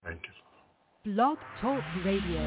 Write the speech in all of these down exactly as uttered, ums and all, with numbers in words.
Thank you. Blog Talk Radio.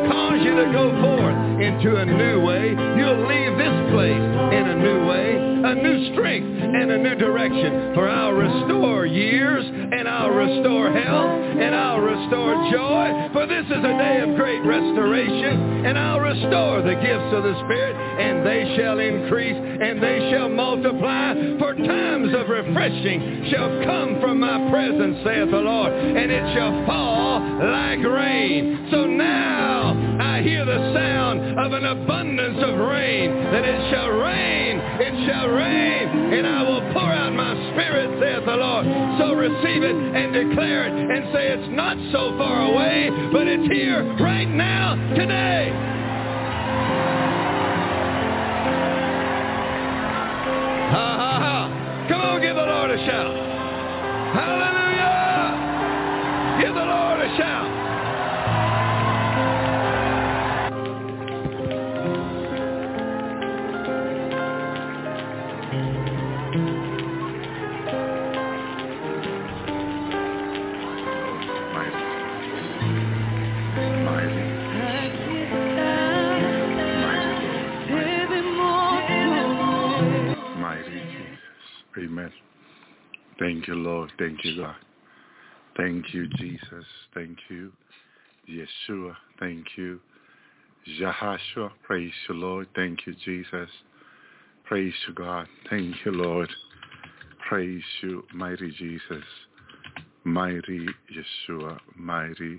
Into a new way. You'll leave this place in a new way, a new strength and a new direction. For I'll restore years, and I'll restore health, and I'll restore joy. For this is a day of great restoration, and I'll restore the gifts of the Spirit, and they shall increase, and they shall multiply. For times of refreshing shall come from my presence, saith the Lord, and it shall fall like rain. So now I hear the sound of an abundance of rain, that it shall rain, it shall rain, and I will pour out my Spirit, saith the Lord. So receive it and declare it and say it's not so far away, but it's here right now, today. Ha ha ha. Come on, give the Lord a shout. Hallelujah. Give the Lord a shout. Amen. Thank you, Lord. Thank you, God. Thank you, Jesus. Thank you, Yeshua. Thank you, Yahashua. Praise you, Lord. Thank you, Jesus. Praise you, God. Thank you, Lord. Praise you, mighty Jesus. Mighty Yeshua. Mighty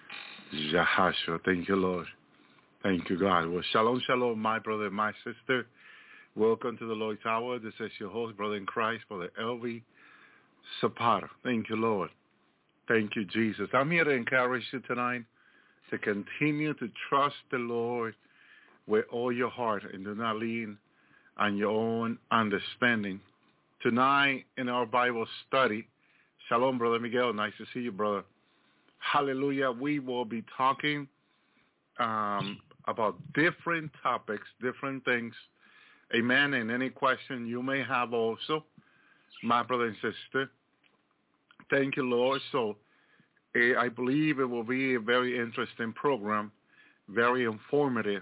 Yahashua. Thank you, Lord. Thank you, God. Well, shalom, shalom, my brother, my sister. Welcome to the Lord's Hour. This is your host, brother in Christ, Brother Elvi Zapata. Thank you, Lord. Thank you, Jesus. I'm here to encourage you tonight to continue to trust the Lord with all your heart and do not lean on your own understanding. Tonight in our Bible study, shalom, Brother Miguel. Nice to see you, brother. Hallelujah. We will be talking um, about different topics, different things. Amen. And any question you may have also, my brother and sister. Thank you, Lord. So uh, I believe it will be a very interesting program, very informative.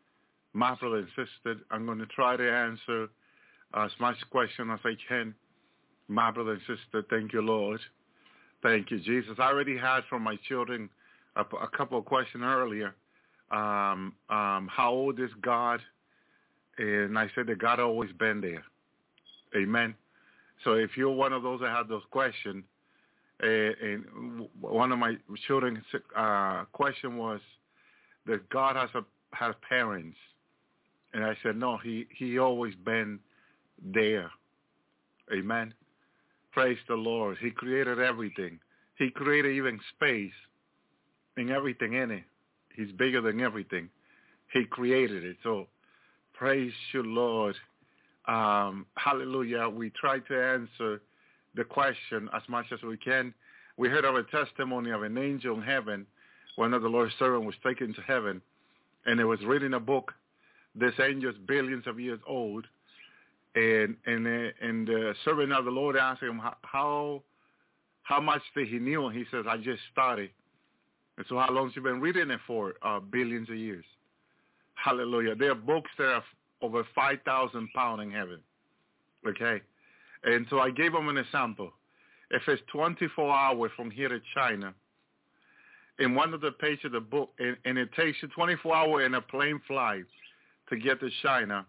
My brother and sister, I'm going to try to answer as much question as I can. My brother and sister, thank you, Lord. Thank you, Jesus. I already had from my children a, a couple of questions earlier. Um, um, how old is God? And I said that God always been there. Amen. So if you're one of those that had those questions, uh, and one of my children's uh, question was that God has a, has parents. And I said, no, he, he always been there. Amen. Praise the Lord. He created everything. He created even space and everything in it. He's bigger than everything. He created it. So praise you, Lord. Um, hallelujah. We try to answer the question as much as we can. We heard of a testimony of an angel in heaven. One of the Lord's servants was taken to heaven, and it was reading a book. This angel is billions of years old, and and uh, and the servant of the Lord asked him how how much did he knew, and he says, I just started. And so how long has he been reading it for? Uh, billions of years. Hallelujah. There are books that are over five thousand pounds in heaven. Okay? And so I gave them an example. If it's twenty-four hours from here to China, in one of the pages of the book, and, and it takes you twenty-four hours in a plane flight to get to China,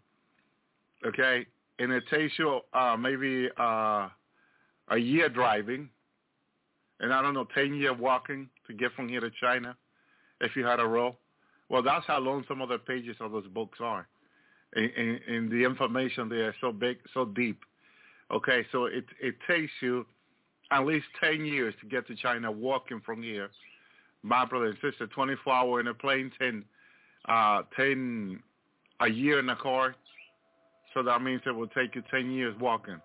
okay? And it takes you uh, maybe uh, a year driving, and I don't know, ten years walking to get from here to China, if you had a row. Well, that's how long some of the pages of those books are. And, and, and the information there is so big, so deep. Okay, so it, it takes you at least ten years to get to China walking from here. My brother and sister, twenty-four hours in a plane, ten, uh, ten, a year in a car. So that means it will take you ten years walking.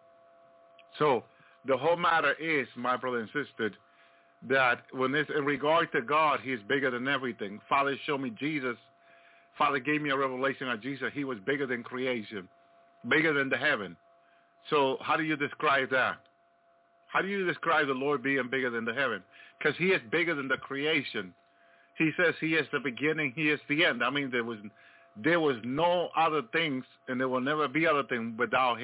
So the whole matter is, my brother and sister, that when it's in regard to God, He is bigger than everything. Father showed me Jesus. Father gave me a revelation of Jesus. He was bigger than creation, bigger than the heaven. So how do you describe that? How do you describe the Lord being bigger than the heaven? Because He is bigger than the creation. He says He is the beginning, He is the end. I mean, there was there was no other things, and there will never be other things without Him.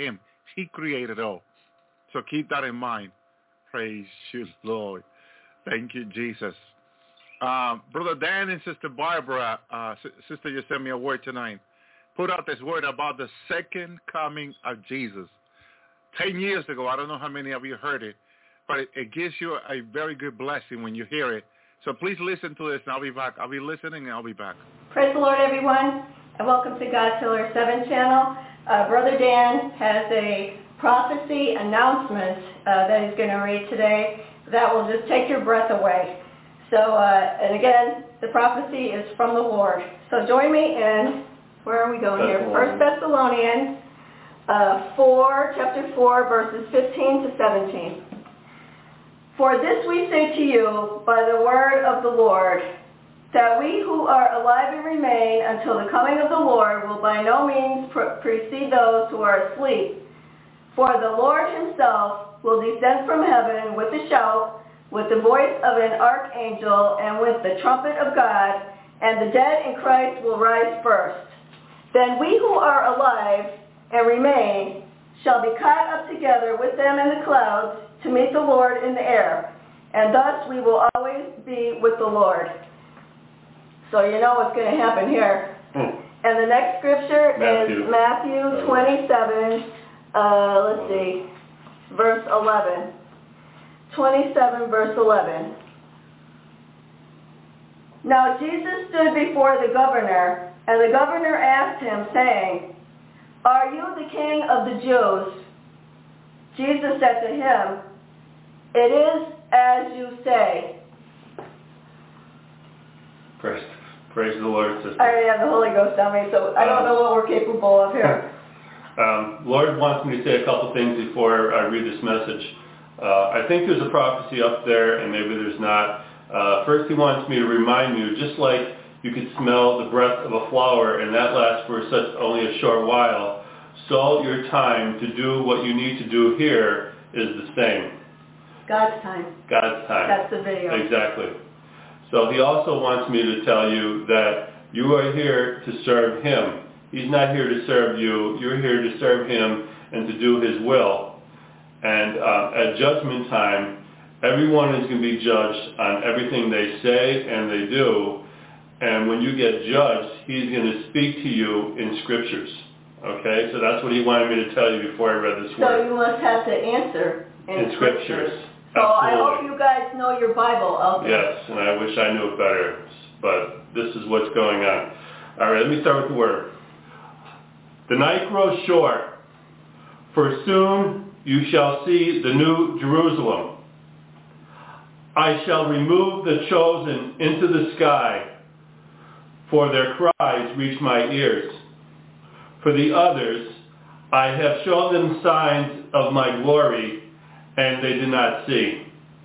He created all. So keep that in mind. Praise you, Lord. Thank you, Jesus. Um, Brother Dan and Sister Barbara, uh, S- Sister, you sent me a word tonight. Put out this word about the second coming of Jesus. Ten years ago, I don't know how many of you heard it, but it, it gives you a very good blessing when you hear it. So please listen to this, and I'll be back. I'll be listening, and I'll be back. Praise the Lord, everyone, and welcome to God Tiller seven channel. Uh, Brother Dan has a prophecy announcement uh, that he's going to read today that will just take your breath away. So, uh, and again, the prophecy is from the Lord. So join me in, where are we going here? First Thessalonians uh, four, chapter four, verses fifteen to seventeen. For this we say to you by the word of the Lord, that we who are alive and remain until the coming of the Lord will by no means pre- precede those who are asleep. For the Lord himself will descend from heaven with a shout, with the voice of an archangel, and with the trumpet of God, and the dead in Christ will rise first. Then we who are alive and remain shall be caught up together with them in the clouds to meet the Lord in the air, and thus we will always be with the Lord. So you know what's going to happen here. Hmm. And the next scripture Matthew. is Matthew twenty-seven, uh, let's see, verse eleven. twenty-seven, verse eleven. Now Jesus stood before the governor, and the governor asked him, saying, Are you the king of the Jews? Jesus said to him, It is as you say. Praise, praise the Lord, sister. I already have the Holy Ghost on me, so I don't um, know what we're capable of here. um, Lord wants me to say a couple things before I read this message. Uh, I think there's a prophecy up there, and maybe there's not. Uh, first, he wants me to remind you, just like you could smell the breath of a flower, and that lasts for such only a short while, so your time to do what you need to do here is the same. God's time. God's time. That's the video. Exactly. So he also wants me to tell you that you are here to serve him. He's not here to serve you. You're here to serve him and to do his will. And uh, at judgment time, everyone is going to be judged on everything they say and they do. And when you get judged, he's going to speak to you in scriptures. Okay? So that's what he wanted me to tell you before I read this so word. So you must have to answer in, in scriptures. scriptures. So Absolutely. I hope you guys know your Bible out there. Yes, and I wish I knew it better, but this is what's going on. All right, let me start with the word. The night grows short, for soon you shall see the new Jerusalem. I shall remove the chosen into the sky, for their cries reach my ears. For the others, I have shown them signs of my glory, and they did not see.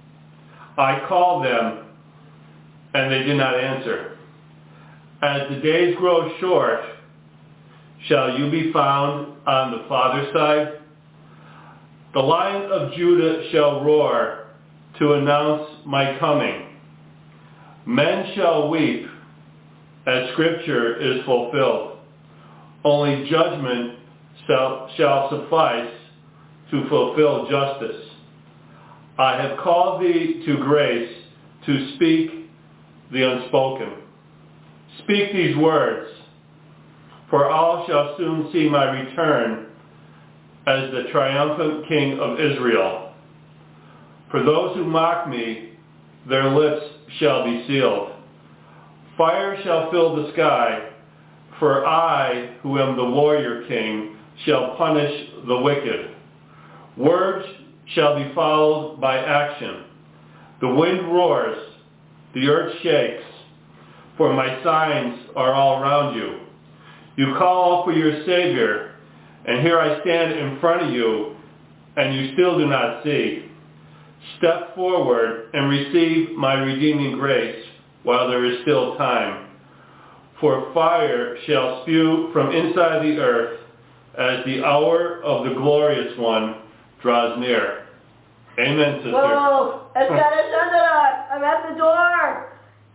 I called them, and they did not answer. As the days grow short, shall you be found on the Father's side? The Lion of Judah shall roar to announce my coming. Men shall weep as Scripture is fulfilled. Only judgment shall, shall suffice to fulfill justice. I have called thee to grace to speak the unspoken. Speak these words, for all shall soon see my return as the triumphant King of Israel. For those who mock me, their lips shall be sealed. Fire shall fill the sky, for I, who am the warrior king, shall punish the wicked. Words shall be followed by action. The wind roars, the earth shakes, for my signs are all around you. You call for your Savior, and here I stand in front of you, and you still do not see. Step forward and receive my redeeming grace while there is still time. For fire shall spew from inside the earth as the hour of the glorious one draws near. Amen, sister. Whoa, I'm at the door.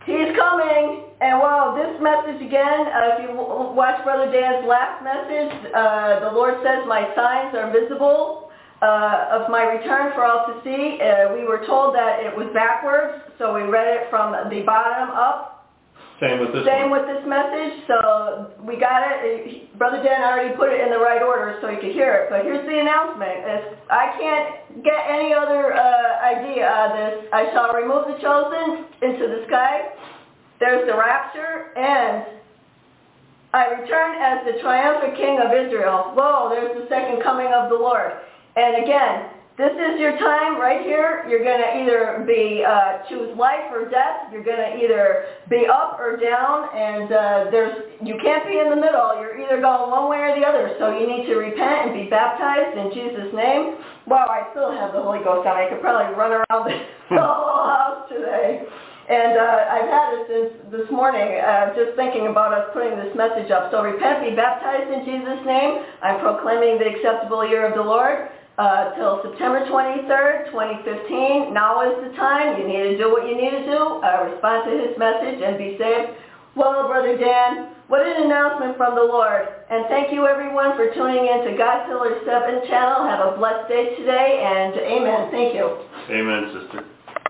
He's coming. And well, this message again, uh, if you w- watch Brother Dan's last message, uh, the Lord says, my signs are visible uh, of my return for all to see. Uh, we were told that it was backwards, so we read it from the bottom up. Same with this Same one. with this message, so we got it. Brother Dan already put it in the right order so you could hear it. But here's the announcement. It's, I can't get any other uh, idea of this. I shall remove the chosen into the sky. There's the rapture, and I return as the triumphant King of Israel. Whoa, there's the second coming of the Lord. And again, this is your time right here. You're going to either be uh, choose life or death. You're going to either be up or down, and uh, there's you can't be in the middle. You're either going one way or the other. So you need to repent and be baptized in Jesus' name. Wow, I still have the Holy Ghost on. I could probably run around the whole house today. And uh, I've had it since this morning, uh, just thinking about us putting this message up. So repent, be baptized in Jesus' name. I'm proclaiming the acceptable year of the Lord. Uh, till September twenty-third, twenty fifteen. Now is the time. You need to do what you need to do. Uh, respond to his message and be saved. Well, Brother Dan, what an announcement from the Lord. And thank you, everyone, for tuning in to God Tiller seven channel. Have a blessed day today, and amen. Thank you. Amen, sister.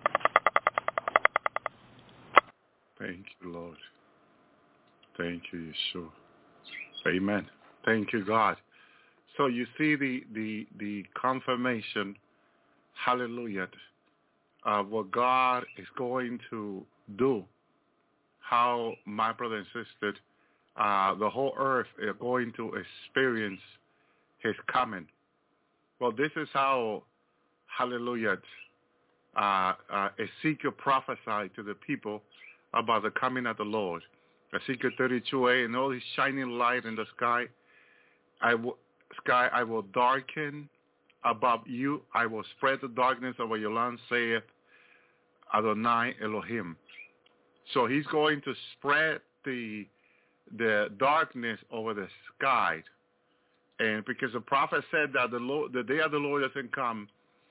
Thank you, Lord. Thank you, Yeshua. Amen. Thank you, God. So you see the, the, the confirmation, hallelujah, of what God is going to do, how my brother and sister, uh, the whole earth is going to experience his coming. Well, this is how, hallelujah, uh, uh, Ezekiel prophesied to the people about the coming of the Lord. Ezekiel thirty-two a, and all this shining light in the sky, I will... Sky, I will darken above you. I will spread the darkness over your land, saith Adonai Elohim. So he's going to spread the the darkness over the sky. And because the prophet said that the Lord, the day of the Lord doesn't come,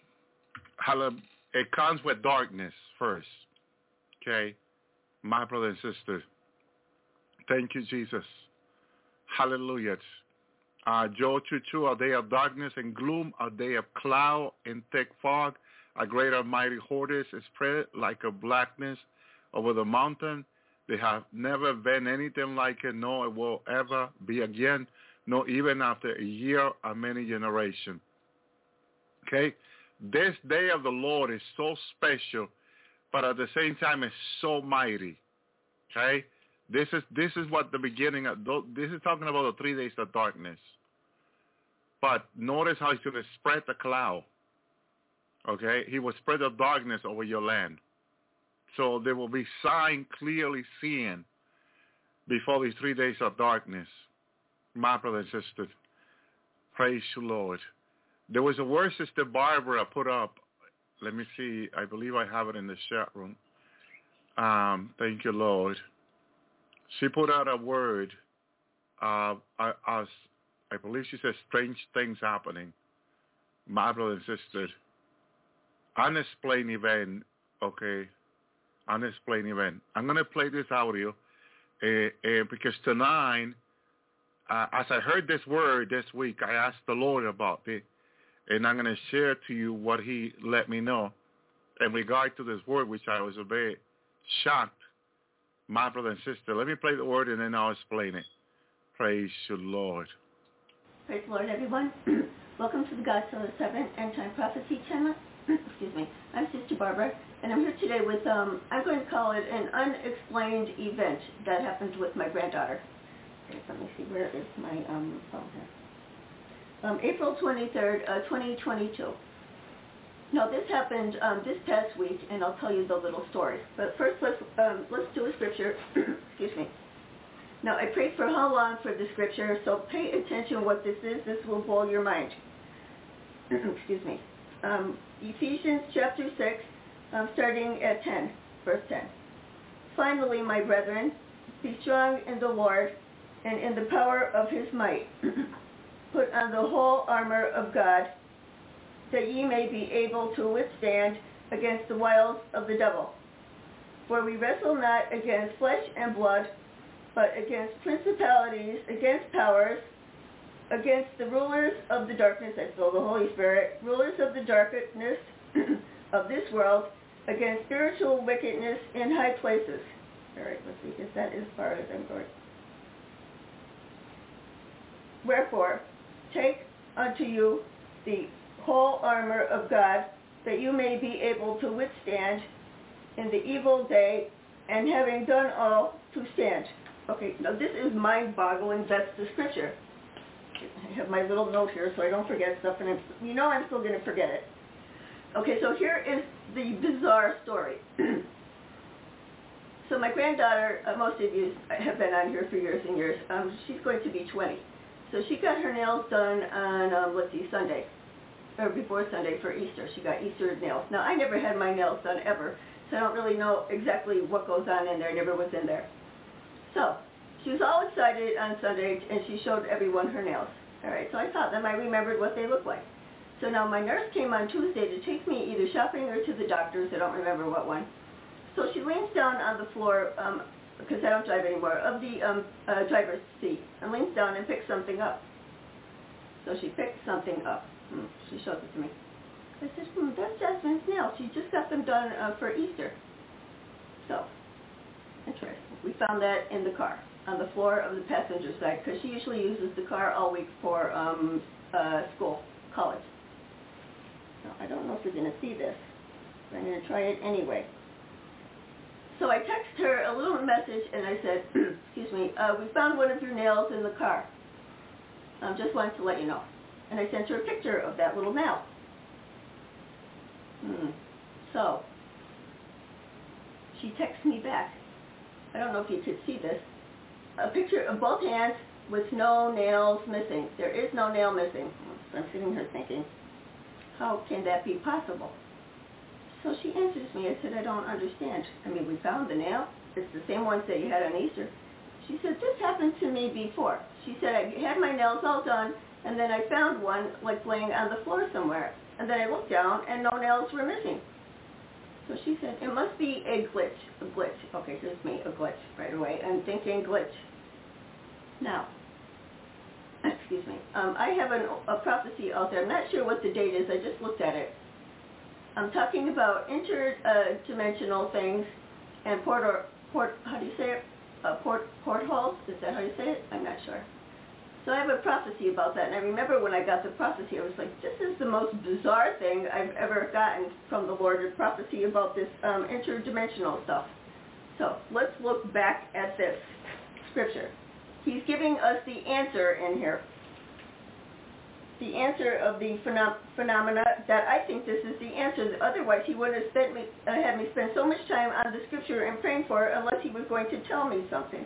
it comes with darkness first. Okay? My brother and sister. Thank you, Jesus. Hallelujah. Uh, Joel two two, a day of darkness and gloom, a day of cloud and thick fog, a great and mighty hordes is spread like a blackness over the mountain. They have never been anything like it, nor it will ever be again, nor even after a year or many generations. Okay? This day of the Lord is so special, but at the same time it's so mighty. Okay? This is this is what the beginning of, this is talking about the three days of darkness. But notice how he's going to spread the cloud. Okay? He will spread the darkness over your land. So there will be sign clearly seen before these three days of darkness. My brother and sister, praise you, Lord. There was a word Sister Barbara put up. Let me see. I believe I have it in the chat room. Um, thank you, Lord. She put out a word, uh, as I believe she said, strange things happening. My brother and sister, unexplained event, okay, unexplained event. I'm going to play this audio uh, uh, because tonight, uh, as I heard this word this week, I asked the Lord about it, and I'm going to share to you what he let me know in regard to this word, which I was a bit shocked. My brother and sister, let me play the word and then I'll explain it. Praise you, Lord. Praise the Lord, everyone. Welcome to the God Tiller seven End Time Prophecy channel. Excuse me. I'm Sister Barbara, and I'm here today with, um, I'm going to call it an unexplained event that happened with my granddaughter. Okay, let me see, where is my um, phone here? Um, April twenty-third, uh, twenty twenty-two. No, this happened um, this past week, and I'll tell you the little story. But first, let's um, let's do a scripture. Excuse me. Now, I prayed for how long for the scripture, so pay attention what this is. This will blow your mind. Excuse me. Um, Ephesians chapter six, um, starting at ten, verse ten. Finally, my brethren, be strong in the Lord and in the power of his might. Put on the whole armor of God, that ye may be able to withstand against the wiles of the devil. For we wrestle not against flesh and blood, but against principalities, against powers, against the rulers of the darkness, I feel the Holy Spirit, rulers of the darkness of this world, against spiritual wickedness in high places. All right, let's see, is that as far as I'm going? Wherefore, take unto you the whole armor of God, that you may be able to withstand in the evil day, and having done all, to stand. Okay, now this is mind-boggling. That's the scripture. I have my little note here so I don't forget stuff, and I'm, you know I'm still going to forget it. Okay, so here is the bizarre story. So my granddaughter, uh, most of you have been on here for years and years, um, she's going to be twenty. So she got her nails done on, um, let's see, Sunday, or before Sunday for Easter. She got Easter nails. Now, I never had my nails done ever, so I don't really know exactly what goes on in there. I never was in there. So she was all excited on Sunday, and she showed everyone her nails. All right, so I saw them. I remembered what they looked like. So now my nurse came on Tuesday to take me either shopping or to the doctor's. I don't remember what one. So she leans down on the floor, um, because I don't drive anymore, of the um, uh, driver's seat, and leans down and picks something up. So she picked something up. Hmm, she showed it to me. I said, hmm, that's Jasmine's nails. She just got them done uh, for Easter. So, interesting. We found that in the car, on the floor of the passenger side, because she usually uses the car all week for um, uh, school, college. Now, I don't know if you're going to see this, but I'm going to try it anyway. So I texted her a little message, and I said, excuse me, uh, we found one of your nails in the car. Um, just wanted to let you know. And I sent her a picture of that little nail. Hmm. So, she texted me back. I don't know if you could see this. A picture of both hands with no nails missing. There is no nail missing. So I'm sitting here thinking, how can that be possible? So she answers me. I said, I don't understand. I mean, we found the nail. It's the same ones that you had on Easter. She said, this happened to me before. She said, I had my nails all done, and then I found one, like, laying on the floor somewhere. And then I looked down, and no nails were missing. So she said, it must be a glitch. A glitch. Okay, here's me, a glitch, right away. I'm thinking glitch. Now, excuse me. Um, I have an, a prophecy out there. I'm not sure what the date is. I just looked at it. I'm talking about interdimensional uh, things and port, or, port, how do you say it? Uh, port, portholes? Is that how you say it? I'm not sure. So I have a prophecy about that, and I remember when I got the prophecy, I was like, this is the most bizarre thing I've ever gotten from the Lord, a prophecy about this um, interdimensional stuff. So let's look back at this scripture. He's giving us the answer in here. The answer of the phenom- phenomena that I think this is the answer. Otherwise, he wouldn't have spent me, uh, had me spend so much time on the scripture and praying for it unless he was going to tell me something.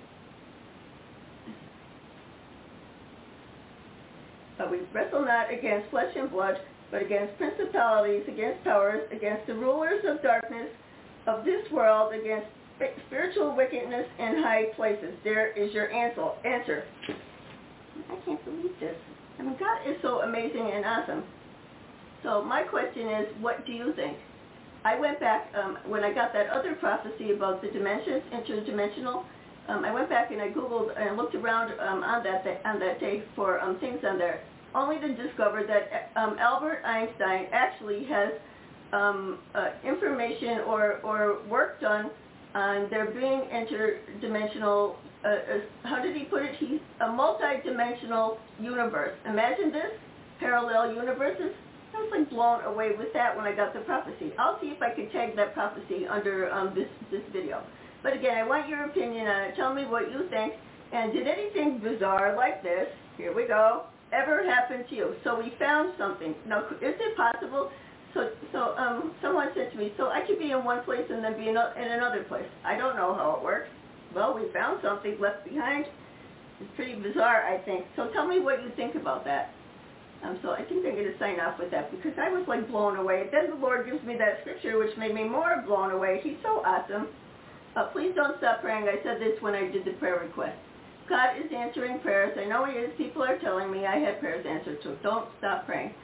But we wrestle not against flesh and blood, but against principalities, against powers, against the rulers of darkness of this world, against spiritual wickedness in high places. There is your answer. Answer. I can't believe this. I mean, God is so amazing and awesome. So my question is, what do you think? I went back, um, when I got that other prophecy about the dimensions, interdimensional, um, I went back and I Googled and looked around um, on that th- on that day for um, things on there, only to discover that um, Albert Einstein actually has um, uh, information or, or work done on there being interdimensional, uh, uh, how did he put it? He's a multi-dimensional universe. Imagine this, parallel universes. I was like blown away with that when I got the prophecy. I'll see if I can tag that prophecy under um, this, this video. But again, I want your opinion on it. Tell me what you think. And did anything bizarre like this, here we go, ever happen to you? So we found something. Now, is it possible? So, so um, someone said to me, so I could be in one place and then be in, in another place. I don't know how it works. Well, we found something left behind. It's pretty bizarre, I think. So tell me what you think about that. Um, so I think I'm going to sign off with that because I was like blown away. Then the Lord gives me that scripture which made me more blown away. He's so awesome. Uh, please don't stop praying. I said this when I did the prayer request. God is answering prayers. I know he is. People are telling me I had prayers answered, so don't stop praying.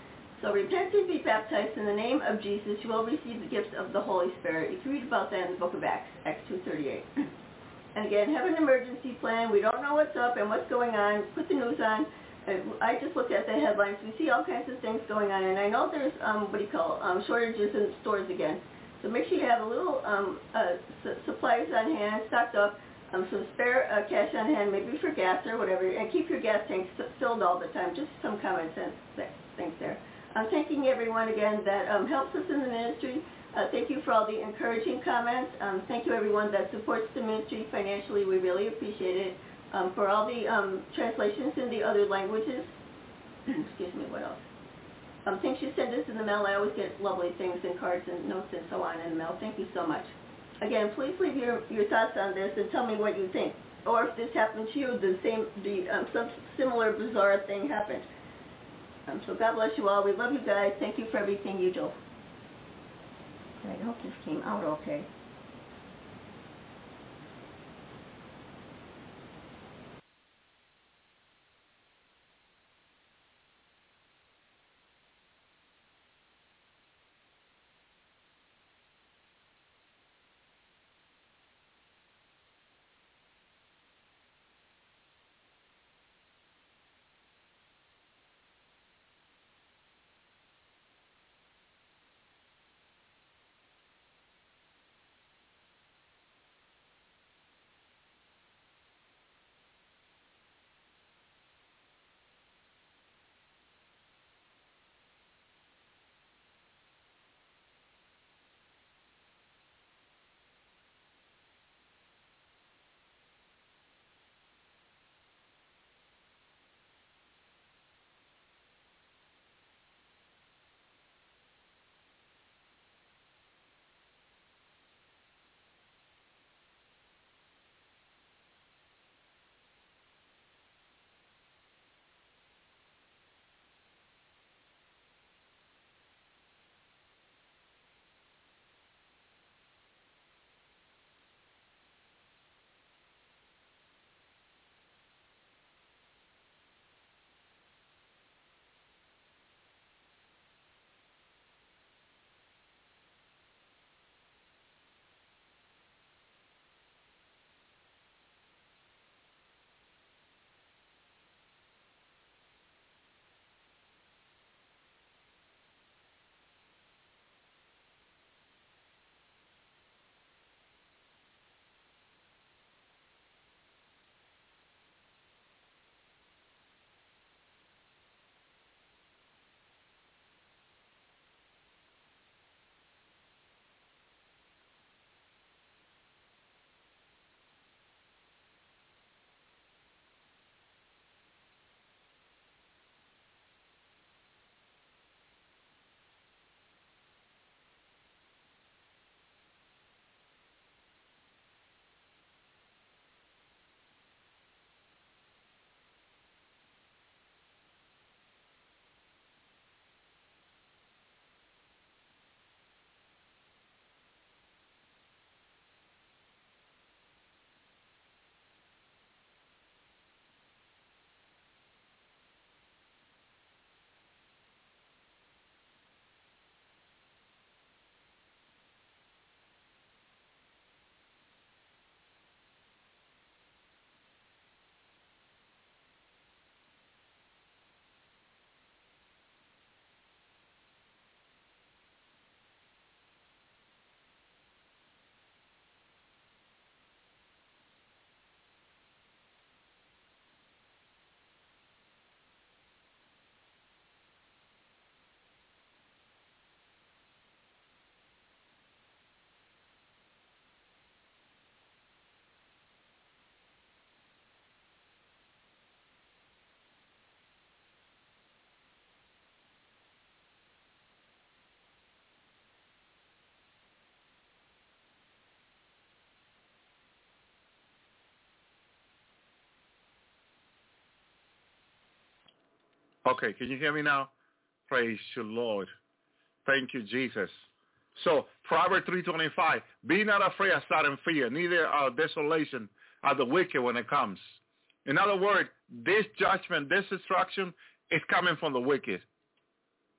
So repent and be baptized in the name of Jesus. You will receive the gift of the Holy Spirit. You can read about that in the book of Acts, Acts two thirty-eight. And again, have an emergency plan. We don't know what's up and what's going on. Put the news on. I just looked at the headlines. We see all kinds of things going on. And I know there's, um, what do you call, um, shortages in stores again. So make sure you have a little um, uh, su- supplies on hand, stocked up, um, some spare uh, cash on hand, maybe for gas or whatever. And keep your gas tanks filled all the time. Just some common sense things there. I'm thanking everyone again that um, helps us in the ministry. Uh, thank you for all the encouraging comments. Um, thank you everyone that supports the ministry financially. We really appreciate it. Um, for all the um, translations in the other languages. Excuse me, what else? Um, things you send us in the mail. I always get lovely things and cards and notes and so on in the mail. Thank you so much. Again, please leave your, your thoughts on this and tell me what you think. Or if this happened to you, the same, the um, some similar bizarre thing happened. Um, so God bless you all. We love you guys. Thank you for everything you do. I hope this came out okay. Okay, can you hear me now? Praise you, Lord. Thank you, Jesus. So, Proverbs three twenty-five, be not afraid of sudden fear, neither of desolation of the wicked when it comes. In other words, this judgment, this destruction is coming from the wicked.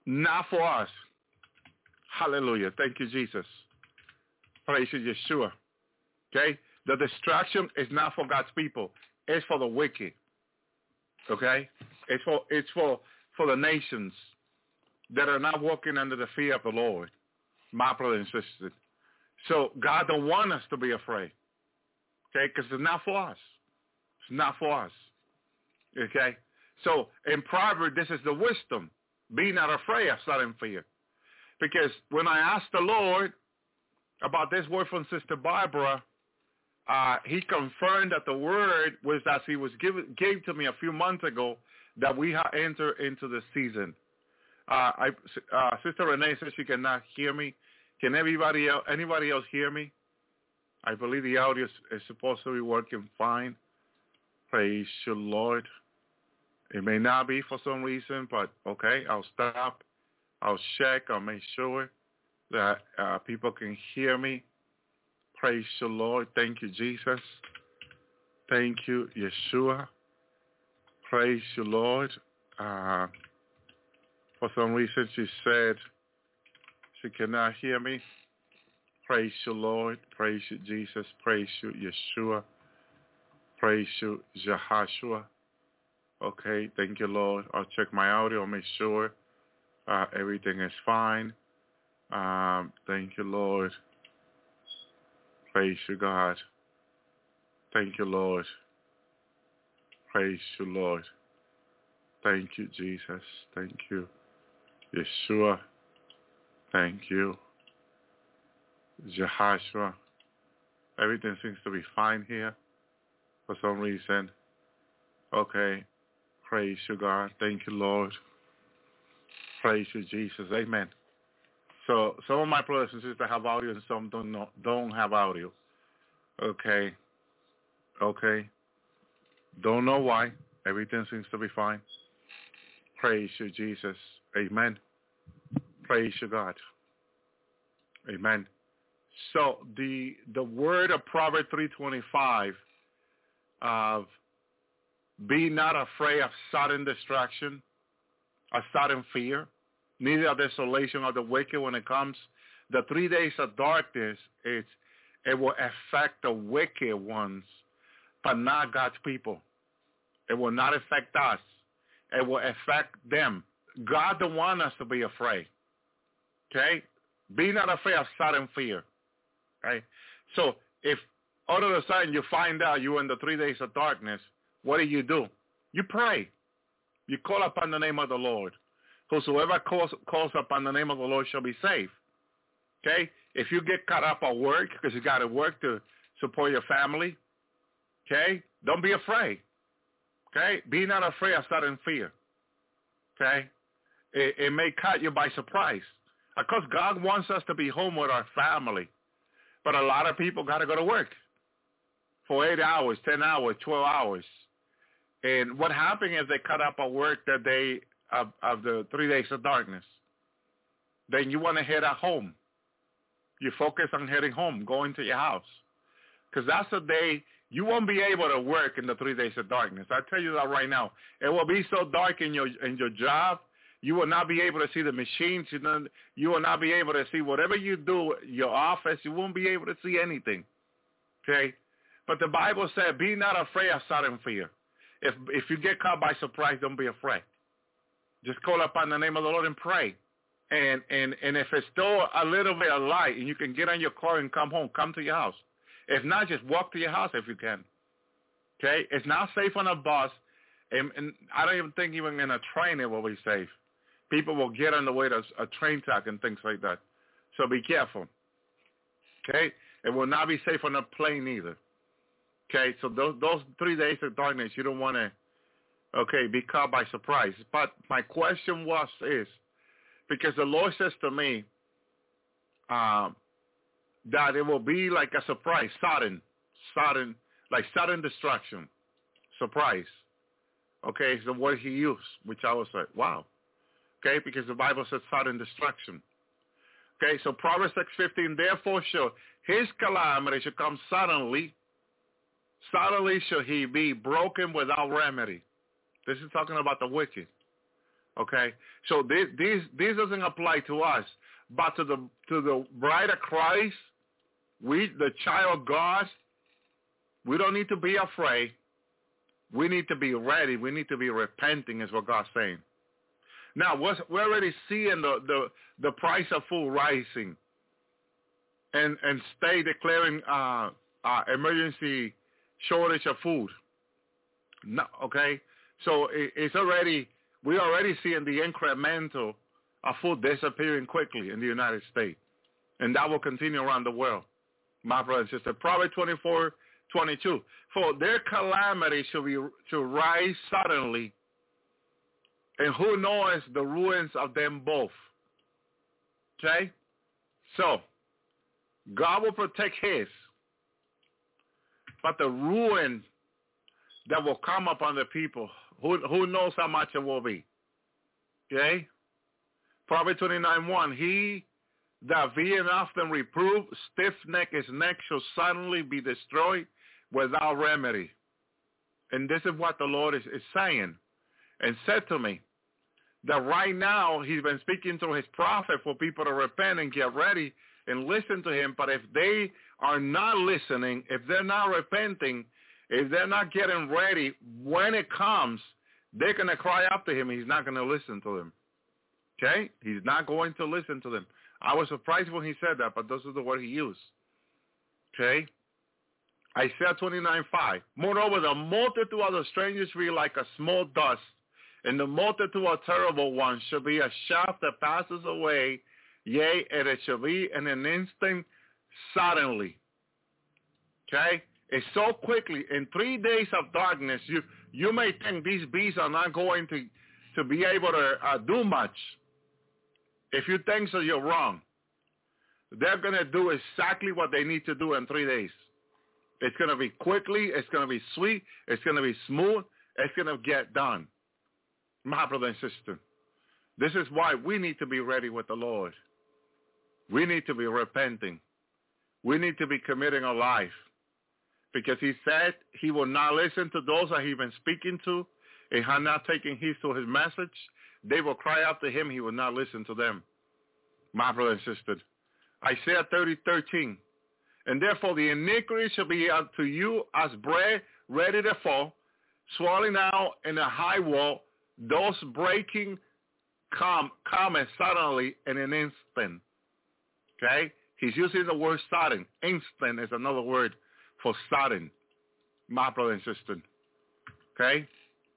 not for us. Hallelujah. Thank you, Jesus. Praise you, Yeshua. Okay? The destruction is not for God's people. It's for the wicked. Okay? It's for it's for, for the nations that are not walking under the fear of the Lord. My brother and sister. So God don't want us to be afraid. Okay? Because it's not for us. It's not for us. Okay? So in Proverbs, this is the wisdom. Be not afraid of sudden fear. Because when I asked the Lord about this word from Sister Barbara, uh, he confirmed that the word was as he was give, gave to me a few months ago that we have entered into the season. Uh, I, uh, Sister Renee says she cannot hear me. Can everybody else, anybody else hear me? I believe the audio is, is supposed to be working fine. Praise the Lord. It may not be for some reason, but okay, I'll stop. I'll check. I'll make sure that uh, people can hear me. Praise the Lord. Thank you, Jesus. Thank you, Yeshua. Praise the Lord. Uh, for some reason, she said she cannot hear me. Praise the Lord. Praise you, Jesus. Praise you, Yeshua. Praise you, Jehoshua. Okay, thank you, Lord. I'll check my audio. I'll make sure uh, everything is fine. Um, thank you, Lord. Praise you, God. Thank you, Lord. Praise you, Lord. Thank you, Jesus. Thank you, Yeshua. Thank you, Jehoshua. Everything seems to be fine here for some reason. Okay. Praise you, God. Thank you, Lord. Praise you, Jesus. Amen. So some of my brothers and sisters have audio and some don't know, don't have audio. Okay. Okay. Don't know why. Everything seems to be fine. Praise you, Jesus. Amen. Praise you, God. Amen. So the the word of Proverbs three twenty-five of be not afraid of sudden distraction, of sudden fear, neither of desolation of the wicked when it comes. The three days of darkness, it's, it will affect the wicked ones, but not God's people. It will not affect us. It will affect them. God don't want us to be afraid. Okay? Be not afraid of sudden fear. Okay? So if all of a sudden you find out you're in the three days of darkness, what do you do? You pray. You call upon the name of the Lord. Whosoever calls, calls upon the name of the Lord shall be saved. Okay? If you get caught up at work because you got to work to support your family, okay? Don't be afraid. Okay? Be not afraid of sudden fear. Okay? It, it may catch you by surprise. Of course, God wants us to be home with our family. But a lot of people got to go to work for eight hours, ten hours, twelve hours. And what happened is they cut up at work that day of, of the three days of darkness. Then you want to head at home. You focus on heading home, going to your house. Because that's the day you won't be able to work in the three days of darkness. I tell you that right now. It will be so dark in your in your job, you will not be able to see the machines. You know, you will not be able to see whatever you do, your office. You won't be able to see anything. Okay? But the Bible said, be not afraid of sudden fear. If if you get caught by surprise, don't be afraid. Just call upon the name of the Lord and pray. And and and if it's still a little bit of light and you can get on your car and come home, come to your house. If not, just walk to your house if you can. Okay? It's not safe on a bus. And, and I don't even think even in a train it will be safe. People will get on the way to a train track and things like that. So be careful. Okay? It will not be safe on a plane either. Okay, so those those three days of darkness, you don't want to, okay, be caught by surprise. But my question was, is, because the Lord says to me um, that it will be like a surprise, sudden, sudden, like sudden destruction, surprise. Okay, it's the word he used, which I was like, wow. Okay, because the Bible says sudden destruction. Okay, so Proverbs six fifteen, therefore shall his calamity shall come suddenly. Suddenly shall he be broken without remedy. This is talking about the wicked. Okay? So this, this, this doesn't apply to us, but to the, to the bride of Christ, we, the child of God, we don't need to be afraid. We need to be ready. We need to be repenting is what God's saying. Now, we're already seeing the, the, the price of food rising and, and stay declaring uh, uh, emergency shortage of food. No, okay? So it, it's already, we're already seeing the incremental of food disappearing quickly in the United States. And that will continue around the world. My brother and sister, Proverbs twenty-four twenty-two. For their calamity shall be to rise suddenly, and who knows the ruins of them both. Okay? So, God will protect his, but the ruin that will come upon the people, who, who knows how much it will be. Okay? Proverbs twenty-nine one, he that being often reproved, stiff-necked his neck shall suddenly be destroyed without remedy. And this is what the Lord is, is saying. And said to me that right now he's been speaking through his prophet for people to repent and get ready and listen to him. But if they are not listening, if they're not repenting, if they're not getting ready, when it comes, they're going to cry out to him. He's not going to listen to them. Okay? He's not going to listen to them. I was surprised when he said that, but this is the word he used. Okay? Isaiah twenty-nine five. Moreover, the multitude of the strangers will be like a small dust, and the multitude of terrible ones shall be a shaft that passes away, yea, and it shall be in an instant suddenly. Okay? It's so quickly. In three days of darkness, you you may think these beasts are not going to, to be able to uh, do much. If you think so, you're wrong. They're going to do exactly what they need to do in three days. It's going to be quickly. It's going to be sweet. It's going to be smooth. It's going to get done. My brother and sister, this is why we need to be ready with the Lord. We need to be repenting. We need to be committing our life. Because he said he will not listen to those that he's been speaking to and have not taken heed to his message. They will cry out to him. He will not listen to them. My brother and sister. Isaiah thirty thirteen. And therefore the iniquity shall be unto you as bread ready to fall, swelling out in a high wall. Those breaking come, come as suddenly in an instant. Okay? He's using the word sudden. Instant is another word for sudden. My brother and sister. Okay?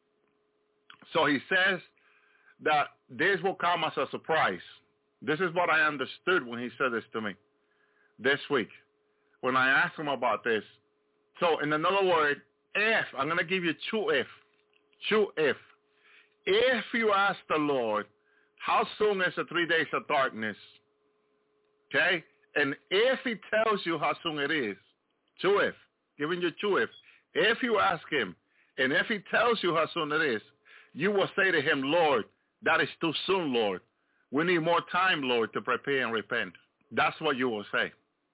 So he says that this will come as a surprise. This is what I understood when he said this to me this week, when I asked him about this. So in another word, if, I'm going to give you two if, two if. If you ask the Lord, how soon is the three days of darkness? Okay? And if he tells you how soon it is, two if, giving you two if. If you ask him, and if he tells you how soon it is, you will say to him, Lord, that is too soon, Lord. We need more time, Lord, to prepare and repent. That's what you will say.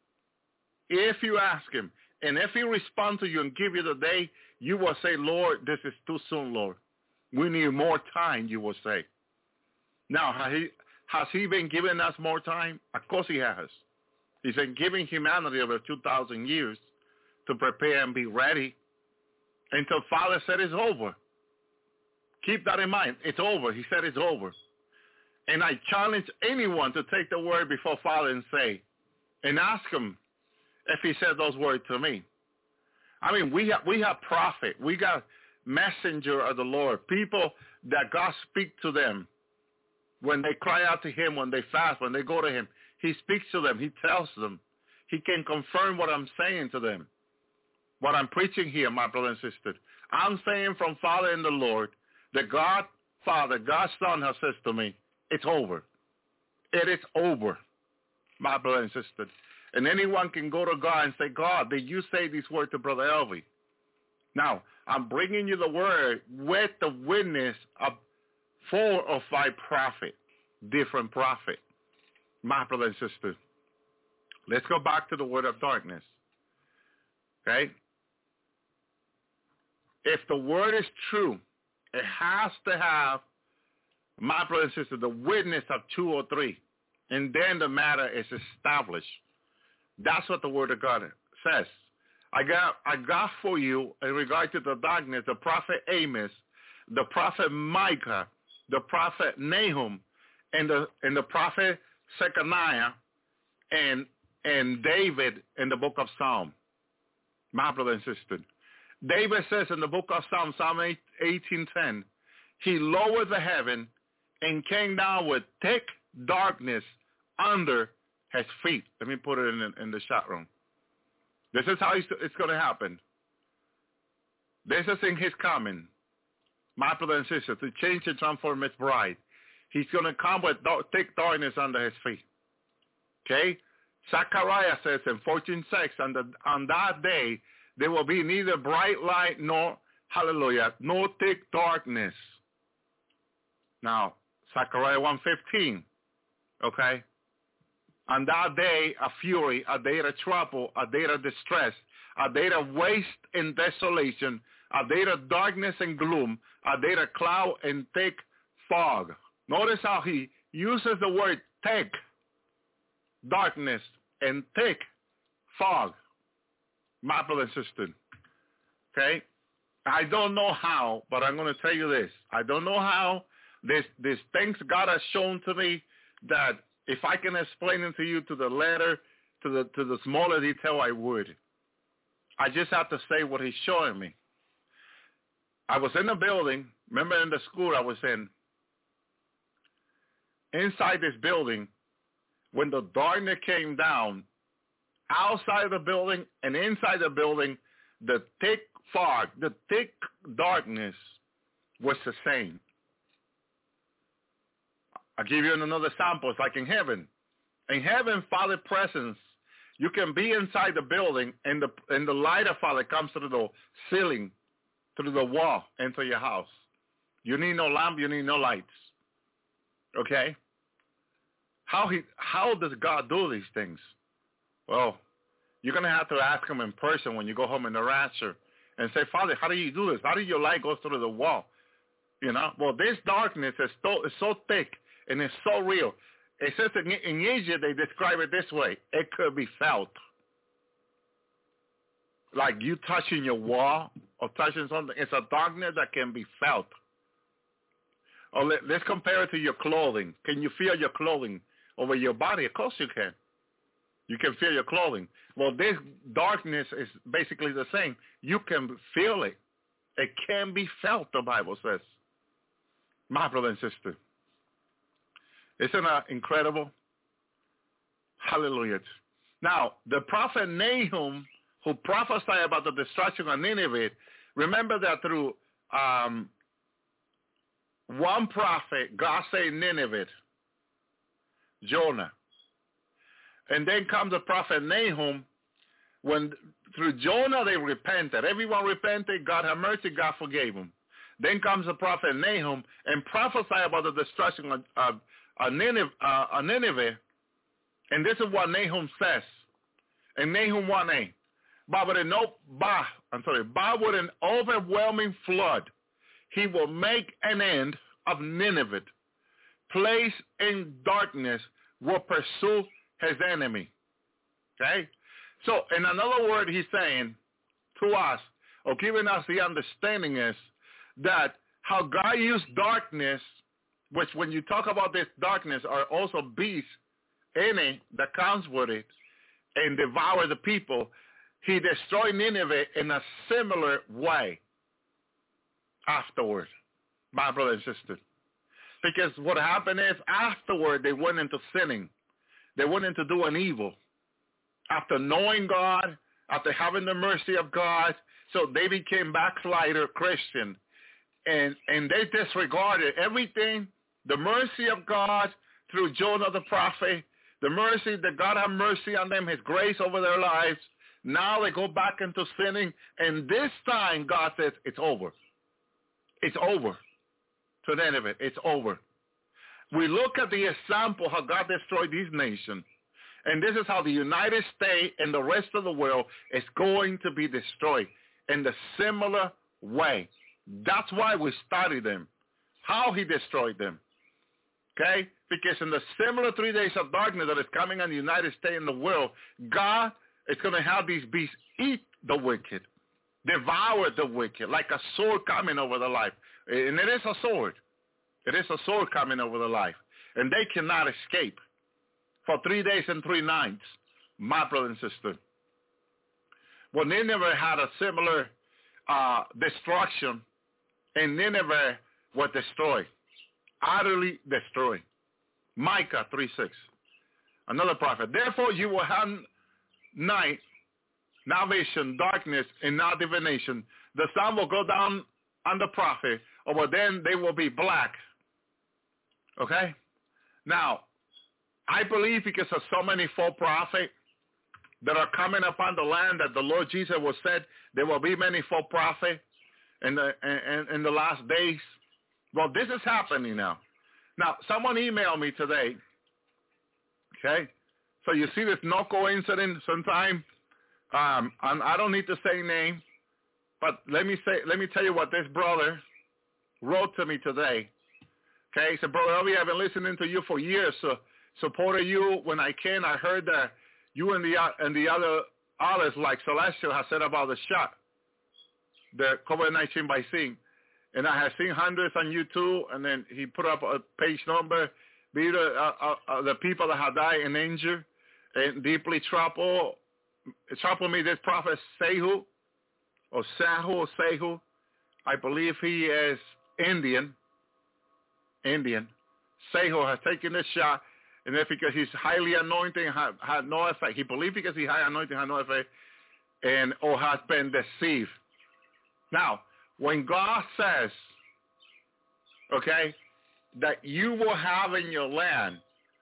If you ask him, and if he responds to you and give you the day, you will say, Lord, this is too soon, Lord. We need more time, you will say. Now, has he, has he been giving us more time? Of course he has. He's been giving humanity over two thousand years to prepare and be ready until Father said it's over. Keep that in mind. It's over. He said it's over. And I challenge anyone to take the word before Father and say, and ask him if he said those words to me. I mean, we have, we have prophet. We got messenger of the Lord. People that God speak to them when they cry out to him, when they fast, when they go to him. He speaks to them. He tells them. He can confirm what I'm saying to them. What I'm preaching here, my brother and sister. I'm saying from Father in the Lord, that God, Father, God's Son has said to me, it's over. It is over, my brother and sister. And anyone can go to God and say, God, did you say this word to Brother Elvi? Now, I'm bringing you the word with the witness of four or five prophets, different prophets, my brother and sister. Let's go back to the word of darkness. Okay? If the word is true, it has to have My brother and sister, the witness of two or three. And then the matter is established. That's what the word of God says. I got I got for you in regard to the darkness, the prophet Amos, the prophet Micah, the prophet Nahum, and the and the prophet Zechariah, and and David in the book of Psalm. My brother and sister. David says in the book of Psalm, Psalm eighteen ten, he lowered the heaven and came down with thick darkness under his feet. Let me put it in, in the chat room. This is how it's going to happen. This is in his coming, my brother and sister, to change and transform his bride. He's going to come with dark, thick darkness under his feet. Okay? Zechariah says in fourteen six, on, the, on that day, there will be neither bright light nor, hallelujah, nor thick darkness. Now, Zechariah one fifteen, okay? On that day of fury, a day of trouble, a day of distress, a day of waste and desolation, a day of darkness and gloom, a day of cloud and thick fog. Notice how he uses the word thick, darkness, and thick fog. My brother and sister, okay? I don't know how, but I'm going to tell you this. I don't know how this, these things God has shown to me that if I can explain it to you to the letter, to the to the smaller detail, I would. I just have to say what he's showing me. I was in a building, remember in the school I was in, inside this building, when the darkness came down, outside the building and inside the building, the thick fog, the thick darkness was the same. I'll give you another sample. It's like in heaven. In heaven, Father's presence, you can be inside the building and the and the light of Father comes through the ceiling, through the wall, into your house. You need no lamp, you need no lights. Okay? How he how does God do these things? Well, you're going to have to ask him in person when you go home in the rapture and say, Father, how do you do this? How did your light go through the wall? You know? Well, this darkness is so, is so thick and it's so real. It says in, in Egypt, they describe it this way. It could be felt. Like you touching your wall or touching something. It's a darkness that can be felt. Or let, let's compare it to your clothing. Can you feel your clothing over your body? Of course you can. You can feel your clothing. Well, this darkness is basically the same. You can feel it. It can be felt, the Bible says. My brother and sister. Isn't that incredible? Hallelujah. Now, the prophet Nahum, who prophesied about the destruction of Nineveh, remember that through um, one prophet, God saved Nineveh, Jonah. And then comes the prophet Nahum. When through Jonah they repented. Everyone repented. God had mercy. God forgave them. Then comes the prophet Nahum and prophesied about the destruction of, of, of, Nineveh, uh, of Nineveh. And this is what Nahum says. In Nahum one a, but with, an, bah, I'm sorry, but with an overwhelming flood, he will make an end of Nineveh. Place in darkness will pursue his enemy. Okay? So, in another word, he's saying to us, or giving us the understanding is that how God used darkness, which when you talk about this darkness are also beasts in it that comes with it and devour the people, he destroyed Nineveh in a similar way afterward, my brother and sister. Because what happened is afterward they went into sinning. They went into doing evil. After knowing God, after having the mercy of God, so they became backslider Christian. And and they disregarded everything, the mercy of God through Jonah the prophet, the mercy that God had mercy on them, his grace over their lives. Now they go back into sinning, and this time God says, it's over. It's over. To Nineveh, it's over. We look at the example how God destroyed these nations, and this is how the United States and the rest of the world is going to be destroyed in the similar way. That's why we study them, how he destroyed them. Okay? Because in the similar three days of darkness that is coming on the United States and the world, God is going to have these beasts eat the wicked, devour the wicked, like a sword coming over the life. And it is a sword. It is a sword coming over the life. And they cannot escape for three days and three nights, my brother and sister. Well, Nineveh had a similar uh, destruction, and Nineveh was destroyed, utterly destroyed. Micah three six, another prophet. Therefore you will have night, now vision, darkness, and now divination. The sun will go down on the prophet, or then they will be black. Okay? Now, I believe because of so many false prophets that are coming upon the land that the Lord Jesus was said there will be many false prophets in the in, in the last days. Well, this is happening now. Now, someone emailed me today. Okay, so you see, there's no coincidence. Sometime, um, and I don't need to say name, but let me say, let me tell you what this brother wrote to me today. Okay, he said, Brother Elvi, I've been listening to you for years. So supported you when I can. I heard that you and the and the other others like Celestial have said about the shot, the COVID nineteen vaccine. And I have seen hundreds on YouTube, and then he put up a page number. Be the, uh, uh, the people that have died and injured and deeply troubled. Troubled me, this prophet Sehu, or Sahu, Sehu. I believe he is Indian. Indian. Sehu has taken this shot, and that's because he's highly anointed and had, had no effect. He believes because he's high anointed had no effect, and or has been deceived. Now, when God says, okay, that you will have in your land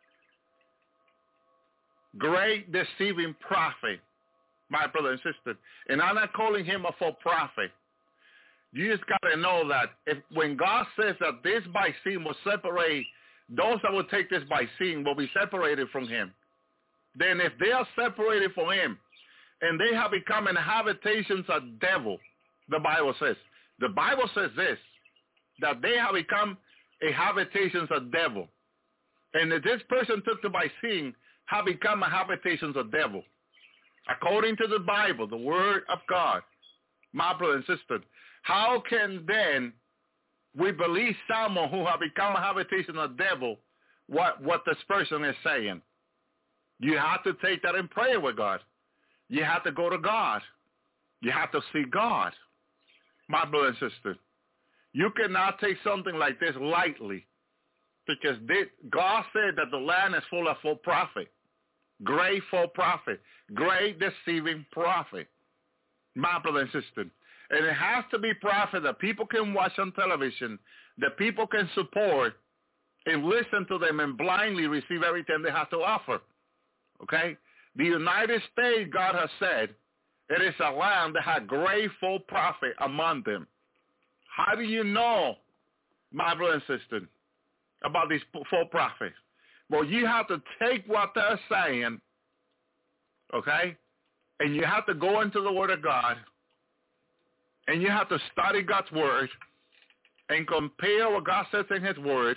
great deceiving prophet, my brother and sister, and I'm not calling him a false prophet. You just got to know that if when God says that this vaccine will separate, those that will take this vaccine will be separated from him. Then if they are separated from him and they have become inhabitations of devil, the Bible says, The Bible says this, that they have become a habitations of devil. And that this person took the vaccine have become a habitations of devil. According to the Bible, the word of God, my brother and sister, how can then we believe someone who have become a habitation of devil what, what this person is saying? You have to take that in prayer with God. You have to go to God. You have to see God. My brother and sister, you cannot take something like this lightly, because they, God said that the land is full of false prophet, great false prophet, great deceiving prophet. My brother and sister, and it has to be prophet that people can watch on television, that people can support and listen to them and blindly receive everything they have to offer. Okay, the United States, God has said, it is a land that had great false prophet among them. How do you know, my brother and sister, about these false prophets? Well, you have to take what they're saying, okay, and you have to go into the Word of God, and you have to study God's Word and compare what God says in His Word.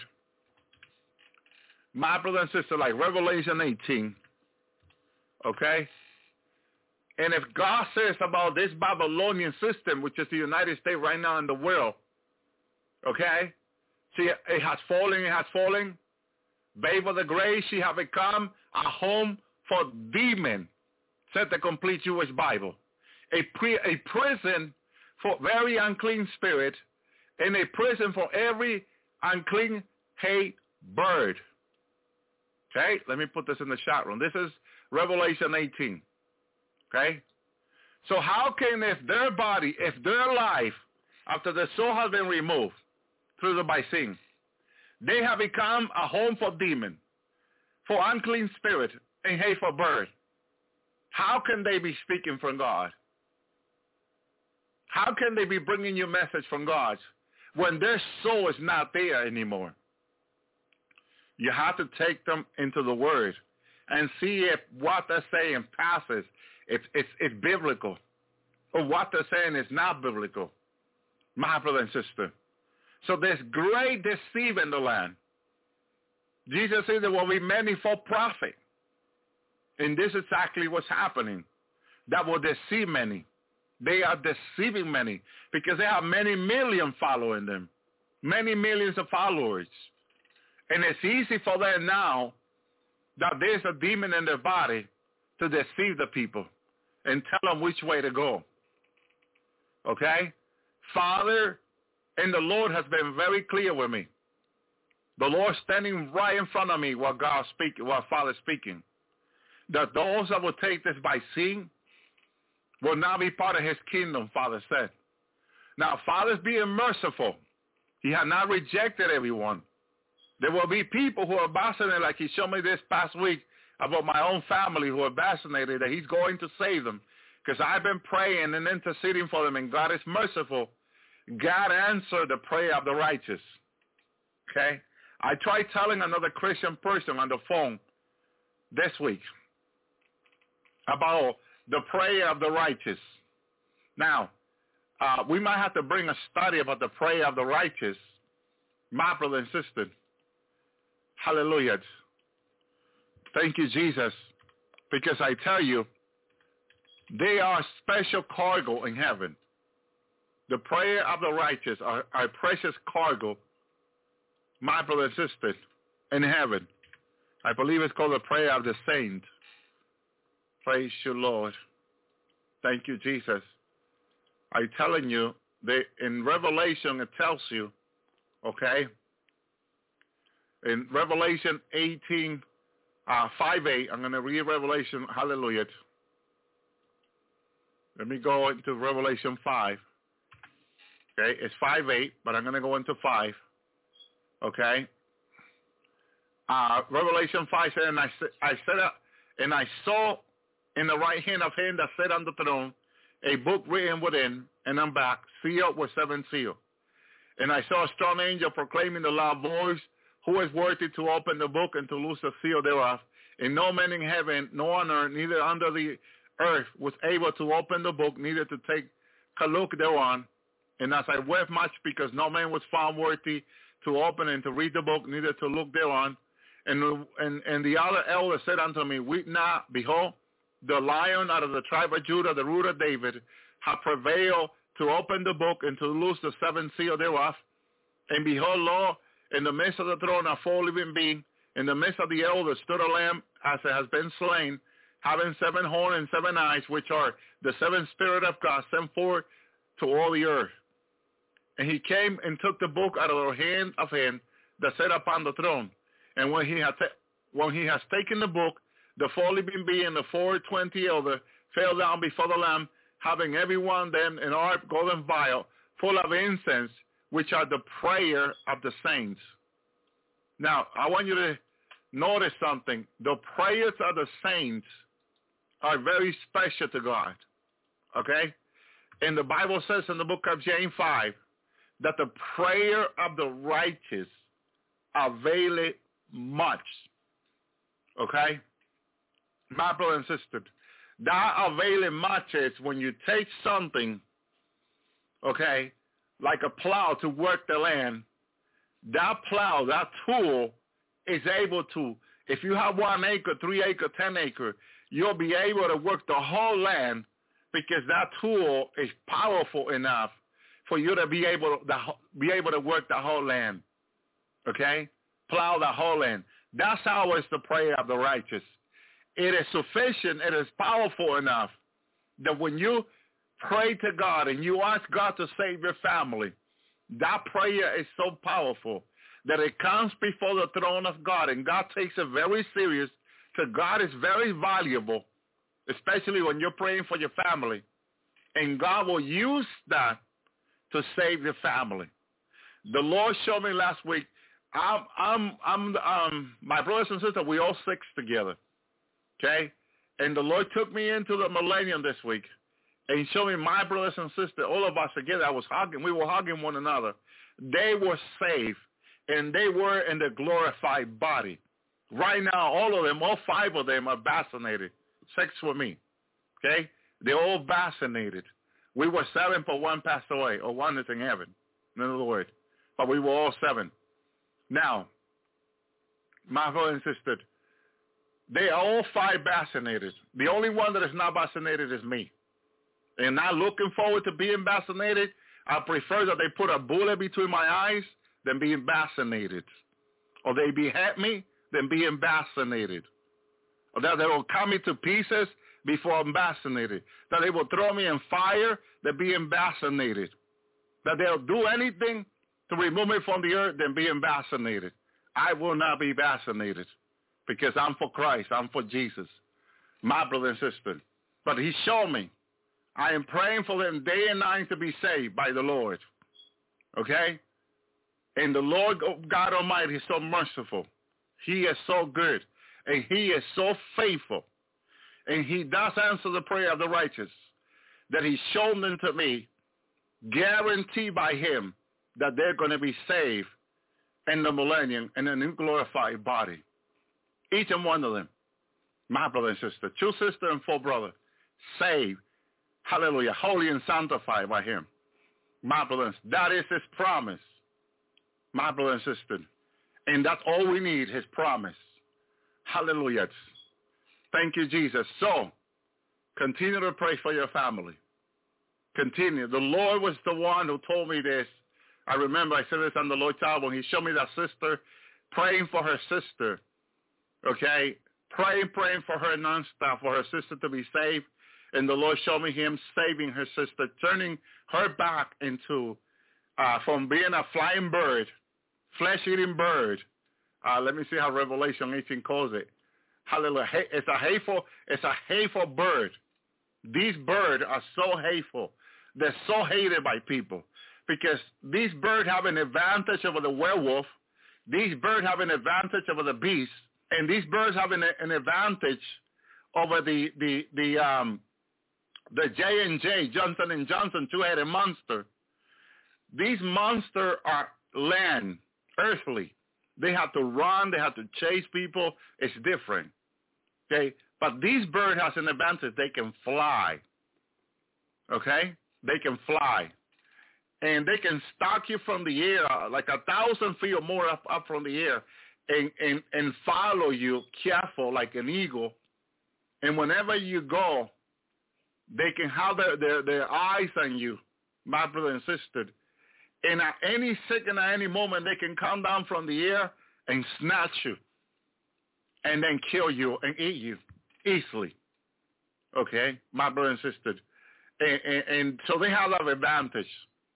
My brother and sister, like Revelation eighteen, okay? And if God says about this Babylonian system, which is the United States right now in the world, okay? See, it has fallen, it has fallen. Babel the Great, she have become a home for demons, said the complete Jewish Bible. A, pre, a prison for very unclean spirit, and a prison for every unclean hate bird. Okay, let me put this in the chat room. This is Revelation eighteen. Okay? So how can, if their body, if their life, after the soul has been removed through the vaccine, they have become a home for demon, for unclean spirit, and hateful bird, how can they be speaking from God? How can they be bringing you message from God when their soul is not there anymore? You have to take them into the Word and see if what they're saying passes, if it's, it's biblical, or what they're saying is not biblical, my brother and sister. So there's great deceit in the land. Jesus said there will be many false prophets. And this is exactly what's happening. That will deceive many. They are deceiving many because they have many million following them. Many millions of followers. And it's easy for them now that there's a demon in their body to deceive the people and tell them which way to go. Okay? Father and the Lord has been very clear with me. The Lord standing right in front of me while God speaking, while Father is speaking. That those that will take this by seeing will now be part of his kingdom, Father said. Now, Father's being merciful. He has not rejected everyone. There will be people who are vaccinated, like he showed me this past week about my own family who are vaccinated, that he's going to save them. Because I've been praying and interceding for them, and God is merciful. God answered the prayer of the righteous. Okay? I tried telling another Christian person on the phone this week about the prayer of the righteous. Now, uh, we might have to bring a study about the prayer of the righteous, my brother and sister. Hallelujah. Thank you, Jesus. Because I tell you, they are special cargo in heaven. The prayer of the righteous are, are precious cargo, my brother and sister, in heaven. I believe it's called the prayer of the saint. Praise you, Lord. Thank you, Jesus. I'm telling you, they, in Revelation it tells you, okay, in Revelation eighteen, uh, five eight, I'm going to read Revelation, hallelujah. Let me go into Revelation five. Okay, it's five eight, but I'm going to go into five. Okay. Uh, Revelation five said, and I, I said, uh, and I saw in the right hand of him that sat on the throne a book written within and on back, sealed with seven seals. And I saw a strong angel proclaiming the loud voice, who is worthy to open the book and to loose the seal thereof? And no man in heaven, nor on earth, neither under the earth was able to open the book, neither to take a look thereon. And as I wept much, because no man was found worthy to open and to read the book, neither to look thereon. And, and, and the other elder said unto me, weep not, behold, the Lion out of the tribe of Judah, the root of David, hath prevailed to open the book and to loose the seven seals thereof. And behold, lo, in the midst of the throne are four living beings. In the midst of the elders stood a lamb as it has been slain, having seven horns and seven eyes, which are the seven Spirit of God sent forth to all the earth. And he came and took the book out of the hand of him that sat upon the throne. And when he had ta- when he has taken the book, the four living beings and the four twenty elders fell down before the Lamb, having every one of them an ark golden vial full of incense, which are the prayer of the saints. Now, I want you to notice something. The prayers of the saints are very special to God. Okay? And the Bible says in the book of James five that the prayer of the righteous availeth much. Okay? My brother and sister, that availing much is when you take something, okay, like a plow to work the land, that plow, that tool is able to, if you have one acre, three acre, ten acre, you'll be able to work the whole land because that tool is powerful enough for you to be able to be able to work the whole land. Okay? Plow the whole land. That's how it's the prayer of the righteous. It is sufficient, it is powerful enough that when you pray to God and you ask God to save your family, that prayer is so powerful that it comes before the throne of God, and God takes it very serious. To God is very valuable, especially when you're praying for your family. And God will use that to save your family. The Lord showed me last week, I'm, I'm, I'm, um, my brothers and sisters, we all six together. Okay? And the Lord took me into the millennium this week. And he showed me my brothers and sisters, all of us together. I was hugging. We were hugging one another. They were saved. And they were in the glorified body. Right now, all of them, all five of them are vaccinated. Six with me. Okay? They're all vaccinated. We were seven, but one passed away. Or one is in heaven. In other words. But we were all seven. Now, my brother and sister, they are all five vaccinated. The only one that is not vaccinated is me. And not looking forward to being vaccinated. I prefer that they put a bullet between my eyes than being vaccinated. Or they behead me than being vaccinated. Or that they will cut me to pieces before I'm vaccinated. That they will throw me in fire than being vaccinated. That they'll do anything to remove me from the earth than being vaccinated. I will not be vaccinated because I'm for Christ. I'm for Jesus. My brother and sister. But he showed me. I am praying for them day and night to be saved by the Lord. Okay? And the Lord God Almighty is so merciful. He is so good. And he is so faithful. And he does answer the prayer of the righteous. That he's shown them to me, guaranteed by him, that they're going to be saved in the millennium in a new glorified body. Each and one of them. My brother and sister. Two sister and four brother. Saved. Hallelujah. Holy and sanctified by him. My brothers, that is his promise. My brother and sister. And that's all we need, his promise. Hallelujah. Thank you, Jesus. So, continue to pray for your family. Continue. The Lord was the one who told me this. I remember I said this on the Lord's album. He showed me that sister praying for her sister. Okay? Praying, praying for her nonstop, for her sister to be saved. And the Lord showed me him saving her sister, turning her back into, uh, from being a flying bird, flesh-eating bird. Uh, let me see how Revelation eighteen calls it. Hallelujah. It's a hateful, it's a hateful bird. These birds are so hateful. They're so hated by people because these birds have an advantage over the werewolf. These birds have an advantage over the beast, and these birds have an, an advantage over the the the um. The J and J, Johnson and Johnson, two-headed monster. These monsters are land, earthly. They have to run. They have to chase people. It's different. Okay? But these birds has an advantage. They can fly. Okay? They can fly. And they can stalk you from the air, like a thousand feet or more up, up from the air, and, and, and follow you careful like an eagle. And whenever you go, they can have their, their, their eyes on you, my brother and sister. And at any second, at any moment, they can come down from the air and snatch you and then kill you and eat you easily. Okay, my brother and sister. And, and, and so they have that advantage.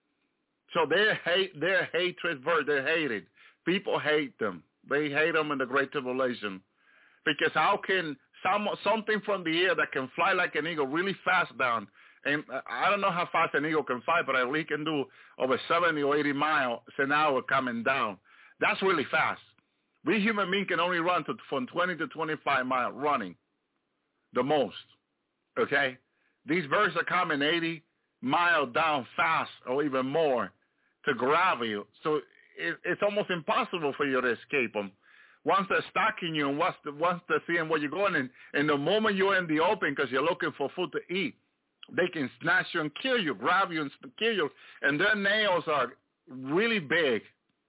So they're, hate, they're hatred bird. They're hated. People hate them. They hate them in the Great Tribulation. Because how can... Some, something from the air that can fly like an eagle really fast down. And I don't know how fast an eagle can fly, but at least can do over seventy or eighty miles an hour coming down. That's really fast. We human beings can only run to, from twenty to twenty-five miles running, the most. Okay? These birds are coming eighty miles down fast or even more to grab you. So it, it's almost impossible for you to escape them. Once they're stalking you and once, the, once they're seeing where you're going, and, and the moment you're in the open because you're looking for food to eat, they can snatch you and kill you, grab you and kill you. And their nails are really big.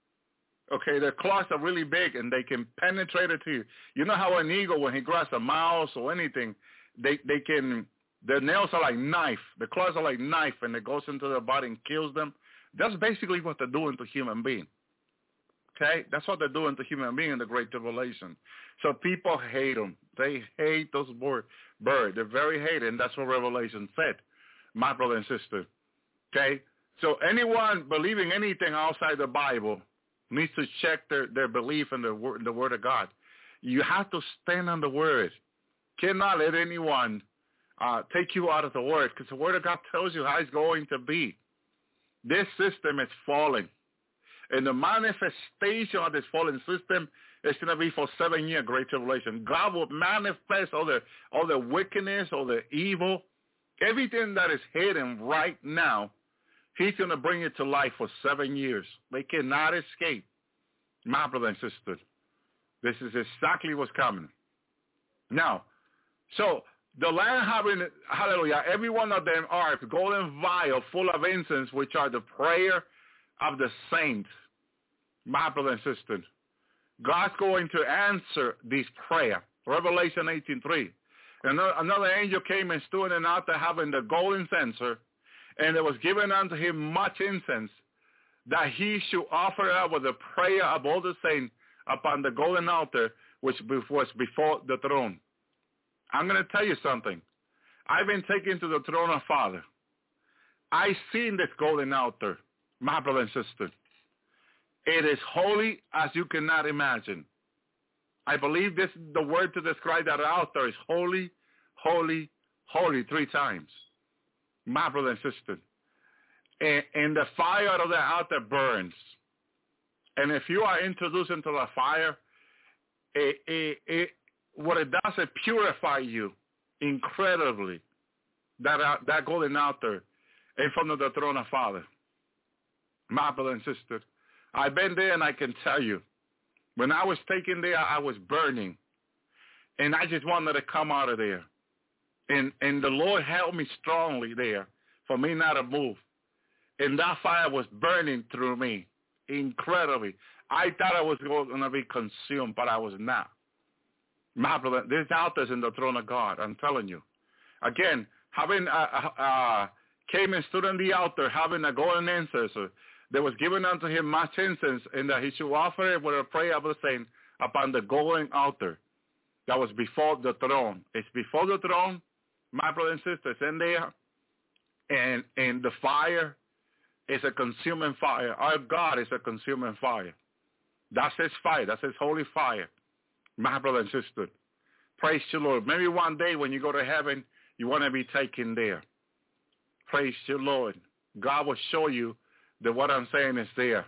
Okay, their claws are really big, and they can penetrate it to you. You know how an eagle, when he grabs a mouse or anything, they, they can, their nails are like knife. The claws are like knife, and it goes into their body and kills them. That's basically what they're doing to human beings. Okay, that's what they're doing to human beings in the Great Tribulation. So people hate them. They hate those birds. They're very hated, and that's what Revelation said, my brother and sister. Okay, so anyone believing anything outside the Bible needs to check their, their belief in the, word, the Word of God. You have to stand on the Word. Cannot let anyone uh, take you out of the Word, because the Word of God tells you how it's going to be. This system is falling. And the manifestation of this fallen system is going to be for seven years, Great Tribulation. God will manifest all the, all the wickedness, all the evil, everything that is hidden right now. He's going to bring it to life for seven years. They cannot escape. My brother and sister, this is exactly what's coming. Now, so the Lamb having, hallelujah, every one of them are golden vial full of incense, which are the prayer of the saints, my brother and sister. God's going to answer this prayer. Revelation eighteen three. Another, another angel came and stood in the altar having the golden censer, and it was given unto him much incense, that he should offer up with the prayer of all the saints upon the golden altar, which was before the throne. I'm going to tell you something. I've been taken to the throne of Father. I've seen this golden altar, my brother and sister. It is holy as you cannot imagine. I believe this is the word to describe that altar is holy, holy, holy three times. My brother and sister. And, and the fire of the altar burns. And if you are introduced into the fire, it, it, it, what it does, it purifies you incredibly. That, uh, that golden altar in front of the throne of Father. My brother and sister. I've been there and I can tell you, when I was taken there, I was burning. And I just wanted to come out of there. And and the Lord held me strongly there for me not to move. And that fire was burning through me incredibly. I thought I was going to be consumed, but I was not. My brother, this altar is in the throne of God, I'm telling you. Again, having uh, uh, came and stood on the altar, having a golden incense, there was given unto him much incense, and that he should offer it with a prayer of the saints upon the golden altar that was before the throne. It's before the throne, my brothers and sisters, in there, and and the fire is a consuming fire. Our God is a consuming fire. That's his fire. That's his holy fire, my brother and sister. Praise the Lord. Maybe one day when you go to heaven, you want to be taken there. Praise the Lord. God will show you that what I'm saying is there.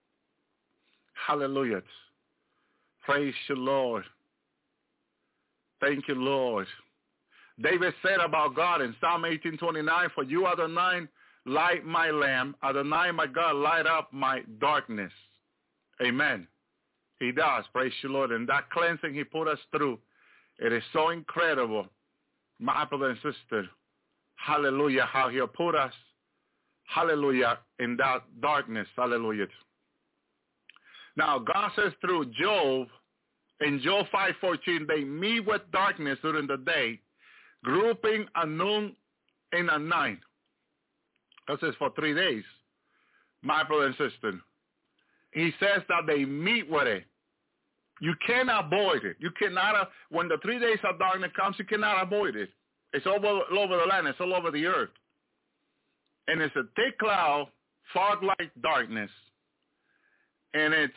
Hallelujah. Praise the Lord. Thank you, Lord. David said about God in Psalm eighteen twenty-nine, for you, Adonai, light my lamp. Adonai, my God, light up my darkness. Amen. He does. Praise the Lord. And that cleansing he put us through, it is so incredible, my brother and sister. Hallelujah, how he'll put us, hallelujah, in that darkness. Hallelujah. Now, God says through Job, in Job five fourteen, they meet with darkness during the day, grouping at noon and at night. That says for three days, my brother and sister. He says that they meet with it. You cannot avoid it. You cannot, uh, when the three days of darkness comes, you cannot avoid it. It's all over, all over the land. It's all over the earth. And it's a thick cloud, fog-like darkness. And it's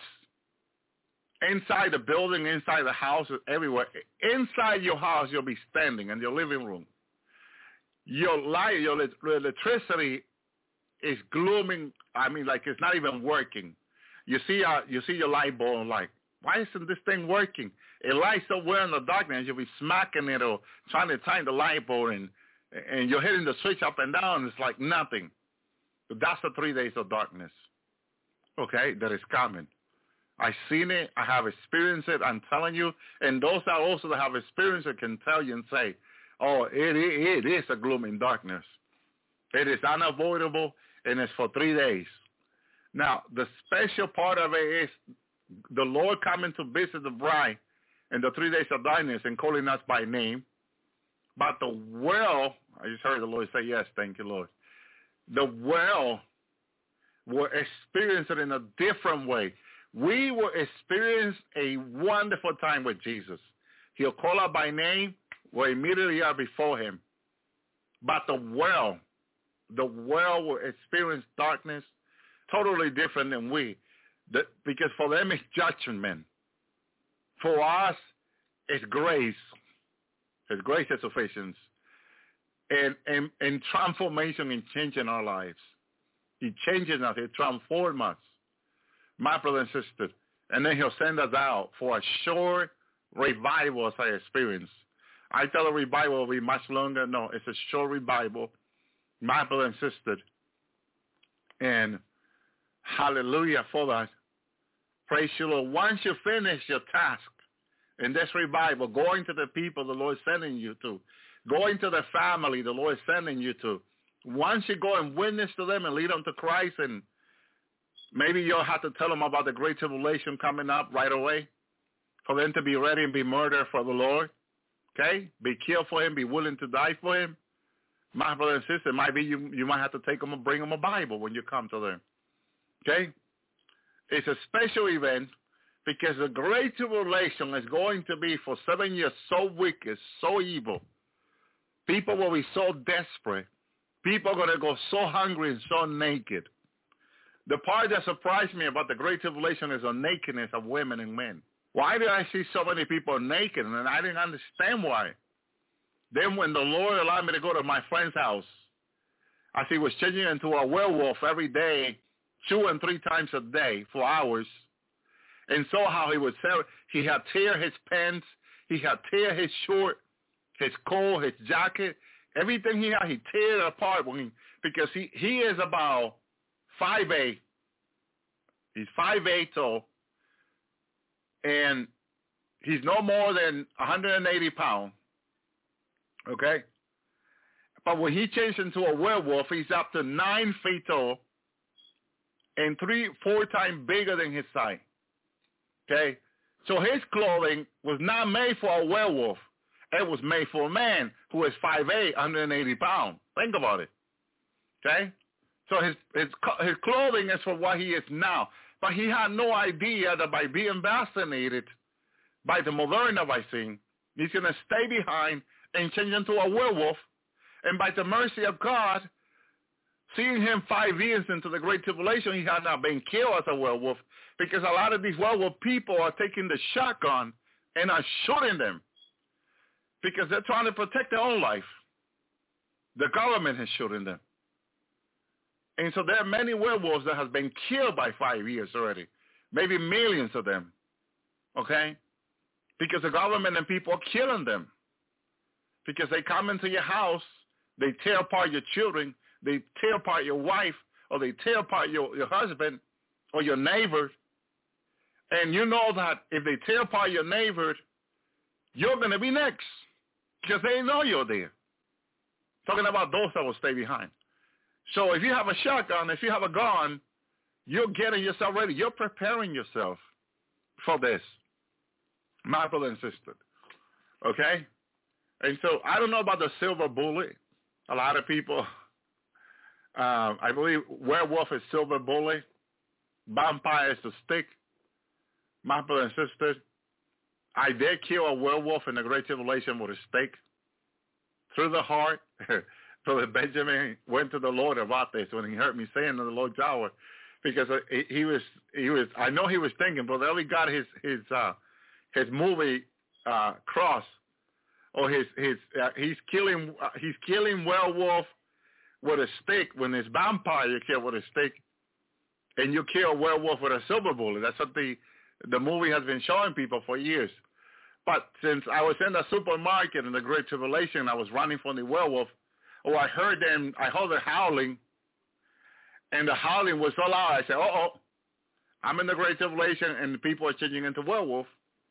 inside the building, inside the house, everywhere. Inside your house, you'll be standing in your living room. Your light, your electricity is glooming. I mean, like it's not even working. You see, uh, you see your light bulb like, why isn't this thing working? It lights somewhere in the darkness. You'll be smacking it or trying to time the light bulb, and and you're hitting the switch up and down. It's like nothing. But that's the three days of darkness, okay, that is coming. I've seen it. I have experienced it. I'm telling you. And those that also have experienced it can tell you and say, oh, it, it, it is a gloomy darkness. It is unavoidable, and it's for three days. Now, the special part of it is the Lord coming to visit the bride in the three days of darkness and calling us by name. But the world, I just heard the Lord say, yes, thank you, Lord. The world will experience it in a different way. We will experience a wonderful time with Jesus. He'll call us by name. We'll immediately are before him. But the world, the world will experience darkness totally different than we. The, because for them it's judgment. For us, it's grace. It's grace and sufficient. And, and, and transformation and changing our lives. He changes us. He transforms us. My brother and sister. And then he'll send us out for a short revival as I experience. I tell a revival will be much longer. No, it's a short revival. My brother and sister. And hallelujah for that. Praise you, Lord. Once you finish your task in this revival, going to the people the Lord is sending you to, going to the family the Lord is sending you to, once you go and witness to them and lead them to Christ, and maybe you'll have to tell them about the great tribulation coming up right away. for them to be ready and be murdered for the Lord. Okay? Be killed for him, be willing to die for him. My brother and sister, it might be you, you might have to take them and bring them a Bible when you come to them. Okay? It's a special event because the Great Tribulation is going to be for seven years so wicked, so evil. People will be so desperate. People are going to go so hungry and so naked. The part that surprised me about the Great Tribulation is the nakedness of women and men. Why did I see so many people naked? And I didn't understand why. Then when the Lord allowed me to go to my friend's house, as he was changing into a werewolf every day, two and three times a day for hours, and saw how he would tear, he had tear his pants, he had tear his shirt, his coat, his jacket, everything he had, he tear it apart when he, because he, he is about five eight. He's five eight tall, and he's no more than one hundred eighty pounds. Okay? But when he changed into a werewolf, he's up to nine feet tall and three, four times bigger than his size. Okay? So his clothing was not made for a werewolf. It was made for a man who is five eight, one hundred eighty pounds. Think about it. Okay? So his, his, his clothing is for what he is now. But he had no idea that by being vaccinated by the Moderna vaccine, he's going to stay behind and change into a werewolf. And by the mercy of God, seeing him five years into the Great Tribulation, he had not been killed as a werewolf because a lot of these werewolf people are taking the shotgun and are shooting them because they're trying to protect their own life. The government is shooting them. And so there are many werewolves that have been killed by five years already, maybe millions of them, okay? Because the government and people are killing them. Because they come into your house, they tear apart your children, they tear apart your wife, or they tear apart your, your husband or your neighbor. And you know that if they tear apart your neighbor, you're going to be next because they know you're there. Talking about those that will stay behind. So if you have a shotgun, if you have a gun, you're getting yourself ready. You're preparing yourself for this, my brother and sister. Okay? And so I don't know about the silver bullet. A lot of people, uh, I believe werewolf is silver bullet. Vampire is the stick. My brother and sister, I did kill a werewolf in the Great Tribulation with a stake through the heart. So Benjamin went to the Lord about this when he heard me saying to the Lord Tower, because he, he was, he was, I know he was thinking, but then he got his, his, uh, his movie, uh, cross, or his, his, uh, he's killing, uh, he's killing werewolf with a stick when it's vampire you kill with a stick, and you kill a werewolf with a silver bullet. That's what the, the movie has been showing people for years. But since I was in the supermarket in the Great Tribulation, I was running from the werewolf. Oh, I heard them, I heard the howling, and the howling was so loud, I said, uh-oh, I'm in the Great Tribulation, and the people are changing into werewolf.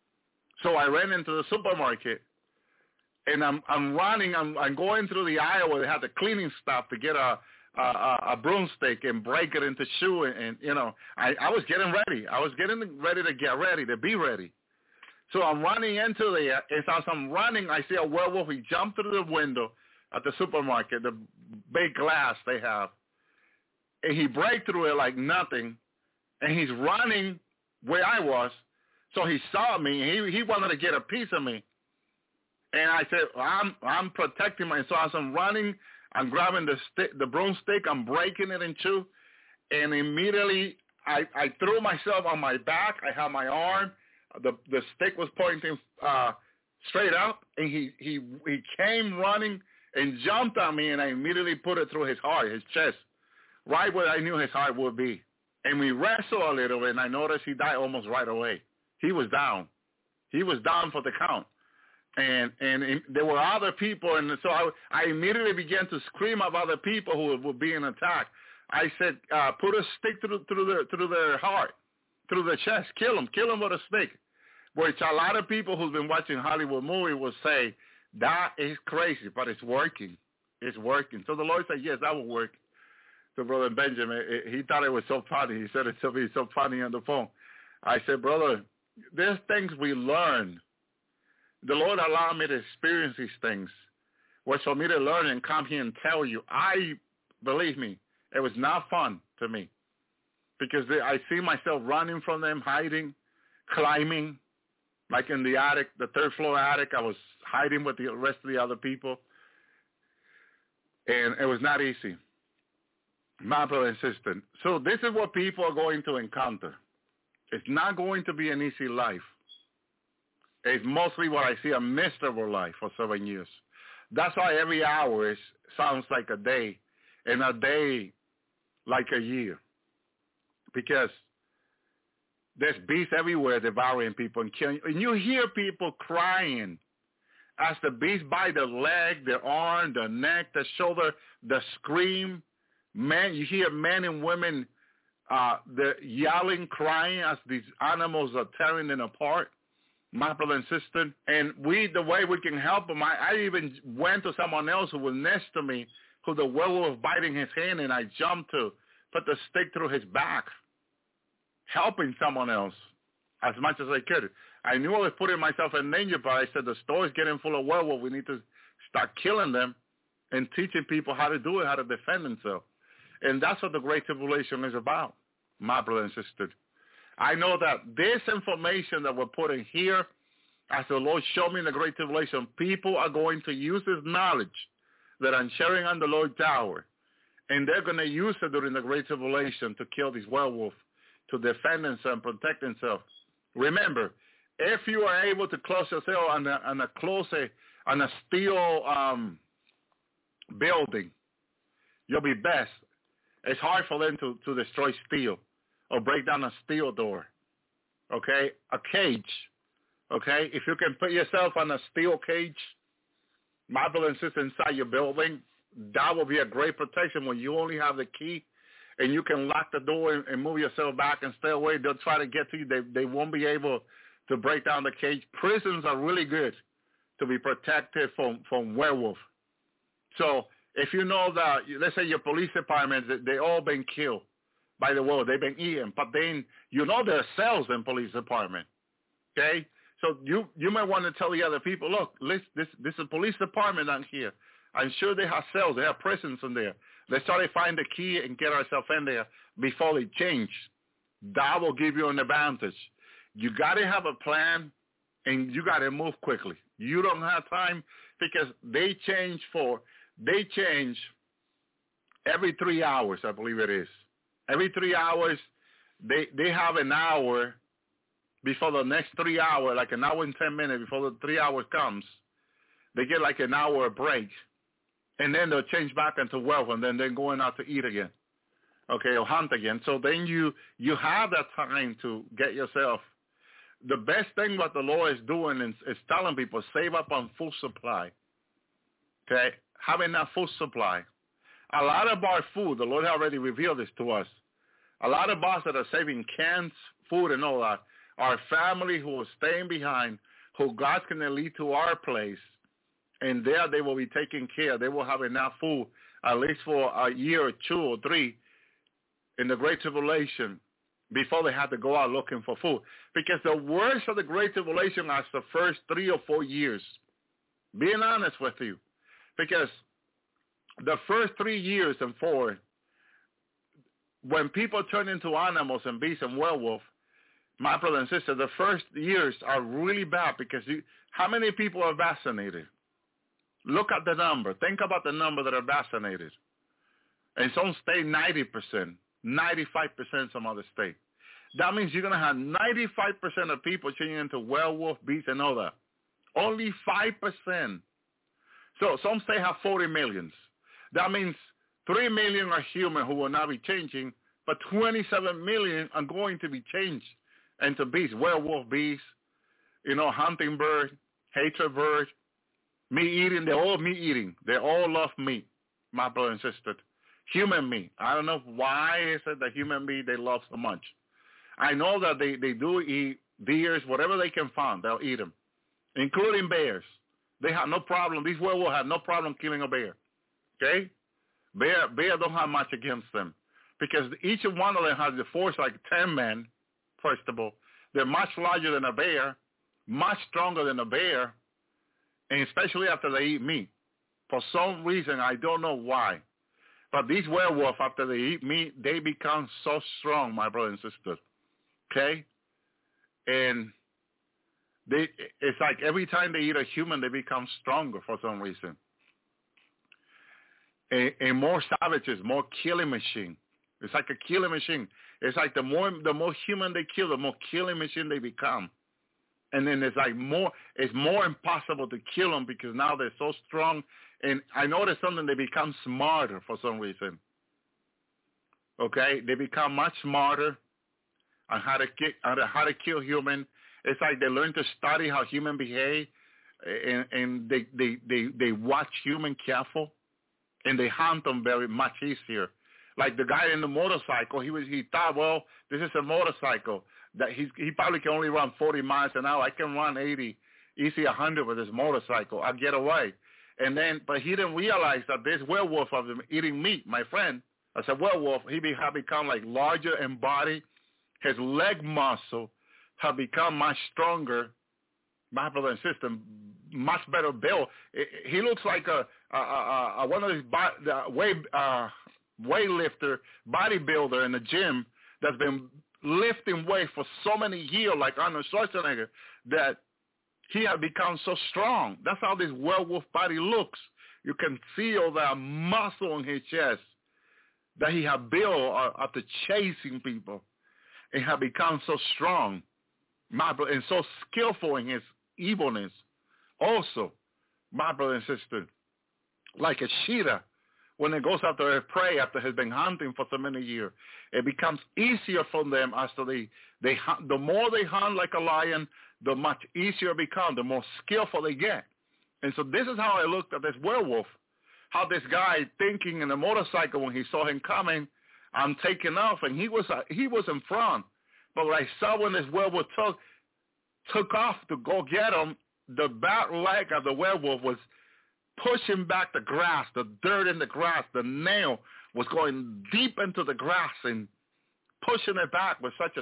So I ran into the supermarket, and I'm I'm running, I'm, I'm going through the aisle where they have the cleaning stuff to get a a, a broomstick and break it into shoe, and, and you know, I, I was getting ready. I was getting ready to get ready, to be ready. So I'm running into there, and as I'm running, I see a werewolf. He jumped through the window at the supermarket, the big glass they have. And he break through it like nothing. And he's running where I was. So he saw me. And he, he wanted to get a piece of me. And I said, I'm I'm protecting myself. So as I'm running, I'm grabbing the stick, the broomstick. I'm breaking it in two. And immediately I, I threw myself on my back. I had my arm. The the stick was pointing uh, straight up. And he, he, he came running and jumped on me, and I immediately put it through his heart, his chest, right where I knew his heart would be. And we wrestled a little bit, and I noticed he died almost right away. He was down. He was down for the count. And and, and there were other people, and so I, I immediately began to scream of other people who were being attacked. I said, uh, put a stick through, through, their, through their heart, through their chest. Kill them. Kill them with a stick. Which a lot of people who've been watching Hollywood movies will say, that is crazy, but it's working. It's working. So the Lord said, yes, that will work. So Brother Benjamin, he thought it was so funny. He said it to me so funny on the phone. I said, brother, there's things we learn. The Lord allowed me to experience these things. Was for me to learn and come here and tell you. I, believe me, it was not fun to me. Because they, I see myself running from them, hiding, climbing. Like in the attic, the third floor attic, I was hiding with the rest of the other people. And it was not easy. My brother and sister. So this is what people are going to encounter. It's not going to be an easy life. It's mostly what I see, a miserable life for seven years. That's why every hour is, sounds like a day, and a day like a year. Because there's beasts everywhere devouring people and killing. And you hear people crying as the beast bite the leg, the arm, the neck, the shoulder, the scream. Man, you hear men and women uh, they're yelling, crying as these animals are tearing them apart, my brother and sister. And we, the way we can help them, I, I even went to someone else who was next to me, who the werewolf was biting his hand, and I jumped to put the stick through his back, helping someone else as much as I could. I knew I was putting myself in danger, but I said, the store is getting full of werewolves. We need to start killing them and teaching people how to do it, how to defend themselves. And that's what the Great Tribulation is about, my brother and sister. I know that this information that we're putting here, as the Lord showed me in the Great Tribulation, people are going to use this knowledge that I'm sharing on the Lord's hour, and they're going to use it during the Great Tribulation to kill these werewolves, to defend themselves and protect themselves. Remember, if you are able to close yourself on a, on a close, on a steel um, building, you'll be best. It's hard for them to, to destroy steel or break down a steel door, okay? A cage, okay? If you can put yourself on a steel cage, my brother and sister, inside your building, that will be a great protection when you only have the key and you can lock the door and, and move yourself back and stay away. They'll try to get to you. They, they won't be able to break down the cage. Prisons are really good to be protected from, from werewolf. So if you know that, let's say your police department, they all been killed by the werewolf. They've been eaten. But then you know there are cells in police department, okay? So you, you might want to tell the other people, look, this, this, this is a police department down here. I'm sure they have cells. They have prisons in there. Let's try to find the key and get ourselves in there before they change. That will give you an advantage. You got to have a plan, and you got to move quickly. You don't have time because they change for, they change every three hours, I believe it is. Every three hours, they, they have an hour before the next three hours, like an hour and ten minutes before the three hours comes. They get like an hour break. And then they'll change back into wealth, and then they're going out to eat again, okay, or hunt again. So then you you have that time to get yourself. The best thing what the Lord is doing is, is telling people, save up on food supply, okay, have enough food supply. A lot of our food, the Lord already revealed this to us. A lot of us that are saving cans, food, and all that, our family who are staying behind, who God's going to lead to our place, and there they will be taken care. They will have enough food at least for a year or two or three in the Great Tribulation before they have to go out looking for food. Because the worst of the Great Tribulation is the first three or four years. Being honest with you. Because the first three years and four, when people turn into animals and beasts and werewolves, my brother and sister, the first years are really bad because you, how many people are vaccinated? Look at the number. Think about the number that are vaccinated. In some state, ninety percent, ninety-five percent some other state. That means you're going to have ninety-five percent of people changing into werewolf, beast, and all that. Only five percent. So some states have forty million. That means three million are human who will not be changing, but twenty-seven million are going to be changed into beasts, werewolf beasts, you know, hunting bird, hatred bird, meat eating. They're all meat eating. They all love meat, my brother and sister. Human meat. I don't know why is it that human meat they love so much. I know that they, they do eat deers, whatever they can find, they'll eat them, including bears. They have no problem. These werewolves have no problem killing a bear. Okay? Bear, bear don't have much against them because each one of them has the force like ten men, first of all. They're much larger than a bear, much stronger than a bear, and especially after they eat meat. For some reason, I don't know why. But these werewolves, after they eat meat, they become so strong, my brother and sister. Okay? And they, it's like every time they eat a human, they become stronger for some reason. And, and more savages, more killing machine. It's like a killing machine. It's like the more the more human they kill, the more killing machine they become. And then it's like more, it's more impossible to kill them because now they're so strong. And I noticed something, they become smarter for some reason. Okay? They become much smarter on how to, kick, on how to kill human. It's like they learn to study how human behave, and, and they, they, they, they watch human careful, and they hunt them very much easier. Like the guy in the motorcycle, he was he thought, well, this is a motorcycle that he's, he probably can only run forty miles an hour. I can run eighty, easy one hundred with this motorcycle. I'll get away. And then, but he didn't realize that this werewolf of them eating meat, my friend, as a werewolf, he be, have become like larger in body. His leg muscle have become much stronger. My brother and sister, much better built. He looks like a, a, a, a one of these bo- way. Uh, weightlifter, bodybuilder in the gym that's been lifting weight for so many years, like Arnold Schwarzenegger, that he had become so strong. That's how this werewolf body looks. You can feel that muscle in his chest that he had built after chasing people, and had become so strong my brother, and so skillful in his evilness. Also, my brother and sister, like a cheetah, when it goes after a prey after has been hunting for so many years, it becomes easier for them as they, they hunt. The more they hunt like a lion, the much easier it becomes, the more skillful they get. And so this is how I looked at this werewolf, how this guy thinking in a motorcycle when he saw him coming, I'm taking off, and he was uh, he was in front. But what I saw when this werewolf took, took off to go get him, the back leg of the werewolf was pushing back the grass, the dirt in the grass. The nail was going deep into the grass and pushing it back with such a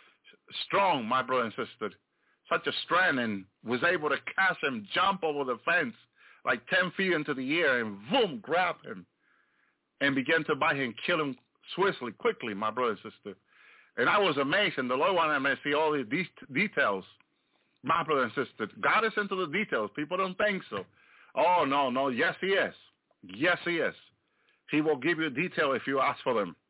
strong, my brother and sister, such a strength, and was able to catch him, jump over the fence like ten feet into the air, and boom, grab him and begin to bite him, kill him swiftly, quickly, my brother and sister. And I was amazed, and the Lord wanted me to see all these de- details, my brother and sister. God is into the details. People don't think so. Oh, no, no. Yes, he is. Yes, he is. He will give you detail if you ask for them,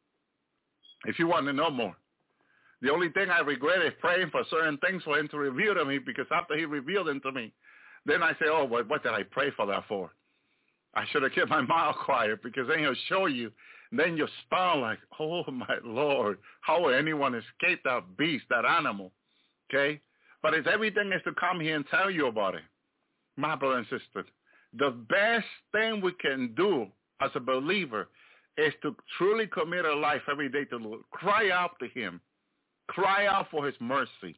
if you want to know more. The only thing I regret is praying for certain things for him to reveal to me, because after he revealed them to me, then I say, oh, what, what did I pray for that for? I should have kept my mouth quiet, because then he'll show you. And then you'll start like, oh, my Lord, how will anyone escape that beast, that animal? Okay? But it's everything is to come here and tell you about it, my brother and sister. The best thing we can do as a believer is to truly commit our life every day to the Lord. Cry out to him. Cry out for his mercy.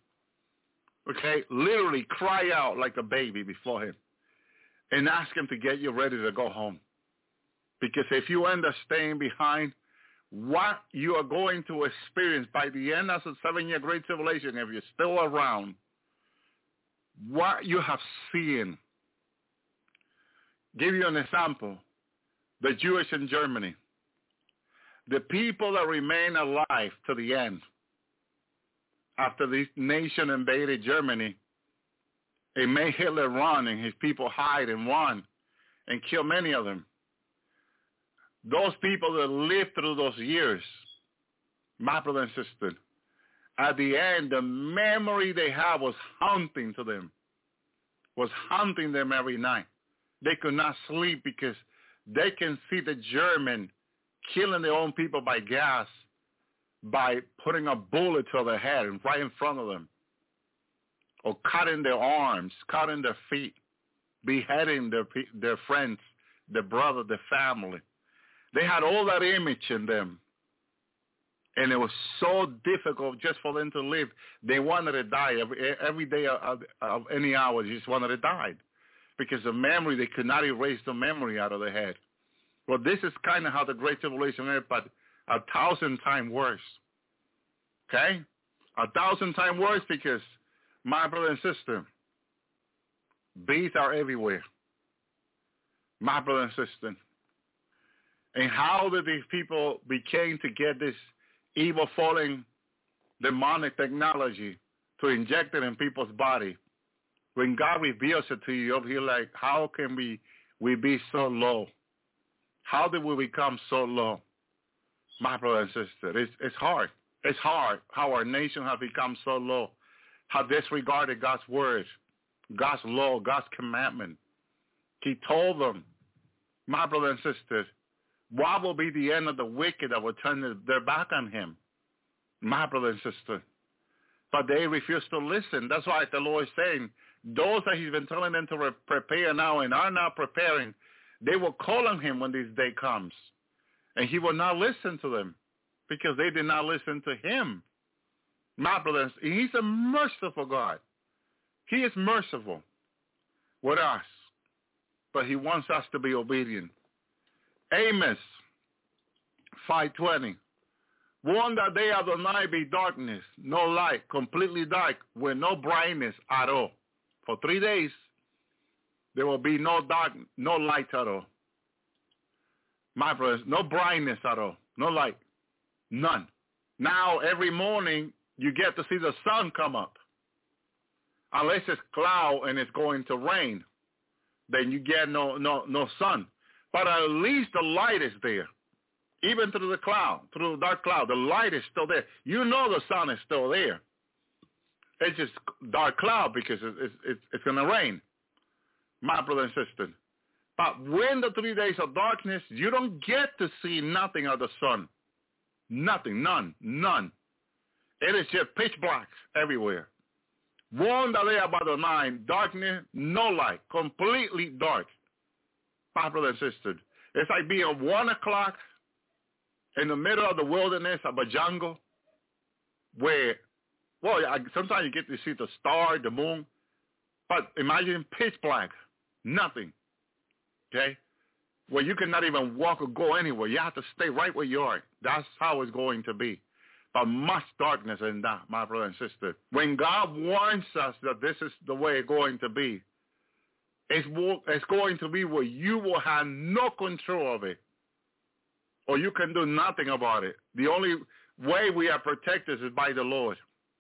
Okay? Literally cry out like a baby before him and ask him to get you ready to go home. Because if you end up staying behind, what you are going to experience by the end of the seven-year Great Tribulation, if you're still around, what you have seen. Give you an example. The Jewish in Germany. The people that remain alive to the end after this nation invaded Germany, it made Hitler run and his people hide and run and kill many of them. Those people that lived through those years, my brother and sister, at the end, the memory they had was haunting to them, was haunting them every night. They could not sleep because they can see the German killing their own people by gas, by putting a bullet to their head and right in front of them, or cutting their arms, cutting their feet, beheading their their friends, their brother, their family. They had all that image in them, and it was so difficult just for them to live. They wanted to die every every day of, of any hour. They just wanted to die. Because the memory, they could not erase the memory out of their head. Well, this is kind of how the Great Tribulation is, but a thousand times worse. Okay? A thousand times worse because, my brother and sister, bees are everywhere. My brother and sister. And how did these people became to get this evil falling demonic technology to inject it in people's body? When God reveals it to you, you're like, how can we, we be so low? How did we become so low? My brother and sister, it's, it's hard. It's hard how our nation has become so low, how disregarded God's word, God's law, God's commandment. He told them, my brother and sister, what will be the end of the wicked that will turn their back on him? My brother and sister. But they refuse to listen. That's why the Lord is saying, those that he's been telling them to re- prepare now and are not preparing, they will call on him when this day comes. And he will not listen to them because they did not listen to him. My brothers, he's a merciful God. He is merciful with us, but he wants us to be obedient. Amos five twenty. One that day of the night be darkness, no light, completely dark, with no brightness at all. For three days, there will be no dark, no light at all. My brothers, no brightness at all, no light, none. Now, every morning, you get to see the sun come up. Unless it's cloud and it's going to rain, then you get no, no, no sun. But at least the light is there. Even through the cloud, through the dark cloud, the light is still there. You know the sun is still there. It's just dark cloud because it's, it's, it's going to rain, my brother and sister. But when the three days of darkness, you don't get to see nothing of the sun. Nothing, none, none. It is just pitch black everywhere. One day about the nine, darkness, no light, completely dark. My brother and sister, it's like being at one o'clock in the middle of the wilderness of a jungle where, well, sometimes you get to see the star, the moon, but imagine pitch black, nothing, okay? Where you cannot even walk or go anywhere. You have to stay right where you are. That's how it's going to be. But much darkness in that, my brother and sister. When God warns us that this is the way it's going to be, it's, it's going to be where you will have no control of it, or you can do nothing about it. The only way we are protected is by the Lord,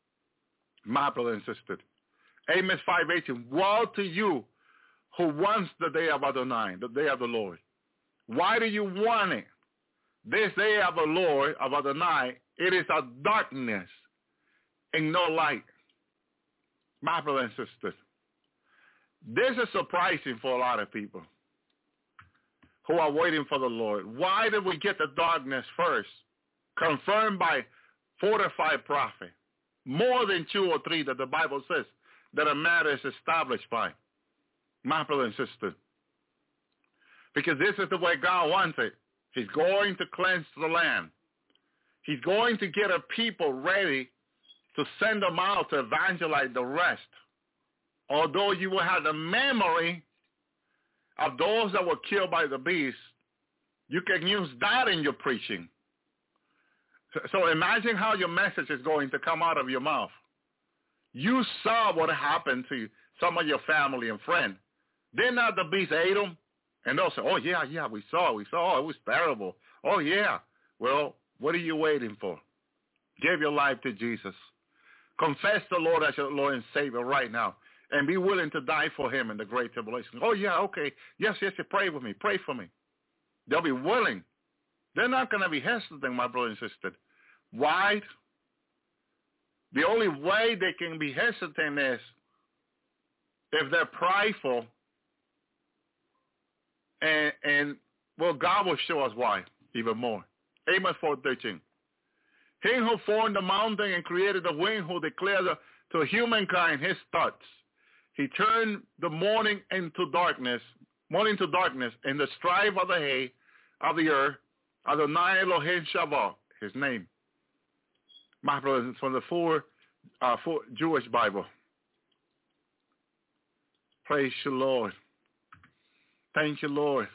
my brother and sister. Amos five eighteen, woe to you who wants the day of Adonai, the day of the Lord. Why do you want it? This day of the Lord, of Adonai, it is a darkness and no light. My brother and sister, this is surprising for a lot of people who are waiting for the Lord. Why did we get the darkness first? Confirmed by fortified prophet. More than two or three that the Bible says that a matter is established by. My brother and sister. Because this is the way God wants it. He's going to cleanse the land. He's going to get a people ready to send them out to evangelize the rest. Although you will have the memory of those that were killed by the beast, you can use that in your preaching. So imagine how your message is going to come out of your mouth. You saw what happened to some of your family and friends. Then not the beast ate them, and they'll say, oh, yeah, yeah, we saw, we saw, it was terrible. Oh, yeah. Well, what are you waiting for? Give your life to Jesus. Confess the Lord as your Lord and Savior right now, and be willing to die for him in the great tribulation. Oh, yeah, okay. Yes, yes, you pray with me. Pray for me. They'll be willing. They're not going to be hesitant, my brother and sister. Why? The only way they can be hesitant is if they're prideful, and, and well, God will show us why even more. Amos four thirteen. He who formed the mountain and created the wind, who declared to humankind his thoughts. He turned the morning into darkness, morning to darkness, and the strife of the hay of the earth, Adonai Elohim Shabbat, his name. My brothers, from the four, uh, four Jewish Bible. Praise you, Lord. Thank you, Lord.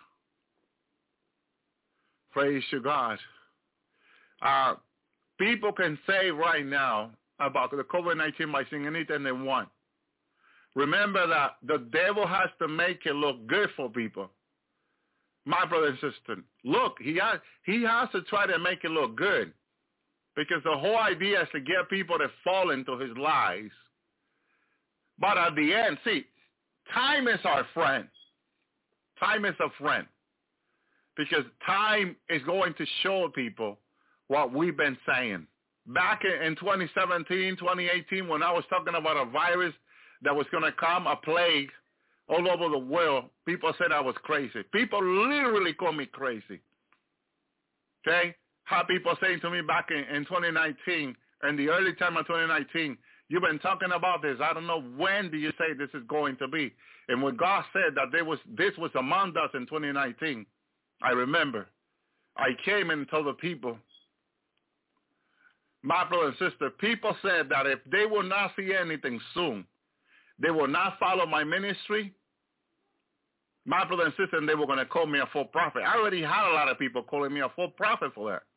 Praise you, God. Uh, people can say right now, about the COVID nineteen vaccine anything they want. Remember that the devil has to make it look good for people. My brother and sister, look, he has, he has to try to make it look good because the whole idea is to get people to fall into his lies. But at the end, see, time is our friend. Time is a friend because time is going to show people what we've been saying. Back in twenty seventeen, twenty eighteen, when I was talking about a virus that was going to come, a plague all over the world, people said I was crazy. People literally called me crazy. Okay? How people saying to me back in, in twenty nineteen, in the early time of twenty nineteen, you've been talking about this. I don't know when do you say this is going to be. And when God said that there was this was among us in twenty nineteen, I remember. I came and told the people, my brother and sister, people said that if they will not see anything soon, they will not follow my ministry, my brother and sister, and they were going to call me a full prophet. I already had a lot of people calling me a full prophet for that.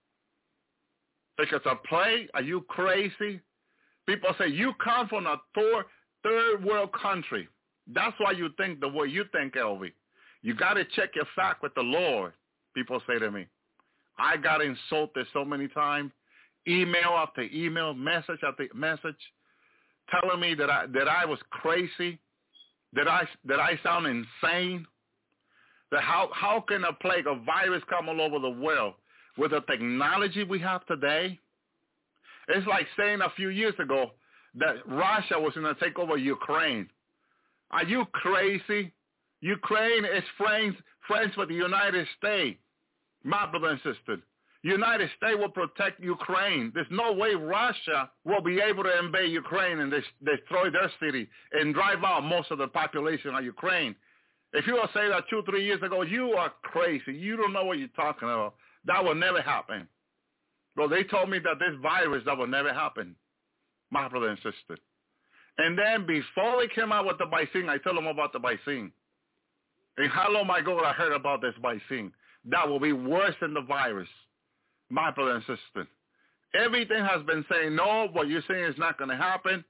Because a plague, are you crazy? People say, you come from a third, third world country. That's why you think the way you think, Elvi. You got to check your fact with the Lord, people say to me. I got insulted so many times. Email after email, message after message, telling me that I that I was crazy, that I that I sound insane. That how how can a plague, a virus come all over the world with the technology we have today? It's like saying a few years ago that Russia was going to take over Ukraine. Are you crazy? Ukraine is friends friends with the United States, my brother and sister. United States will protect Ukraine. There's no way Russia will be able to invade Ukraine and des- destroy their city and drive out most of the population of Ukraine. If you will say that two, three years ago, you are crazy. You don't know what you're talking about. That will never happen. Well, they told me that this virus, that will never happen, my brother and sister. And then before they came out with the vaccine, I told them about the vaccine. And how long ago I heard about this vaccine? That will be worse than the virus. My brother and sister, everything has been saying, no, what you're saying is not going to happen.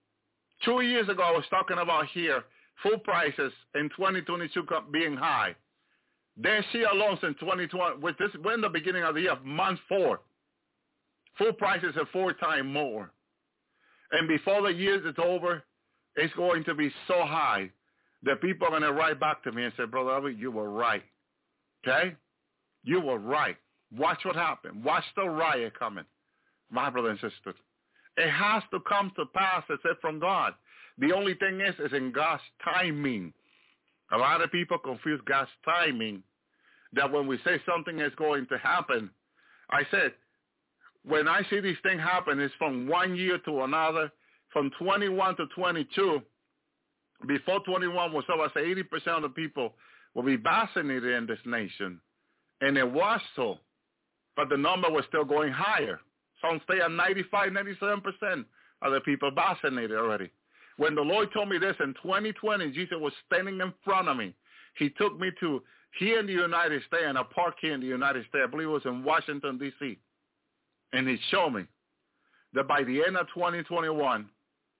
Two years ago, I was talking about here, food prices in twenty twenty-two being high. Then share loans in twenty twenty, with this, we're in the beginning of the year, month four. Food prices are four times more. And before the year is over, it's going to be so high that people are going to write back to me and say, Brother, you were right. Okay? You were right. Watch what happened. Watch the riot coming, my brother and sister. It has to come to pass, as if from God. The only thing is, is in God's timing. A lot of people confuse God's timing, that when we say something is going to happen, I said, when I see these things happen, it's from one year to another, from twenty-one to twenty-two. Before twenty-one was over, I say eighty percent of the people will be vaccinated in this nation. And it was so. But the number was still going higher. Some stay at ninety-five, ninety-seven percent of the people vaccinated already. When the Lord told me this in twenty twenty, Jesus was standing in front of me. He took me to here in the United States, in a park here in the United States. I believe it was in Washington, D C And he showed me that by the end of twenty twenty-one,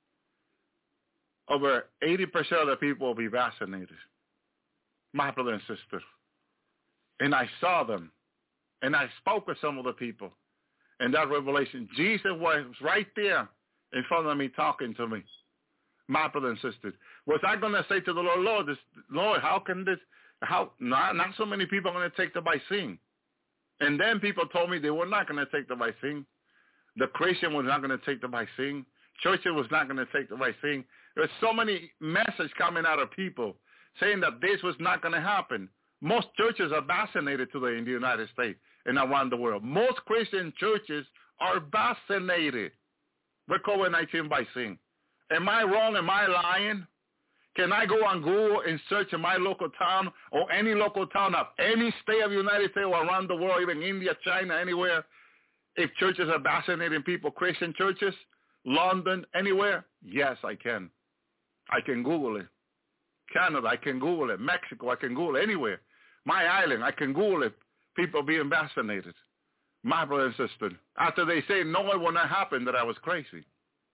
over eighty percent of the people will be vaccinated. My brother and sister. And I saw them. And I spoke with some of the people in that revelation. Jesus was right there in front of me talking to me, my brother and sister. Was I going to say to the Lord, Lord, this, Lord, how can this, how, not, not so many people are going to take the vaccine. And then people told me they were not going to take the vaccine. The Christian was not going to take the vaccine. Churches was not going to take the vaccine. There's so many messages coming out of people saying that this was not going to happen. Most churches are vaccinated today in the United States and around the world. Most Christian churches are vaccinated with COVID nineteen vaccine. Am I wrong? Am I lying? Can I go on Google and search in my local town or any local town of any state of the United States or around the world, even India, China, anywhere, if churches are vaccinating people, Christian churches, London, anywhere? Yes, I can. I can Google it. Canada, I can Google it. Mexico, I can Google it. Anywhere. My island, I can Google it. People being vaccinated. My brother and sister. After they say, no, it will not happen, that I was crazy.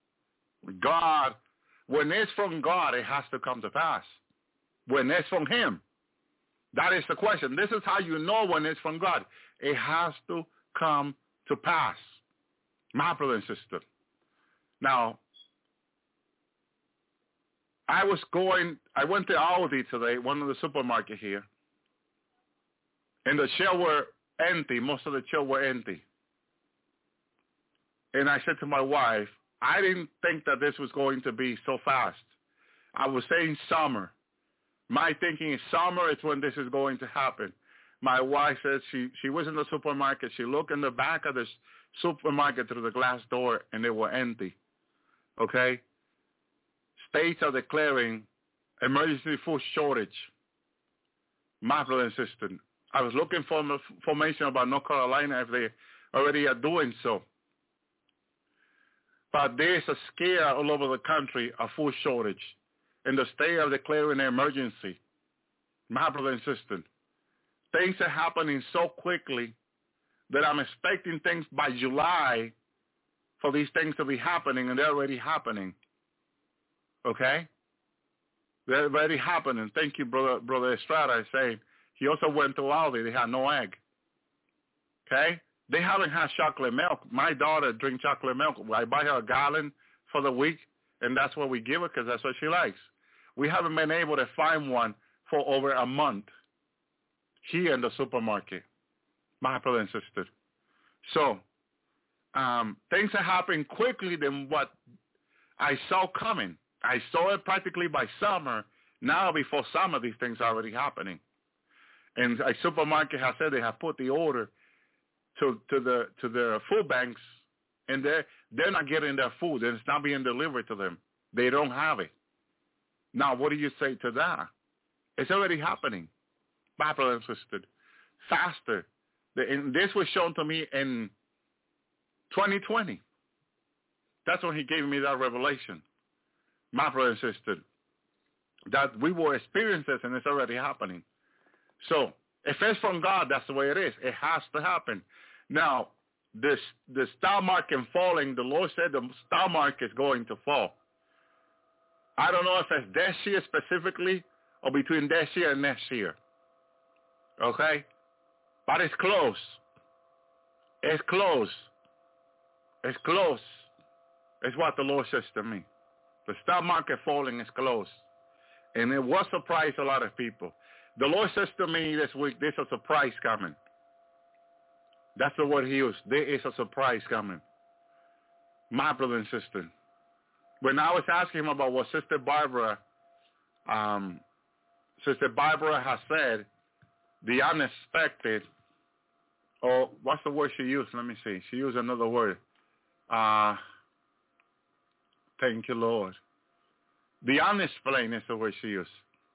God, when it's from God, it has to come to pass. When it's from him. That is the question. This is how you know when it's from God. It has to come to pass. My brother and sister. Now, I was going, I went to Aldi today, one of the supermarkets here, and the shelves were empty. Most of the shelves were empty. And I said to my wife, I didn't think that this was going to be so fast. I was saying summer. My thinking is summer is when this is going to happen. My wife said she, she was in the supermarket. She looked in the back of the supermarket through the glass door, and they were empty. Okay? States are declaring emergency food shortage. My brother and sister, I was looking for information about North Carolina if they already are doing so. But there's a scare all over the country of food shortage. And the state are declaring an emergency. My brother and sister, things are happening so quickly that I'm expecting things by July for these things to be happening, and they're already happening. Okay? They're already happening. Thank you, Brother Brother Estrada, saying he also went to Aldi. They had no egg. Okay? They haven't had chocolate milk. My daughter drinks chocolate milk. I buy her a gallon for the week, and that's what we give her because that's what she likes. We haven't been able to find one for over a month here in the supermarket, my brother and sister. So um, things are happening quickly than what I saw coming. I saw it practically by summer. Now before summer, these things are already happening. And a supermarket has said they have put the order to, to the to the food banks, and they're, they're not getting their food, and it's not being delivered to them. They don't have it. Now, what do you say to that? It's already happening, my brother and sister, faster. And this was shown to me in twenty twenty. That's when he gave me that revelation, my brother and sister, that we will experience this, and it's already happening. So if it's from God, that's the way it is. It has to happen. Now, this the stock market falling, the Lord said the stock market is going to fall. I don't know if it's this year specifically or between this year and next year. Okay? But it's close. It's close. It's close. It's what the Lord says to me. The stock market falling is close. And it will surprise a lot of people. The Lord says to me this week, there's a surprise coming. That's the word he used. There is a surprise coming. My brother and sister. When I was asking him about what Sister Barbara, um, Sister Barbara has said, the unexpected, or what's the word she used? Let me see. She used another word. Uh, thank you, Lord. The unexplained is the word she used.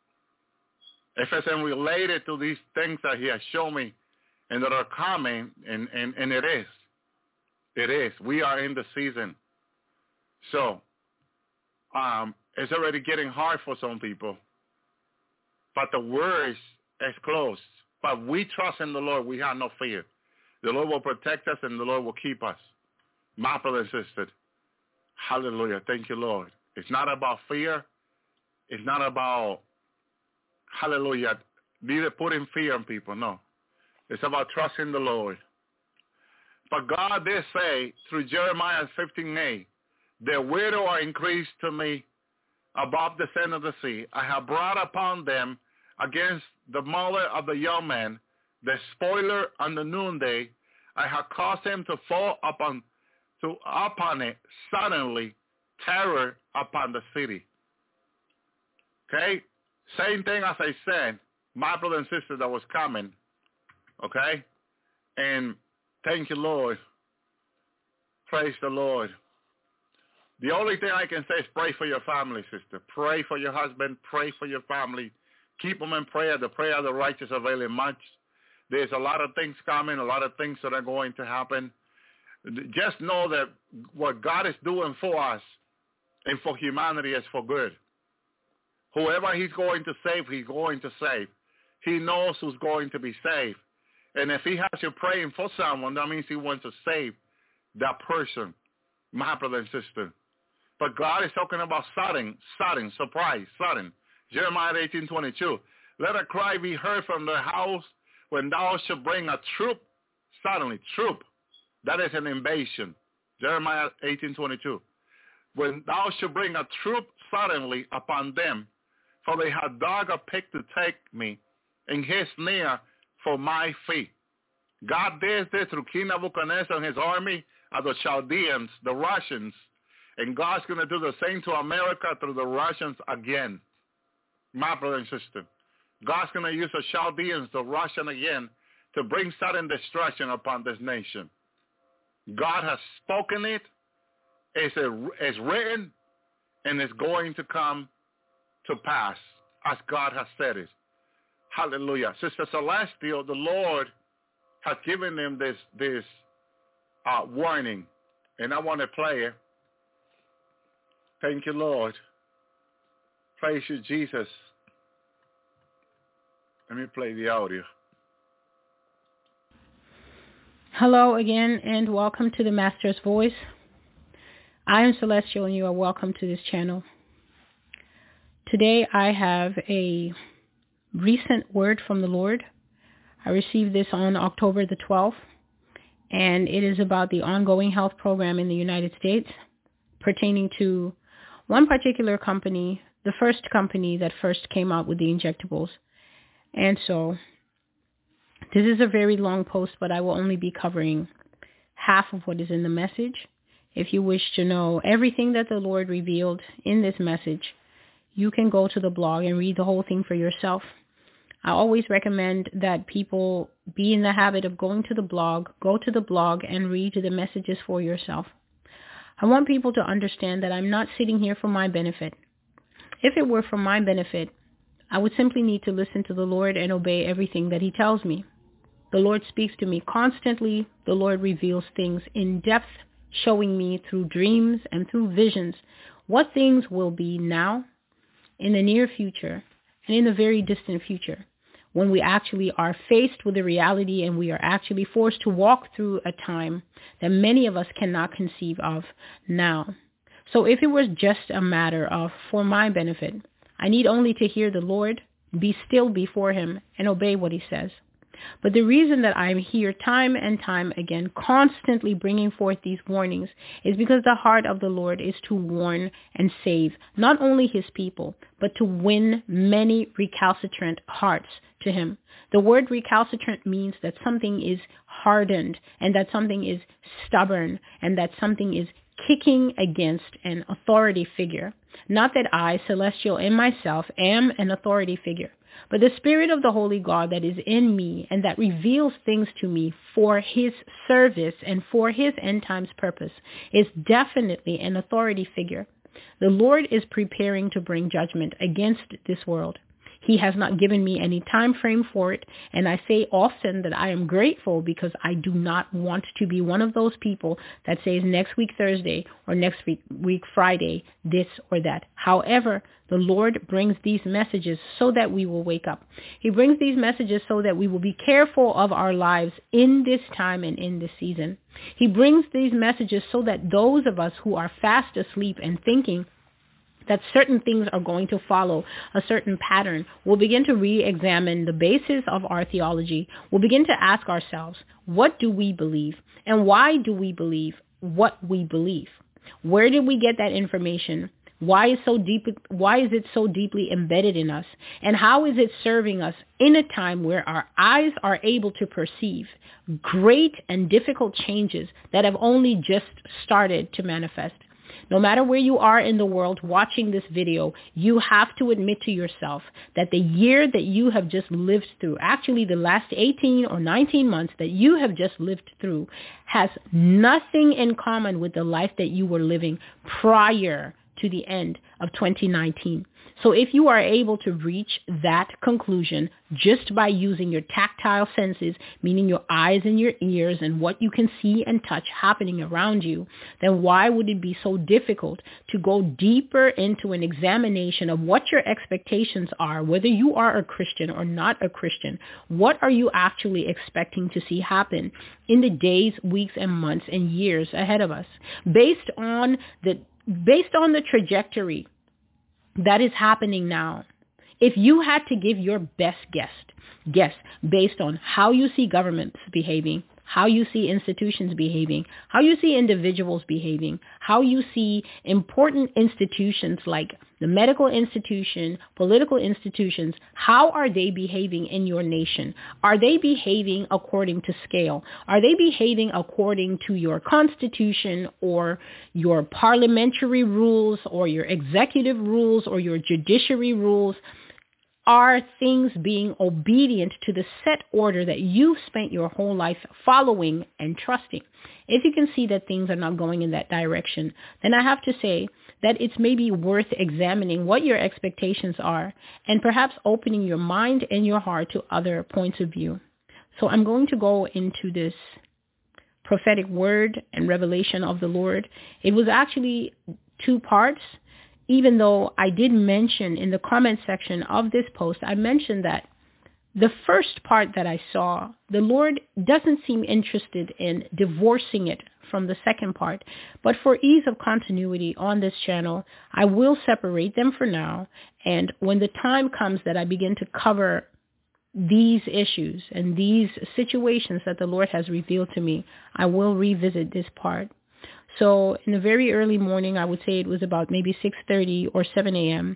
If it's related to these things that he has shown me and that are coming, and, and, and it is. It is. We are in the season. So, um, it's already getting hard for some people. But the worst is close. But we trust in the Lord. We have no fear. The Lord will protect us and the Lord will keep us. My brother and sister. Hallelujah. Thank you, Lord. It's not about fear. It's not about, hallelujah, neither putting fear on people. No. It's about trusting the Lord. But God did say through Jeremiah fifteen eight, their widow are increased to me above the sand of the sea. I have brought upon them against the mother of the young man, the spoiler on the noonday. I have caused him to fall upon, to, upon it suddenly, terror upon the city. Okay? Same thing as I said, my brother and sister that was coming. Okay? And thank you, Lord. Praise the Lord. The only thing I can say is pray for your family, sister. Pray for your husband. Pray for your family. Keep them in prayer. The prayer of the righteous availing much. There's a lot of things coming, a lot of things that are going to happen. Just know that what God is doing for us and for humanity is for good. Whoever he's going to save, he's going to save. He knows who's going to be saved. And if he has you praying for someone, that means he wants to save that person, my brother and sister. But God is talking about sudden, sudden, surprise, sudden. Jeremiah eighteen twenty-two. Let a cry be heard from the house when thou shalt bring a troop, suddenly, troop. That is an invasion. Jeremiah eighteen twenty-two. When thou shalt bring a troop suddenly upon them, for they have dug a pit to take me, in his snare for my feet. God did this through King Nebuchadnezzar and his army of the Chaldeans, the Russians, and God's going to do the same to America through the Russians again. My brother and sister, God's going to use the Chaldeans, the Russian again, to bring sudden destruction upon this nation. God has spoken it, it's, a, it's written, and it's going to come to pass as God has said it. Hallelujah. Sister Celestial, the Lord has given them this, this uh, warning, and I want to play it. Thank you, Lord. Praise you, Jesus. Let me play the audio. Hello again, and welcome to the Master's Voice. I am Celestial, and you are welcome to this channel. Today I have a recent word from the Lord. I received this on October the twelfth, and it is about the ongoing health program in the United States pertaining to one particular company, the first company that first came out with the injectables. And so this is a very long post, but I will only be covering half of what is in the message. If you wish to know everything that the Lord revealed in this message, you can go to the blog and read the whole thing for yourself. I always recommend that people be in the habit of going to the blog, go to the blog and read the messages for yourself. I want people to understand that I'm not sitting here for my benefit. If it were for my benefit, I would simply need to listen to the Lord and obey everything that he tells me. The Lord speaks to me constantly. The Lord reveals things in depth, showing me through dreams and through visions what things will be now, in the near future, and in the very distant future, when we actually are faced with the reality and we are actually forced to walk through a time that many of us cannot conceive of now. So if it was just a matter of for my benefit, I need only to hear the Lord, be still before him, and obey what he says. But the reason that I'm here time and time again, constantly bringing forth these warnings, is because the heart of the Lord is to warn and save not only his people, but to win many recalcitrant hearts to him. The word recalcitrant means that something is hardened, and that something is stubborn, and that something is kicking against an authority figure. Not that I, Celestial, and myself am an authority figure, but the Spirit of the Holy God that is in me and that reveals things to me for his service and for his end times purpose is definitely an authority figure. The Lord is preparing to bring judgment against this world. He has not given me any time frame for it, and I say often that I am grateful because I do not want to be one of those people that says next week Thursday or next week, week Friday, this or that. However, the Lord brings these messages so that we will wake up. He brings these messages so that we will be careful of our lives in this time and in this season. He brings these messages so that those of us who are fast asleep and thinking that certain things are going to follow a certain pattern, we'll begin to re-examine the basis of our theology. We'll begin to ask ourselves, what do we believe? And why do we believe what we believe? Where did we get that information? Why is so deep, why is it so deeply embedded in us? And how is it serving us in a time where our eyes are able to perceive great and difficult changes that have only just started to manifest? No matter where you are in the world watching this video, you have to admit to yourself that the year that you have just lived through, actually the last eighteen or nineteen months that you have just lived through, has nothing in common with the life that you were living prior to the end of twenty nineteen. So if you are able to reach that conclusion just by using your tactile senses, meaning your eyes and your ears and what you can see and touch happening around you, then why would it be so difficult to go deeper into an examination of what your expectations are, whether you are a Christian or not a Christian? What are you actually expecting to see happen in the days, weeks, and months and years ahead of us? Based on the based on the trajectory that is happening now, if you had to give your best guess, guess based on how you see governments behaving, how you see institutions behaving, how you see individuals behaving, how you see important institutions like the medical institution, political institutions, how are they behaving in your nation? Are they behaving according to scale? Are they behaving according to your constitution or your parliamentary rules or your executive rules or your judiciary rules? Are things being obedient to the set order that you've spent your whole life following and trusting? If you can see that things are not going in that direction, then I have to say that it's maybe worth examining what your expectations are and perhaps opening your mind and your heart to other points of view. So I'm going to go into this prophetic word and revelation of the Lord. It was actually two parts. Even though I did mention in the comment section of this post, I mentioned that the first part that I saw, the Lord doesn't seem interested in divorcing it from the second part. But for ease of continuity on this channel, I will separate them for now. And when the time comes that I begin to cover these issues and these situations that the Lord has revealed to me, I will revisit this part. So in the very early morning, I would say it was about maybe six thirty or seven a.m.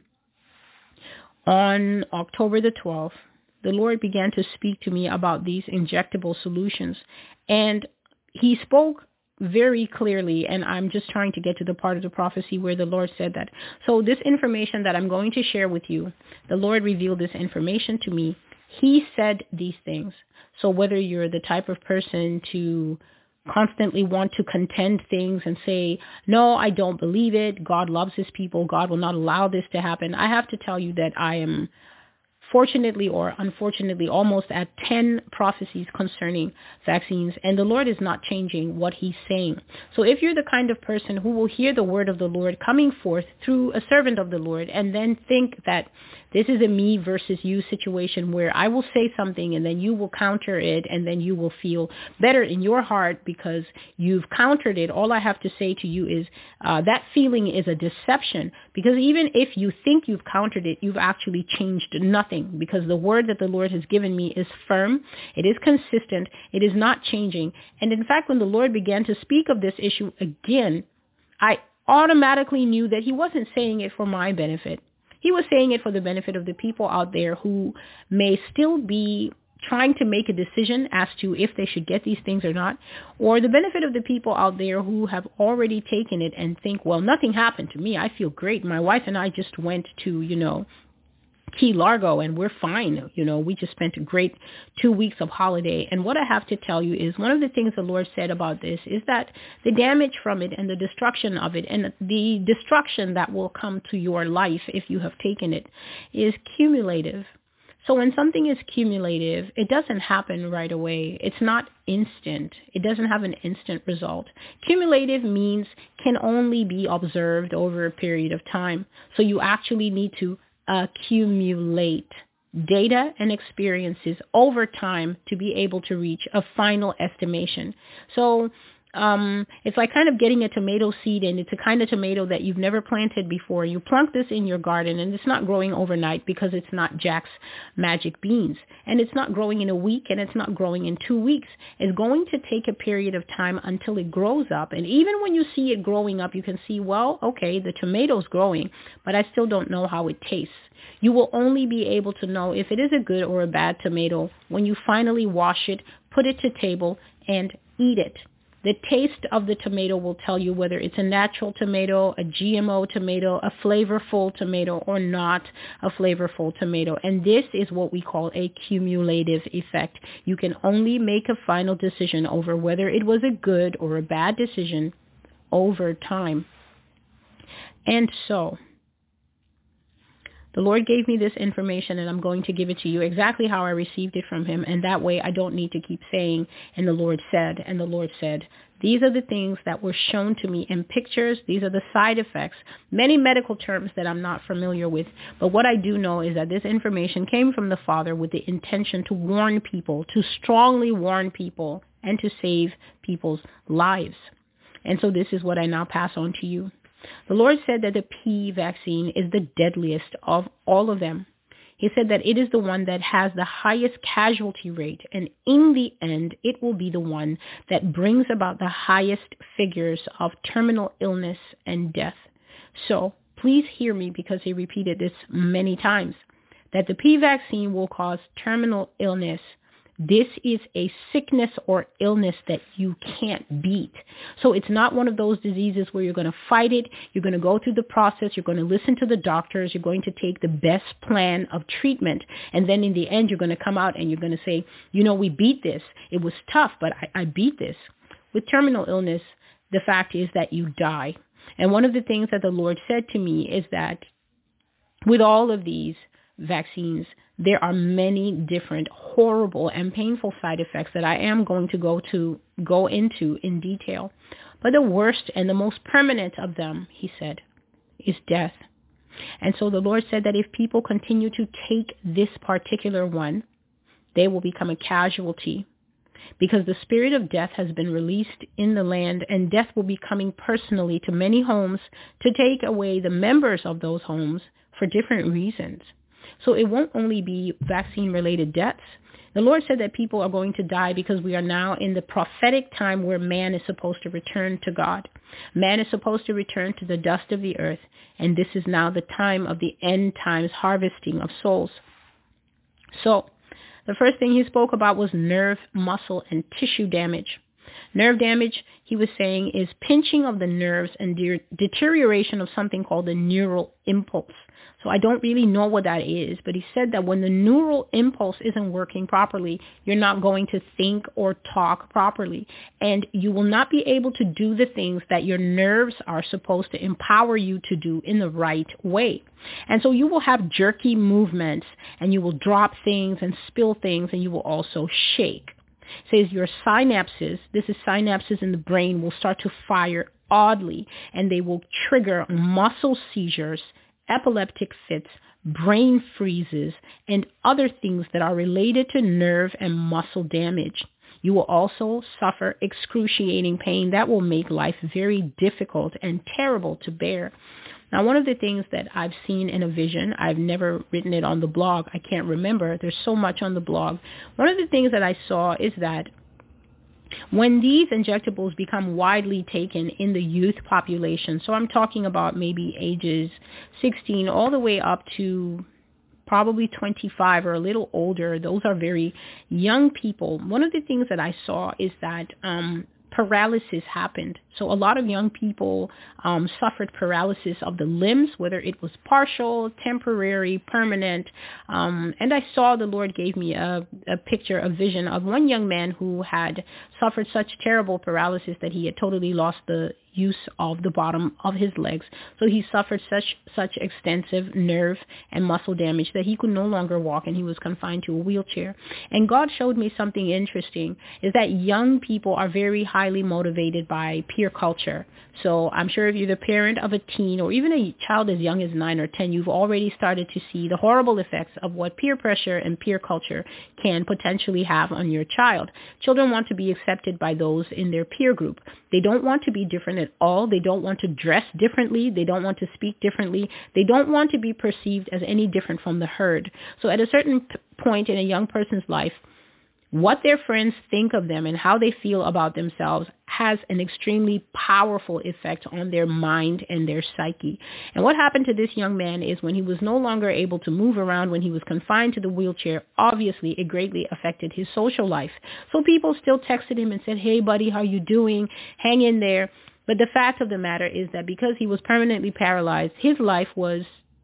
on October the twelfth, the Lord began to speak to me about these injectable solutions. And he spoke very clearly, and I'm just trying to get to the part of the prophecy where the Lord said that. So this information that I'm going to share with you, the Lord revealed this information to me. He said these things. So whether you're the type of person to constantly want to contend things and say, no, I don't believe it. God loves his people. God will not allow this to happen. I have to tell you that I am fortunately or unfortunately almost at ten prophecies concerning vaccines, and the Lord is not changing what he's saying. So if you're the kind of person who will hear the word of the Lord coming forth through a servant of the Lord and then think that this is a me versus you situation where I will say something and then you will counter it and then you will feel better in your heart because you've countered it, all I have to say to you is uh, that feeling is a deception, because even if you think you've countered it, you've actually changed nothing, because the word that the Lord has given me is firm, it is consistent, it is not changing. And in fact, when the Lord began to speak of this issue again, I automatically knew that he wasn't saying it for my benefit. He was saying it for the benefit of the people out there who may still be trying to make a decision as to if they should get these things or not, or the benefit of the people out there who have already taken it and think, well, nothing happened to me. I feel great. My wife and I just went to, you know, Key Largo and we're fine. You know, we just spent a great two weeks of holiday. And what I have to tell you is one of the things the Lord said about this is that the damage from it and the destruction of it and the destruction that will come to your life if you have taken it is cumulative. So when something is cumulative, it doesn't happen right away. It's not instant. It doesn't have an instant result. Cumulative means can only be observed over a period of time. So you actually need to accumulate data and experiences over time to be able to reach a final estimation. So um, it's like kind of getting a tomato seed, and it's a kind of tomato that you've never planted before. You plunk this in your garden, and it's not growing overnight because it's not Jack's magic beans. And it's not growing in a week, and it's not growing in two weeks. It's going to take a period of time until it grows up. And even when you see it growing up, you can see, well, okay, the tomato's growing, but I still don't know how it tastes. You will only be able to know if it is a good or a bad tomato when you finally wash it, put it to table, and eat it. The taste of the tomato will tell you whether it's a natural tomato, a G M O tomato, a flavorful tomato, or not a flavorful tomato. And this is what we call a cumulative effect. You can only make a final decision over whether it was a good or a bad decision over time. And so the Lord gave me this information, and I'm going to give it to you exactly how I received it from him. And that way I don't need to keep saying, and the Lord said, and the Lord said. These are the things that were shown to me in pictures. These are the side effects, many medical terms that I'm not familiar with. But what I do know is that this information came from the Father with the intention to warn people, to strongly warn people, and to save people's lives. And so this is what I now pass on to you. The Lord said that the P vaccine is the deadliest of all of them. He said that it is the one that has the highest casualty rate, and in the end, it will be the one that brings about the highest figures of terminal illness and death. So please hear me, because he repeated this many times, that the P vaccine will cause terminal illness. This is a sickness or illness that you can't beat. So it's not one of those diseases where you're going to fight it. You're going to go through the process. You're going to listen to the doctors. You're going to take the best plan of treatment. And then in the end, you're going to come out and you're going to say, you know, we beat this. It was tough, but I, I beat this. With terminal illness, the fact is that you die. And one of the things that the Lord said to me is that with all of these vaccines, there are many different horrible and painful side effects that I am going to go to go into in detail. But the worst and the most permanent of them, he said, is death. And so the Lord said that if people continue to take this particular one, they will become a casualty, because the spirit of death has been released in the land, and death will be coming personally to many homes to take away the members of those homes for different reasons. So it won't only be vaccine-related deaths. The Lord said that people are going to die because we are now in the prophetic time where man is supposed to return to God. Man is supposed to return to the dust of the earth, and this is now the time of the end times harvesting of souls. So the first thing he spoke about was nerve, muscle, and tissue damage. Nerve damage, he was saying, is pinching of the nerves and de- deterioration of something called the neural impulse. So I don't really know what that is, but he said that when the neural impulse isn't working properly, you're not going to think or talk properly, and you will not be able to do the things that your nerves are supposed to empower you to do in the right way. And so you will have jerky movements, and you will drop things and spill things, and you will also shake. It says your synapses, this is synapses in the brain, will start to fire oddly, and they will trigger muscle seizures, epileptic fits, brain freezes, and other things that are related to nerve and muscle damage. You will also suffer excruciating pain that will make life very difficult and terrible to bear. Now, one of the things that I've seen in a vision, I've never written it on the blog, I can't remember, there's so much on the blog. One of the things that I saw is that when these injectables become widely taken in the youth population, so I'm talking about maybe ages sixteen all the way up to probably twenty-five or a little older, those are very young people. One of the things that I saw is that um, paralysis happened. So a lot of young people um, suffered paralysis of the limbs, whether it was partial, temporary, permanent. Um, and I saw the Lord gave me a, a picture, a vision of one young man who had suffered such terrible paralysis that he had totally lost the use of the bottom of his legs. So he suffered such such extensive nerve and muscle damage that he could no longer walk, and he was confined to a wheelchair. And God showed me something interesting, is that young people are very highly motivated by peer culture. So I'm sure if you're the parent of a teen or even a child as young as nine or ten, you've already started to see the horrible effects of what peer pressure and peer culture can potentially have on your child. Children want to be accepted by those in their peer group. They don't want to be different at all. They don't want to dress differently. They don't want to speak differently. They don't want to be perceived as any different from the herd. So at a certain p- point in a young person's life, what their friends think of them and how they feel about themselves has an extremely powerful effect on their mind and their psyche. And what happened to this young man is when he was no longer able to move around, when he was confined to the wheelchair, obviously it greatly affected his social life. So people still texted him and said, "Hey buddy, how you doing? Hang in there." But the fact of the matter is that because he was permanently paralyzed, his life was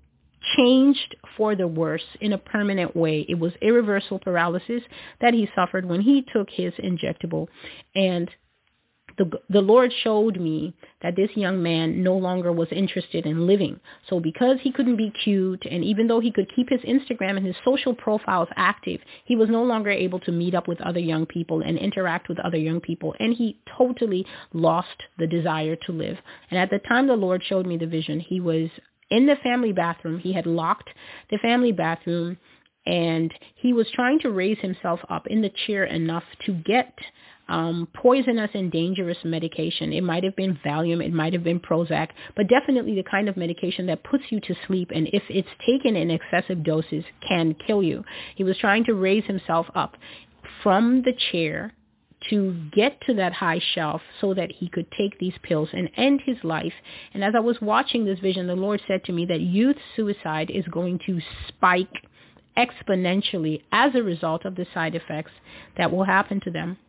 changed for the worse in a permanent way. It was irreversible paralysis that he suffered when he took his injectable. And the, the Lord showed me that this young man no longer was interested in living. So because he couldn't be cute, and even though he could keep his Instagram and his social profiles active, he was no longer able to meet up with other young people and interact with other young people. And he totally lost the desire to live. And at the time the Lord showed me the vision, he was in the family bathroom. He had locked the family bathroom, and he was trying to raise himself up in the chair enough to get um, poisonous and dangerous medication. It might have been Valium, it might have been Prozac, but definitely the kind of medication that puts you to sleep, and if it's taken in excessive doses, can kill you. He was trying to raise himself up from the chair to get to that high shelf so that he could take these pills and end his life. And as I was watching this vision, the Lord said to me that youth suicide is going to spike exponentially as a result of the side effects that will happen to them.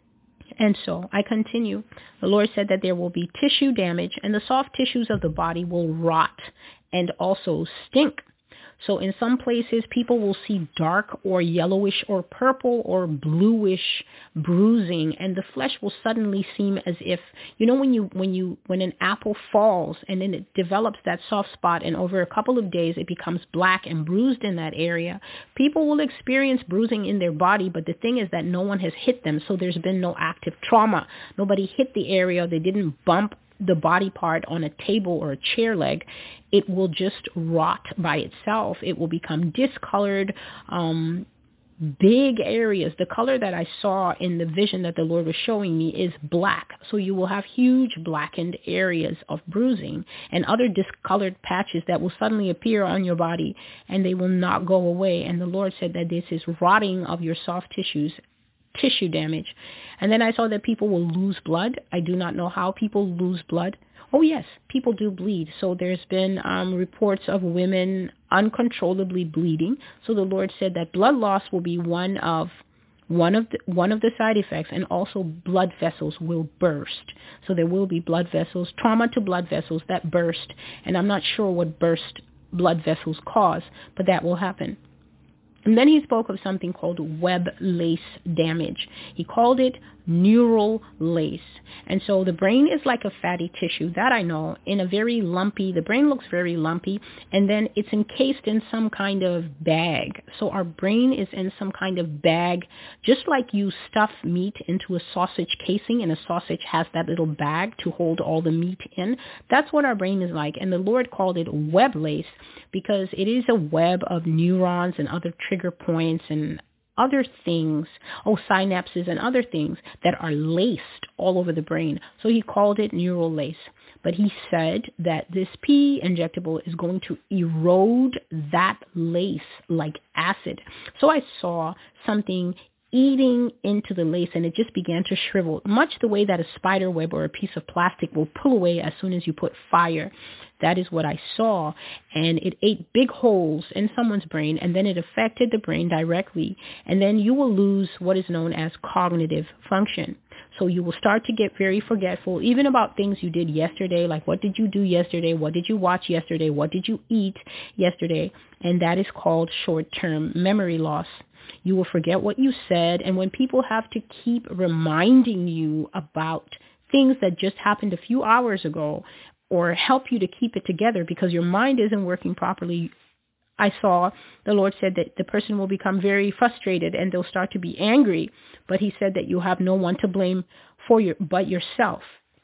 And so I continue. The Lord said that there will be tissue damage, and the soft tissues of the body will rot and also stink. So in some places, people will see dark or yellowish or purple or bluish bruising, and the flesh will suddenly seem as if, you know, when you when you when an apple falls and then it develops that soft spot, and over a couple of days it becomes black and bruised in that area. People will experience bruising in their body, but the thing is that no one has hit them, so there's been no active trauma. Nobody hit the area. They didn't bump the body part on a table or a chair leg. It will just rot by itself. It will become discolored, um, big areas. The color that I saw in the vision that the Lord was showing me is black. So you will have huge blackened areas of bruising and other discolored patches that will suddenly appear on your body, and they will not go away. And the Lord said that this is rotting of your soft tissues, tissue damage. And then I saw that people will lose blood. I do not know how people lose blood. Oh yes, people do bleed. So there's been um, reports of women uncontrollably bleeding. So the Lord said that blood loss will be one of one of the, one of the side effects, and also blood vessels will burst. So there will be blood vessels, trauma to blood vessels that burst. And I'm not sure what burst blood vessels cause, but that will happen. And then he spoke of something called web lace damage. He called it neural lace. And so the brain is like a fatty tissue, that I know, in a very lumpy, the brain looks very lumpy, and then it's encased in some kind of bag. So our brain is in some kind of bag, just like you stuff meat into a sausage casing, and a sausage has that little bag to hold all the meat in. That's what our brain is like. And the Lord called it web lace because it is a web of neurons and other trigger points and other things, oh, synapses and other things that are laced all over the brain. So he called it neural lace. But he said that this P injectable is going to erode that lace like acid. So I saw something eating into the lace, and it just began to shrivel, much the way that a spider web or a piece of plastic will pull away as soon as you put fire. That is what I saw, and it ate big holes in someone's brain, and then it affected the brain directly, and then you will lose what is known as cognitive function. So you will start to get very forgetful, even about things you did yesterday, like what did you do yesterday, what did you watch yesterday, what did you eat yesterday, and that is called short-term memory loss. You will forget what you said, and when people have to keep reminding you about things that just happened a few hours ago, or help you to keep it together because your mind isn't working properly, I saw the Lord said that the person will become very frustrated and they'll start to be angry, but he said that you have no one to blame for your but yourself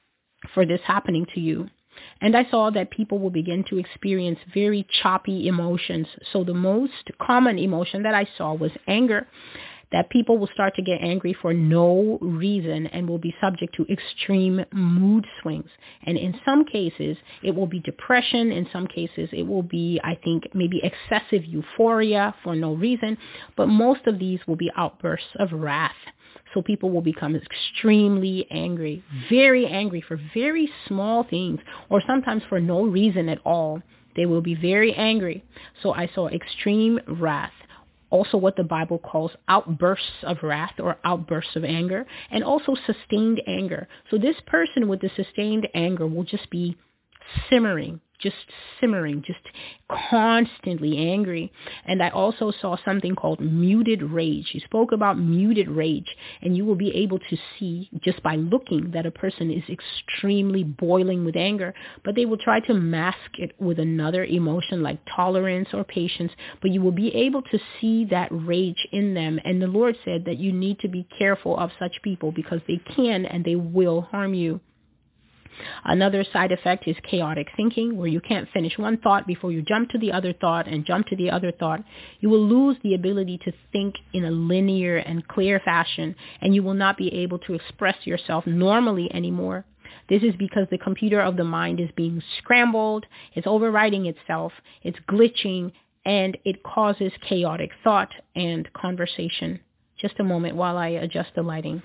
for this happening to you. And I saw that people will begin to experience very choppy emotions. So the most common emotion that I saw was anger, that people will start to get angry for no reason and will be subject to extreme mood swings. And in some cases, it will be depression. In some cases, it will be, I think, maybe excessive euphoria for no reason. But most of these will be outbursts of wrath. So people will become extremely angry, very angry for very small things, or sometimes for no reason at all. They will be very angry. So I saw extreme wrath. Also what the Bible calls outbursts of wrath or outbursts of anger, and also sustained anger. So this person with the sustained anger will just be simmering, just simmering, just constantly angry. And I also saw something called muted rage. He spoke about muted rage, and you will be able to see just by looking that a person is extremely boiling with anger, but they will try to mask it with another emotion like tolerance or patience, but you will be able to see that rage in them. And the Lord said that you need to be careful of such people because they can and they will harm you. Another side effect is chaotic thinking, where you can't finish one thought before you jump to the other thought and jump to the other thought. You will lose the ability to think in a linear and clear fashion, and you will not be able to express yourself normally anymore. This is because the computer of the mind is being scrambled, it's overriding itself, it's glitching, and it causes chaotic thought and conversation. Just a moment while I adjust the lighting.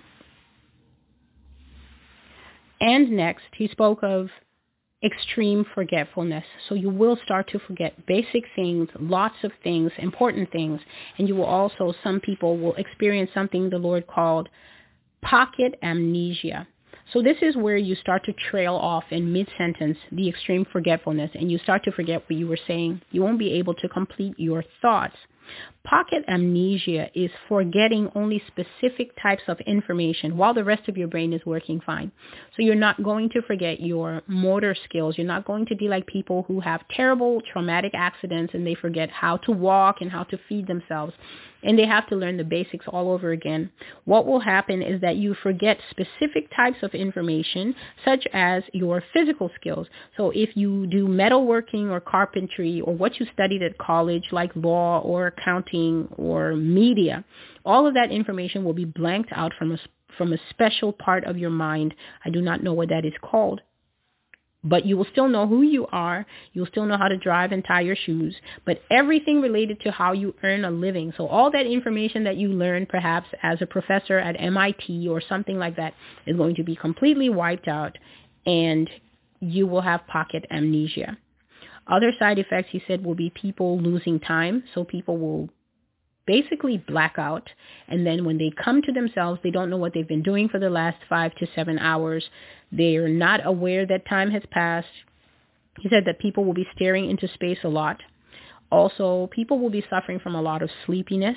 And next, he spoke of extreme forgetfulness. So you will start to forget basic things, lots of things, important things, and you will also, some people will experience something the Lord called pocket amnesia. So this is where you start to trail off in mid-sentence, the extreme forgetfulness, and you start to forget what you were saying. You won't be able to complete your thoughts. Pocket amnesia is forgetting only specific types of information while the rest of your brain is working fine. So you're not going to forget your motor skills. You're not going to be like people who have terrible traumatic accidents and they forget how to walk and how to feed themselves, and they have to learn the basics all over again. What will happen is that you forget specific types of information, such as your physical skills. So if you do metalworking or carpentry or what you studied at college, like law or accounting or media, all of that information will be blanked out from a, from a special part of your mind. I do not know what that is called. But you will still know who you are. You'll still know how to drive and tie your shoes. But everything related to how you earn a living, so all that information that you learned perhaps as a professor at M I T or something like that, is going to be completely wiped out, and you will have pocket amnesia. Other side effects, he said, will be people losing time. So people will basically black out, and then when they come to themselves, they don't know what they've been doing for the last five to seven hours. They're not aware that time has passed. He said that people will be staring into space a lot. Also, people will be suffering from a lot of sleepiness,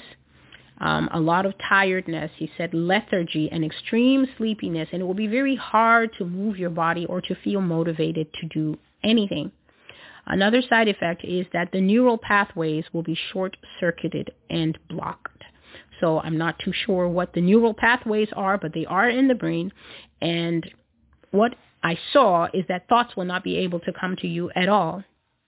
um, a lot of tiredness. He said lethargy and extreme sleepiness, and it will be very hard to move your body or to feel motivated to do anything. Another side effect is that the neural pathways will be short-circuited and blocked. So I'm not too sure what the neural pathways are, but they are in the brain. And what I saw is that thoughts will not be able to come to you at all.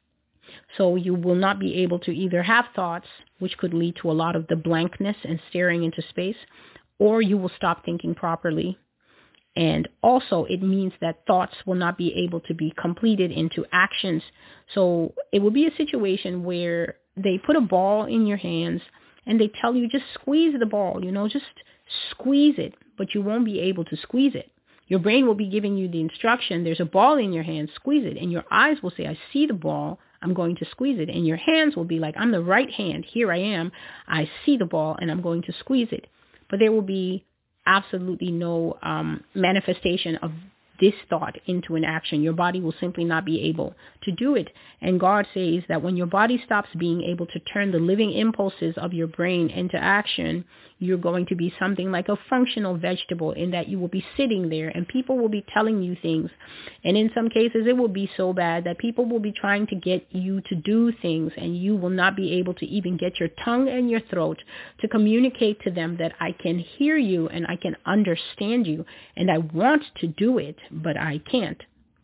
So you will not be able to either have thoughts, which could lead to a lot of the blankness and staring into space, or you will stop thinking properly. And also it means that thoughts will not be able to be completed into actions. So it will be a situation where they put a ball in your hands and they tell you just squeeze the ball, you know, just squeeze it, but you won't be able to squeeze it. Your brain will be giving you the instruction, there's a ball in your hand, squeeze it. And your eyes will say, I see the ball, I'm going to squeeze it. And your hands will be like, I'm the right hand, here I am, I see the ball and I'm going to squeeze it. But there will be absolutely no um, manifestation of this thought into an action. Your body will simply not be able to do it. And God says that when your body stops being able to turn the living impulses of your brain into action, you're going to be something like a functional vegetable, in that you will be sitting there and people will be telling you things. And in some cases, it will be so bad that people will be trying to get you to do things, and you will not be able to even get your tongue and your throat to communicate to them that I can hear you and I can understand you and I want to do it, but I can't.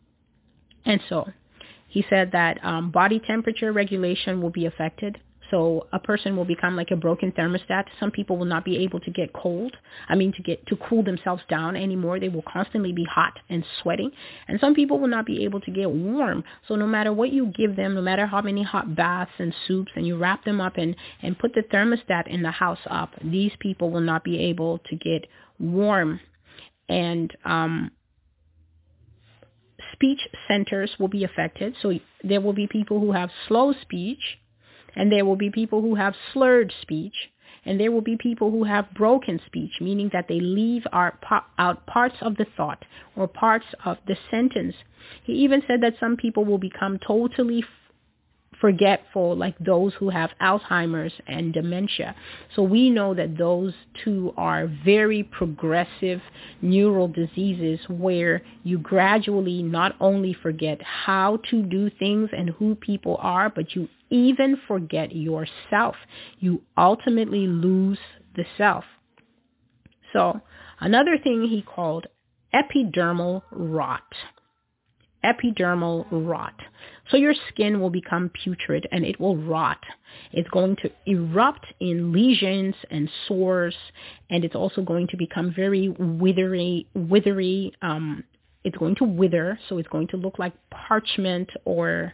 And so he said that um, body temperature regulation will be affected. So a person will become like a broken thermostat. Some people will not be able to get cold. I mean, to get to cool themselves down anymore. They will constantly be hot and sweating. And some people will not be able to get warm. So no matter what you give them, no matter how many hot baths and soups, and you wrap them up and, and put the thermostat in the house up, these people will not be able to get warm. And um, speech centers will be affected. So there will be people who have slow speech, and there will be people who have slurred speech, and there will be people who have broken speech, meaning that they leave out parts of the thought or parts of the sentence. He even said that some people will become totally forgetful, like those who have Alzheimer's and dementia. So we know that those two are very progressive neural diseases where you gradually not only forget how to do things and who people are, but you even forget yourself. You ultimately lose the self. So another thing he called epidermal rot. epidermal rot. So your skin will become putrid and it will rot. It's going to erupt in lesions and sores, and it's also going to become very withery, withery. Um, it's going to wither, so it's going to look like parchment or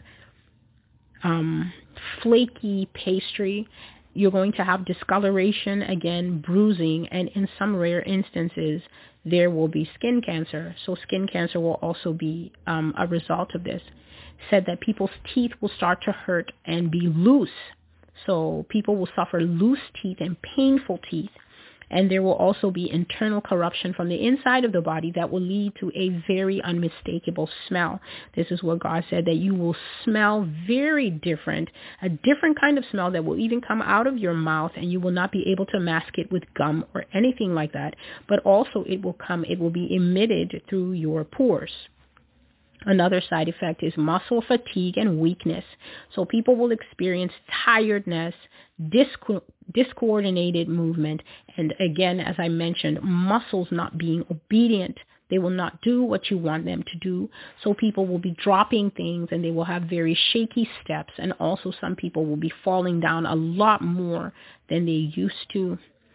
um, flaky pastry. You're going to have discoloration, again, bruising, and in some rare instances, there will be skin cancer. So skin cancer will also be um, a result of this. Said that people's teeth will start to hurt and be loose. So people will suffer loose teeth and painful teeth. And there will also be internal corruption from the inside of the body that will lead to a very unmistakable smell. This is what God said, that you will smell very different, a different kind of smell that will even come out of your mouth, and you will not be able to mask it with gum or anything like that. But also it will come, it will be emitted through your pores. Another side effect is muscle fatigue and weakness. So people will experience tiredness, disco- discoordinated movement, and again, as I mentioned, muscles not being obedient. They will not do what you want them to do. So people will be dropping things, and they will have very shaky steps. And also some people will be falling down a lot more than they used to.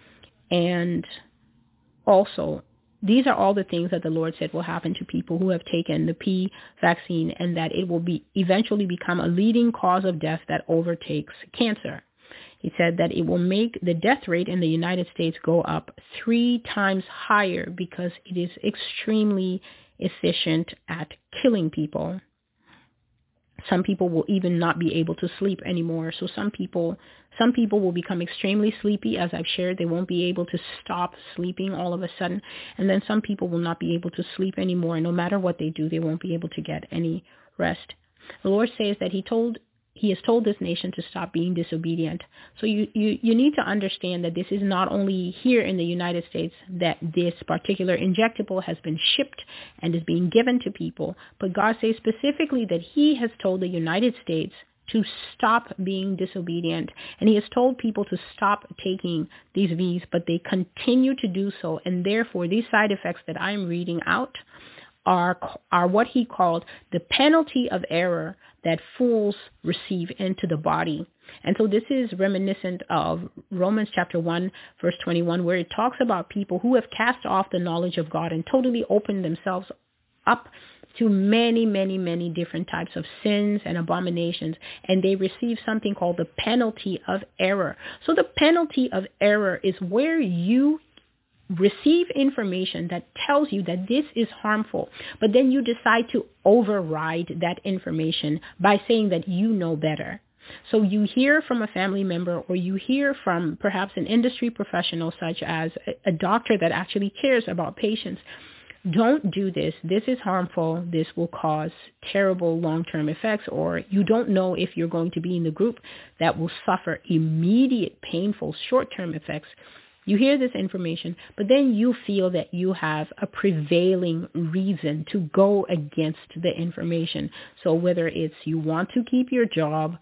And also, these are all the things that the Lord said will happen to people who have taken the P vaccine, and that it will be eventually become a leading cause of death that overtakes cancer. He said that it will make the death rate in the United States go up three times higher because it is extremely efficient at killing people. Some people will even not be able to sleep anymore. So some people, some people will become extremely sleepy, as I've shared. They won't be able to stop sleeping all of a sudden. And then some people will not be able to sleep anymore. No matter what they do, they won't be able to get any rest. The Lord says that he told He has told this nation to stop being disobedient. So you, you, you need to understand that this is not only here in the United States that this particular injectable has been shipped and is being given to people, but God says specifically that he has told the United States to stop being disobedient. And he has told people to stop taking these V's, but they continue to do so. And therefore, these side effects that I'm reading out are are what he called the penalty of error that fools receive into the body. And so this is reminiscent of Romans chapter one, verse twenty-one, where it talks about people who have cast off the knowledge of God and totally opened themselves up to many, many, many different types of sins and abominations, and they receive something called the penalty of error. So the penalty of error is where you receive information that tells you that this is harmful, but then you decide to override that information by saying that you know better. So you hear from a family member, or you hear from perhaps an industry professional such as a doctor that actually cares about patients. Don't do this. This is harmful. This will cause terrible long-term effects, or you don't know if you're going to be in the group that will suffer immediate, painful, short-term effects. You hear this information, but then you feel that you have a prevailing reason to go against the information. So whether it's you want to keep your job,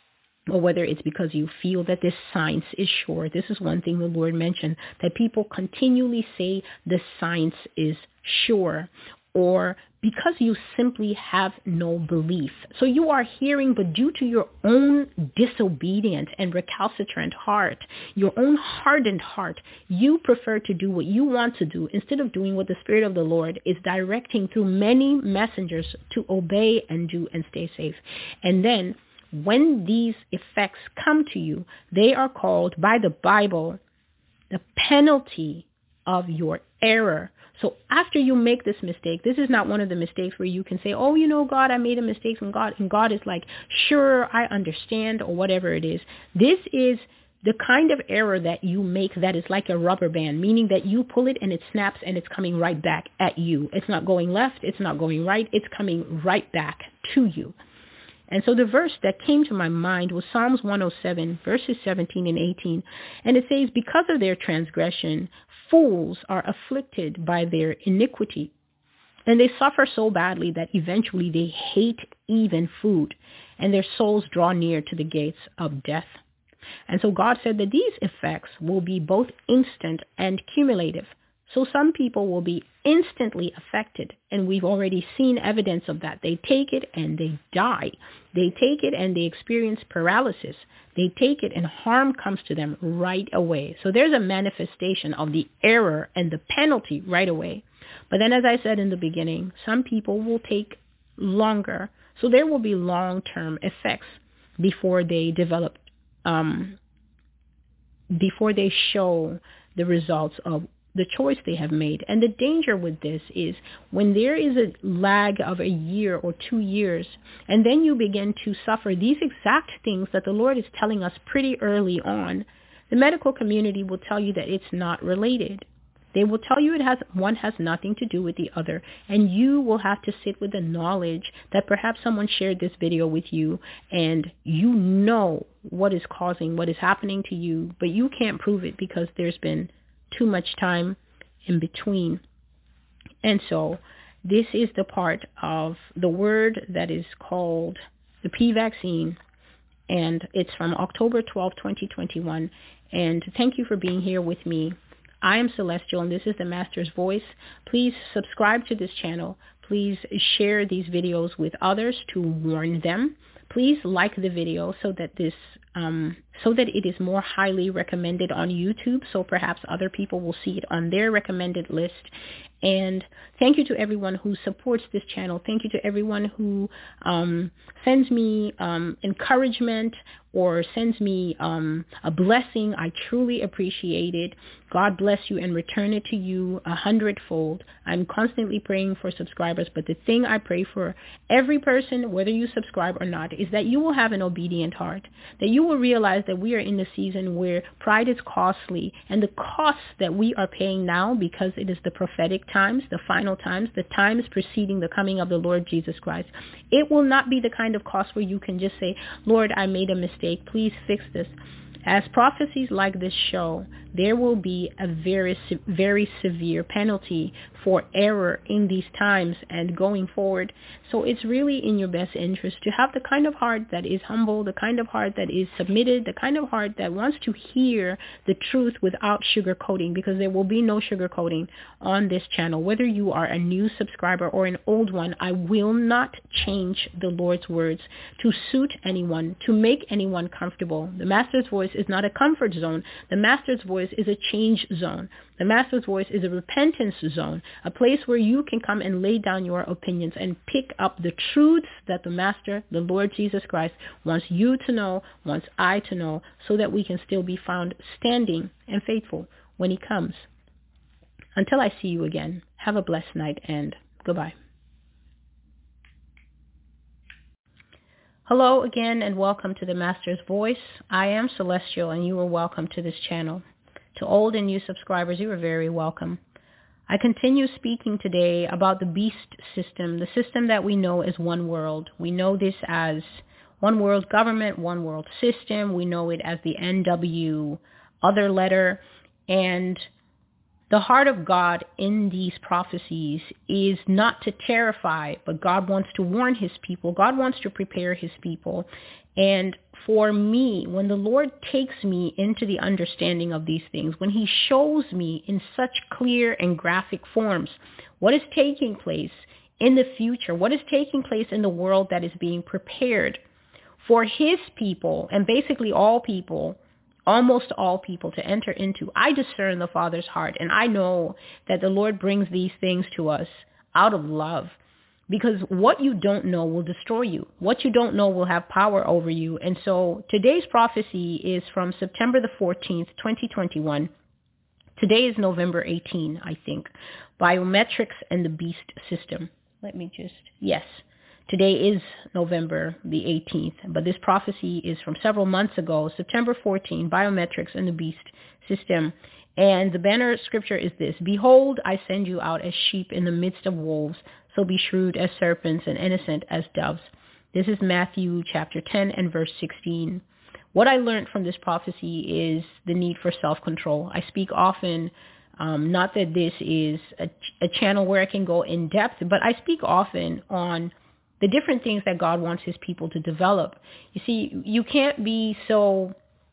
or whether it's because you feel that this science is sure. This is one thing the Lord mentioned, that people continually say the science is sure, or because you simply have no belief. So you are hearing, but due to your own disobedient and recalcitrant heart, your own hardened heart, you prefer to do what you want to do instead of doing what the Spirit of the Lord is directing through many messengers to obey and do and stay safe. And then when these effects come to you, they are called by the Bible the penalty of your error. So after you make this mistake, this is not one of the mistakes where you can say, oh, you know, God, I made a mistake from God. And God is like, sure, I understand, or whatever it is. This is the kind of error that you make that is like a rubber band, meaning that you pull it and it snaps and it's coming right back at you. It's not going left. It's not going right. It's coming right back to you. And so the verse that came to my mind was Psalms one oh seven, verses seventeen and eighteen. And it says, because of their transgression, fools are afflicted by their iniquity. And they suffer so badly that eventually they hate even food, and their souls draw near to the gates of death. And so God said that these effects will be both instant and cumulative. So some people will be instantly affected, and we've already seen evidence of that. They take it and they die. They take it and they experience paralysis. They take it and harm comes to them right away. So there's a manifestation of the error and the penalty right away. But then, as I said in the beginning, some people will take longer. So there will be long-term effects before they develop, um, before they show the results of the choice they have made. And the danger with this is when there is a lag of a year or two years, and then you begin to suffer these exact things that the Lord is telling us pretty early on, the medical community will tell you that it's not related. They will tell you it has one has nothing to do with the other, and you will have to sit with the knowledge that perhaps someone shared this video with you, and you know what is causing what is happening to you, but you can't prove it because there's been too much time in between. And so this is the part of the word that is called the P vaccine, and it's from October twelfth, twenty twenty-one. And thank you for being here with me. I am Celestial, and this is the Master's Voice. Please subscribe to this channel. Please share these videos with others to warn them. Please like the video so that this, um, so that it is more highly recommended on YouTube, so perhaps other people will see it on their recommended list. And thank you to everyone who supports this channel. Thank you to everyone who um, sends me um, encouragement or sends me um, a blessing. I truly appreciate it. God bless you and return it to you a hundredfold. I'm constantly praying for subscribers, but the thing I pray for every person, whether you subscribe or not, is that you will have an obedient heart, that you will realize that we are in a season where pride is costly, and the costs that we are paying now, because it is the prophetic times, the final times, the times preceding the coming of the Lord Jesus Christ, it will not be the kind of cost where you can just say, Lord, I made a mistake, please fix this. As prophecies like this show, there will be a very, very severe penalty for error in these times and going forward. So it's really in your best interest to have the kind of heart that is humble, the kind of heart that is submitted, the kind of heart that wants to hear the truth without sugarcoating, because there will be no sugarcoating on this channel. Whether you are a new subscriber or an old one, I will not change the Lord's words to suit anyone, to make anyone comfortable. The Master's Voice is not a comfort zone. The Master's Voice is a change zone. The Master's Voice is a repentance zone, a place where you can come and lay down your opinions and pick up the truths that the Master, the Lord Jesus Christ, wants you to know, wants I to know, so that we can still be found standing and faithful when he comes. Until I see you again, have a blessed night and goodbye. Hello again and welcome to the Master's Voice. I am Celestial and you are welcome to this channel. To old and new subscribers, you are very welcome. I continue speaking today about the beast system, the system that we know as one world. We know this as one world government, one world system. We know it as the N W other letter. And the heart of God in these prophecies is not to terrify, but God wants to warn his people. God wants to prepare his people. And for me, when the Lord takes me into the understanding of these things, when he shows me in such clear and graphic forms what is taking place in the future, what is taking place in the world that is being prepared for his people, and basically all people, almost all people to enter into, I discern the Father's heart, and I know that the Lord brings these things to us out of love. Because what you don't know will destroy you. What you don't know will have power over you. And so today's prophecy is from September the fourteenth, twenty twenty-one. Today is November eighteenth, I think. Biometrics and the Beast System. Let me just, yes. Today is November the eighteenth, but this prophecy is from several months ago, September fourteenth, Biometrics and the Beast System. And the banner scripture is this: Behold, I send you out as sheep in the midst of wolves, so be shrewd as serpents and innocent as doves. This is Matthew chapter ten and verse sixteen. What I learned from this prophecy is the need for self-control. I speak often, um, not that this is a, a channel where I can go in depth, but I speak often on the different things that God wants his people to develop. You see, you can't be so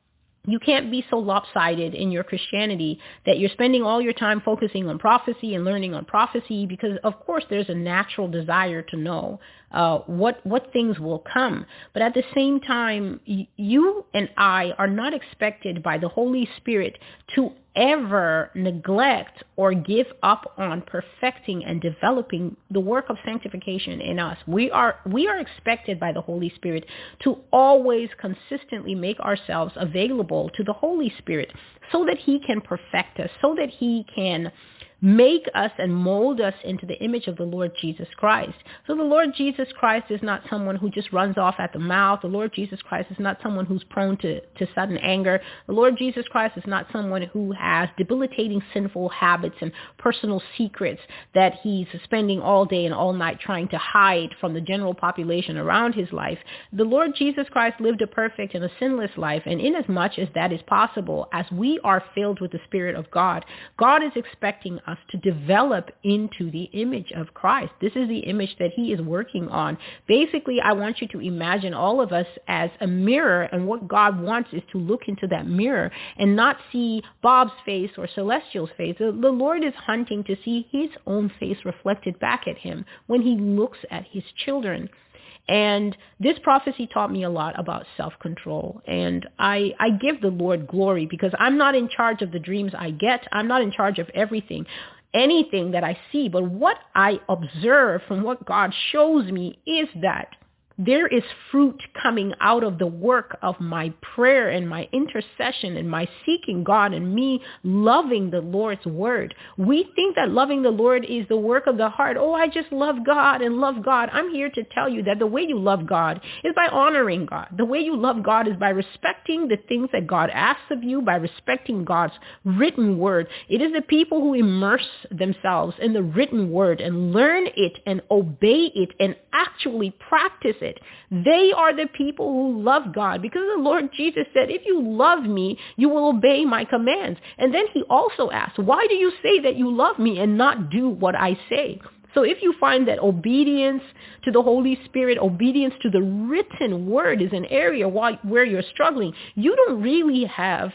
You can't be so lopsided in your Christianity that you're spending all your time focusing on prophecy and learning on prophecy, because of course there's a natural desire to know uh, what what things will come. But at the same time, y- you and I are not expected by the Holy Spirit to ever neglect or give up on perfecting and developing the work of sanctification in us. We are we are expected by the Holy Spirit to always consistently make ourselves available to the Holy Spirit so that he can perfect us, so that he can make us and mold us into the image of the Lord Jesus Christ. So the Lord Jesus Christ is not someone who just runs off at the mouth. The Lord Jesus Christ is not someone who's prone to, to sudden anger. The Lord Jesus Christ is not someone who has debilitating sinful habits and personal secrets that he's spending all day and all night trying to hide from the general population around his life. The Lord Jesus Christ lived a perfect and a sinless life, and inasmuch as that is possible, as we are filled with the Spirit of God, God is expecting us to develop into the image of Christ. This is the image that he is working on. Basically, I want you to imagine all of us as a mirror, and what God wants is to look into that mirror and not see Bob's face or Celestial's face. The, the Lord is hunting to see his own face reflected back at him when he looks at his children. And this prophecy taught me a lot about self-control. And I, I give the Lord glory because I'm not in charge of the dreams I get. I'm not in charge of everything, anything that I see. But what I observe from what God shows me is that there is fruit coming out of the work of my prayer and my intercession and my seeking God and me loving the Lord's word. We think that loving the Lord is the work of the heart. Oh, I just love God and love God. I'm here to tell you that the way you love God is by honoring God. The way you love God is by respecting the things that God asks of you, by respecting God's written word. It is the people who immerse themselves in the written word and learn it and obey it and actually practice it. They are the people who love God, because the Lord Jesus said, if you love me, you will obey my commands. And then he also asked, why do you say that you love me and not do what I say? So if you find that obedience to the Holy Spirit, obedience to the written word is an area where you're struggling, you don't really have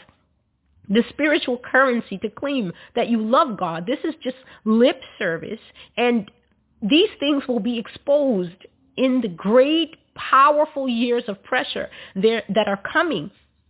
the spiritual currency to claim that you love God. This is just lip service, and these things will be exposed in the great, powerful years of pressure there that are coming.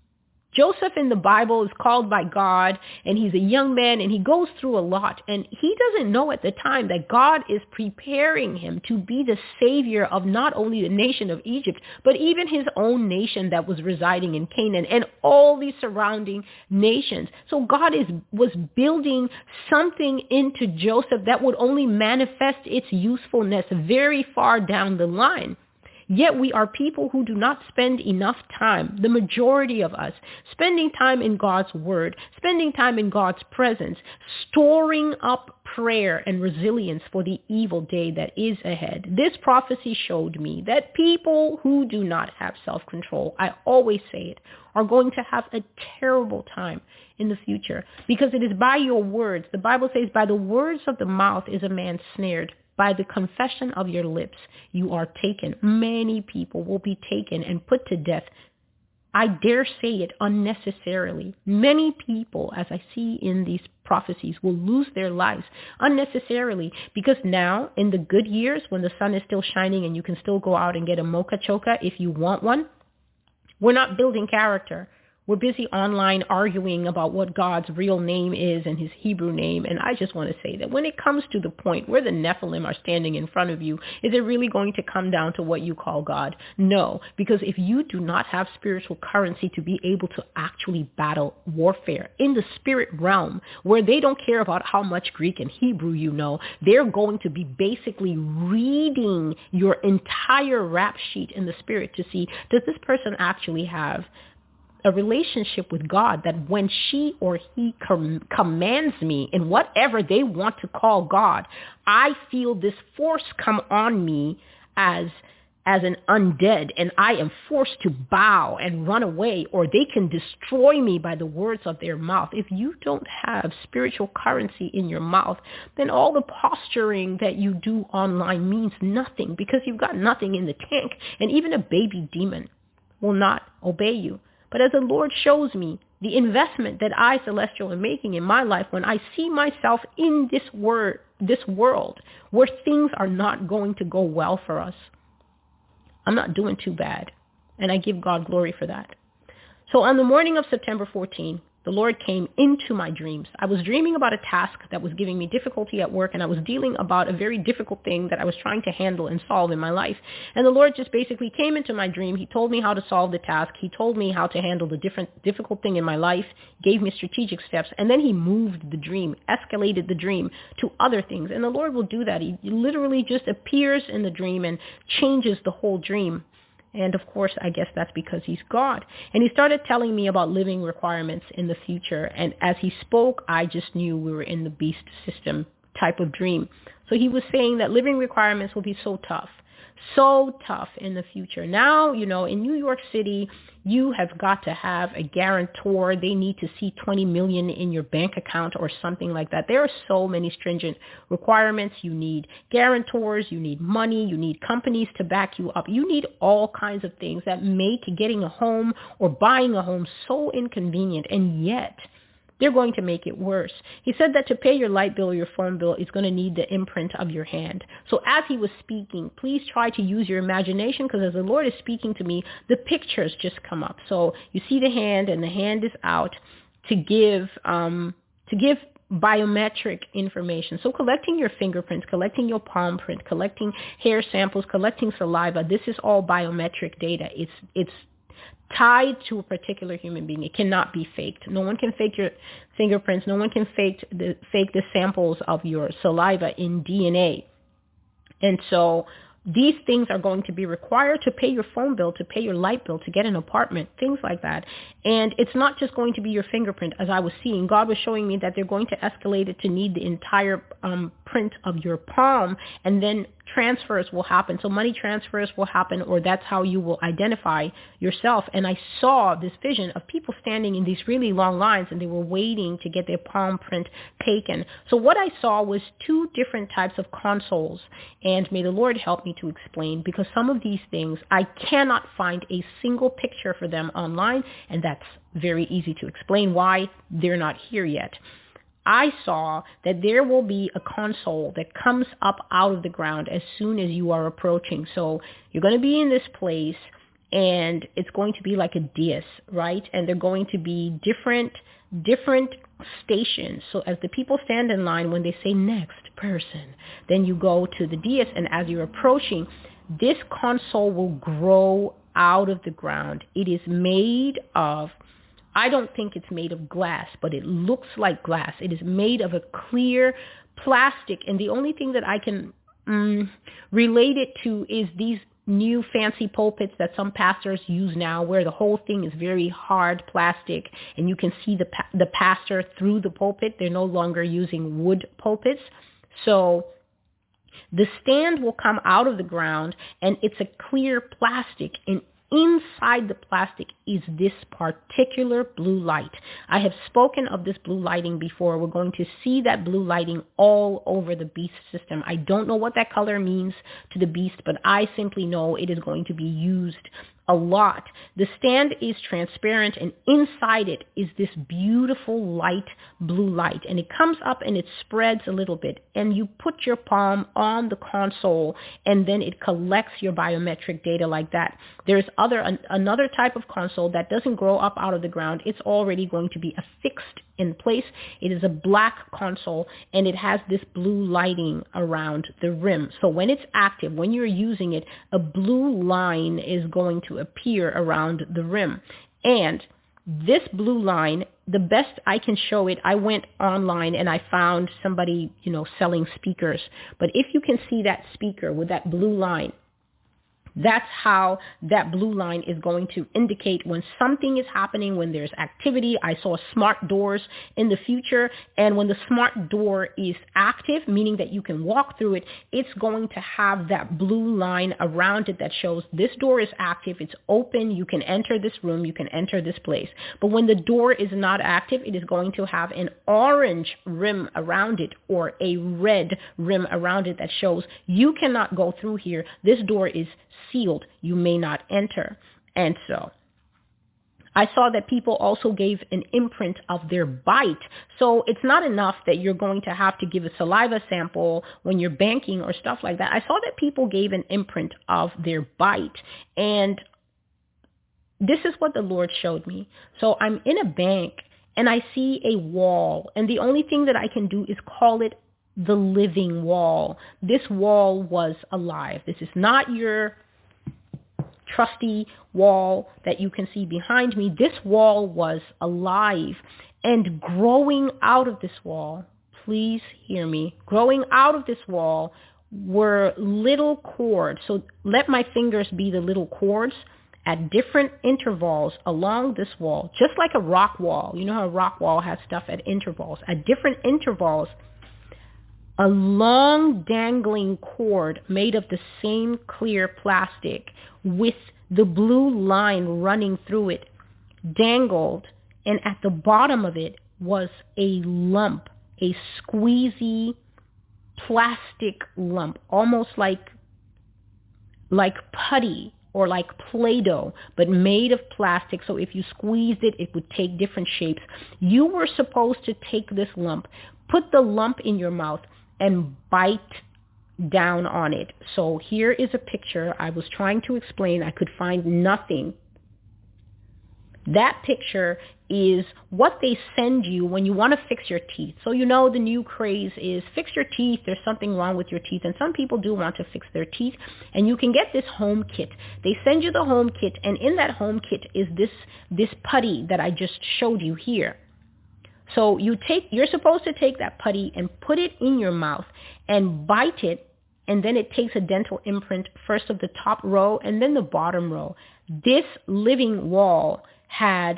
Joseph in the Bible is called by God, and he's a young man, and he goes through a lot. And he doesn't know at the time that God is preparing him to be the savior of not only the nation of Egypt, but even his own nation that was residing in Canaan and all these surrounding nations. So God is was building something into Joseph that would only manifest its usefulness very far down the line. Yet we are people who do not spend enough time, the majority of us, spending time in God's word, spending time in God's presence, storing up prayer and resilience for the evil day that is ahead. This prophecy showed me that people who do not have self-control, I always say it, are going to have a terrible time in the future, because it is by your words. The Bible says, by the words of the mouth is a man snared. By the confession of your lips, you are taken. Many people will be taken and put to death. I dare say it, unnecessarily. Many people, as I see in these prophecies, will lose their lives unnecessarily, because now, in the good years, when the sun is still shining and you can still go out and get a mocha choca if you want one, we're not building character. We're busy online arguing about what God's real name is and his Hebrew name. And I just want to say that when it comes to the point where the Nephilim are standing in front of you, is it really going to come down to what you call God? No, because if you do not have spiritual currency to be able to actually battle warfare in the spirit realm, where they don't care about how much Greek and Hebrew you know, they're going to be basically reading your entire rap sheet in the spirit to see, does this person actually have a relationship with God, that when she or he com- commands me in whatever they want to call God, I feel this force come on me as as an undead, and I am forced to bow and run away, or they can destroy me by the words of their mouth. If you don't have spiritual currency in your mouth, then all the posturing that you do online means nothing, because you've got nothing in the tank, and even a baby demon will not obey you. But as the Lord shows me, the investment that I, Celestial, am making in my life when I see myself in this word, this world where things are not going to go well for us. I'm not doing too bad, and I give God glory for that. So on the morning of September fourteenth, the Lord came into my dreams. I was dreaming about a task that was giving me difficulty at work, and I was dealing about a very difficult thing that I was trying to handle and solve in my life. And the Lord just basically came into my dream. He told me how to solve the task. He told me how to handle the different difficult thing in my life, gave me strategic steps, and then he moved the dream, escalated the dream to other things. And the Lord will do that. He literally just appears in the dream and changes the whole dream. And of course, I guess that's because he's God. And he started telling me about living requirements in the future. And as he spoke, I just knew we were in the beast system type of dream. So he was saying that living requirements will be so tough, so tough in the future. Now, you know, in New York City, you have got to have a guarantor. They need to see twenty million dollars in your bank account or something like that. There are so many stringent requirements. You need guarantors. You need money. You need companies to back you up. You need all kinds of things that make getting a home or buying a home so inconvenient. And yet, they're going to make it worse. He said that to pay your light bill or your phone bill is going to need the imprint of your hand. So as he was speaking, please try to use your imagination, because as the Lord is speaking to me, the pictures just come up. So you see the hand, and the hand is out to give um, to give biometric information. So collecting your fingerprints, collecting your palm print, collecting hair samples, collecting saliva, this is all biometric data. It's it's tied to a particular human being. It cannot be faked. No one can fake your fingerprints. No one can fake the fake the samples of your saliva in D N A. And so these things are going to be required to pay your phone bill, to pay your light bill, to get an apartment, things like that. And it's not just going to be your fingerprint. As I was seeing, God was showing me that they're going to escalate it to need the entire um, print of your palm, and then transfers will happen. So money transfers will happen, or that's how you will identify yourself. And I saw this vision of people standing in these really long lines, and they were waiting to get their palm print taken. So what I saw was two different types of consoles, and may the Lord help me to explain, because some of these things, I cannot find a single picture for them online, and that's very easy to explain why they're not here yet. I saw that there will be a console that comes up out of the ground as soon as you are approaching. So you're going to be in this place, and it's going to be like a dais, right? And they're going to be different different stations. So as the people stand in line, when they say next person, then you go to the dais, and as you're approaching, this console will grow out of the ground. It is made of, I don't think it's made of glass, but it looks like glass. It is made of a clear plastic, and the only thing that I can um, relate it to is these new fancy pulpits that some pastors use now, where the whole thing is very hard plastic, and you can see the pa- the pastor through the pulpit. They're no longer using wood pulpits. So the stand will come out of the ground, and it's a clear plastic, and inside the plastic is this particular blue light. I have spoken of this blue lighting before. We're going to see that blue lighting all over the beast system. I don't know what that color means to the beast, but I simply know it is going to be used a lot. The stand is transparent, and inside it is this beautiful light blue light, and it comes up and it spreads a little bit, and you put your palm on the console, and then it collects your biometric data like that. There's other an, another type of console that doesn't grow up out of the ground. It's already going to be affixed in place. It is a black console, and it has this blue lighting around the rim. So when it's active, when you're using it, a blue line is going to appear around the rim. And this blue line, the best I can show it, I went online and I found somebody, you know, selling speakers. But if you can see that speaker with that blue line, that's how that blue line is going to indicate when something is happening, when there's activity. I saw smart doors in the future, and when the smart door is active, meaning that you can walk through it, it's going to have that blue line around it that shows this door is active, it's open, you can enter this room, you can enter this place. But when the door is not active, it is going to have an orange rim around it, or a red rim around it that shows you cannot go through here. This door is sealed. You may not enter. And so I saw that people also gave an imprint of their bite. So it's not enough that you're going to have to give a saliva sample when you're banking or stuff like that. I saw that people gave an imprint of their bite. And this is what the Lord showed me. So I'm in a bank and I see a wall. And the only thing that I can do is call it the living wall. This wall was alive. This is not your trusty wall that you can see behind me. This wall was alive, and growing out of this wall, please hear me, growing out of this wall were little cords. So let my fingers be the little cords at different intervals along this wall, just like a rock wall. You know how a rock wall has stuff at intervals. At different intervals, a long dangling cord made of the same clear plastic with the blue line running through it dangled, and at the bottom of it was a lump, a squeezy plastic lump, almost like like putty or like Play-Doh, but made of plastic. So if you squeezed it, it would take different shapes. You were supposed to take this lump, put the lump in your mouth, and bite down on it. So here is a picture. I was trying to explain. I could find nothing. That picture is what they send you when you want to fix your teeth. So you know the new craze is fix your teeth. There's something wrong with your teeth. And some people do want to fix their teeth. And you can get this home kit. They send you the home kit. And in that home kit is this, this putty that I just showed you here. So you take, you're supposed to take that putty and put it in your mouth and bite it, and then it takes a dental imprint, first of the top row and then the bottom row. This living wall had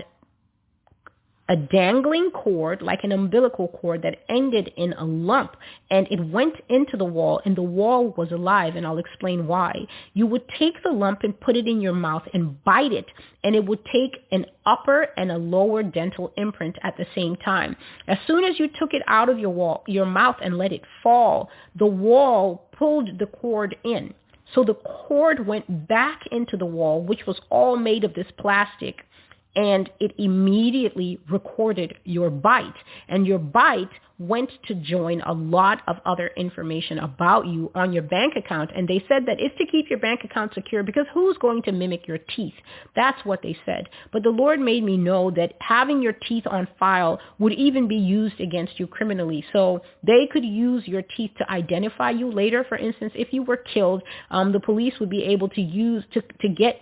a dangling cord, like an umbilical cord, that ended in a lump, and it went into the wall, and the wall was alive, and I'll explain why. You would take the lump and put it in your mouth and bite it, and it would take an upper and a lower dental imprint at the same time. As soon as you took it out of your wall, your mouth and let it fall, the wall pulled the cord in. So the cord went back into the wall, which was all made of this plastic, and it immediately recorded your bite. And your bite went to join a lot of other information about you on your bank account. And they said that it's to keep your bank account secure, because who's going to mimic your teeth? That's what they said. But the Lord made me know that having your teeth on file would even be used against you criminally. So they could use your teeth to identify you later. For instance, if you were killed, um, the police would be able to use to, to get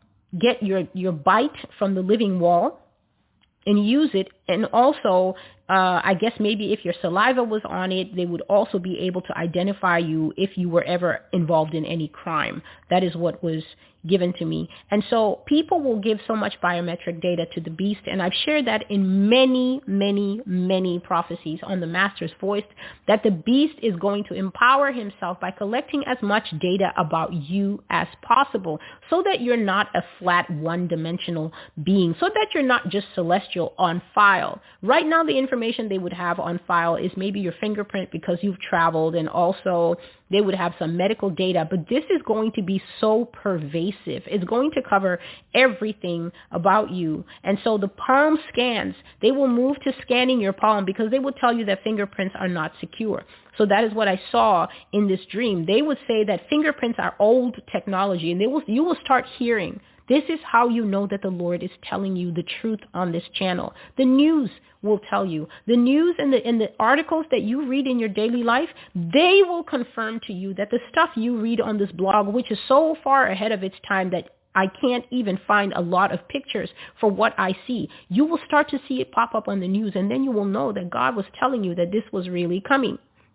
get your, your bite from the living wall and use it. And also, uh, I guess maybe if your saliva was on it, they would also be able to identify you if you were ever involved in any crime. That is what was given to me. And so people will give so much biometric data to the beast, and I've shared that in many, many, many prophecies on the Master's Voice, that the beast is going to empower himself by collecting as much data about you as possible, so that you're not a flat one-dimensional being, so that you're not just celestial on file. Right now, the information they would have on file is maybe your fingerprint because you've traveled, and also they would have some medical data, but this is going to be so pervasive. It's going to cover everything about you. And so the palm scans, they will move to scanning your palm, because they will tell you that fingerprints are not secure. So that is what I saw in this dream. They would say that fingerprints are old technology, and they will, you will start hearing. This is how you know that the Lord is telling you the truth on this channel. The news will tell you. The news and the, and the articles that you read in your daily life, they will confirm to you that the stuff you read on this blog, which is so far ahead of its time that I can't even find a lot of pictures for what I see, you will start to see it pop up on the news, and then you will know that God was telling you that this was really coming.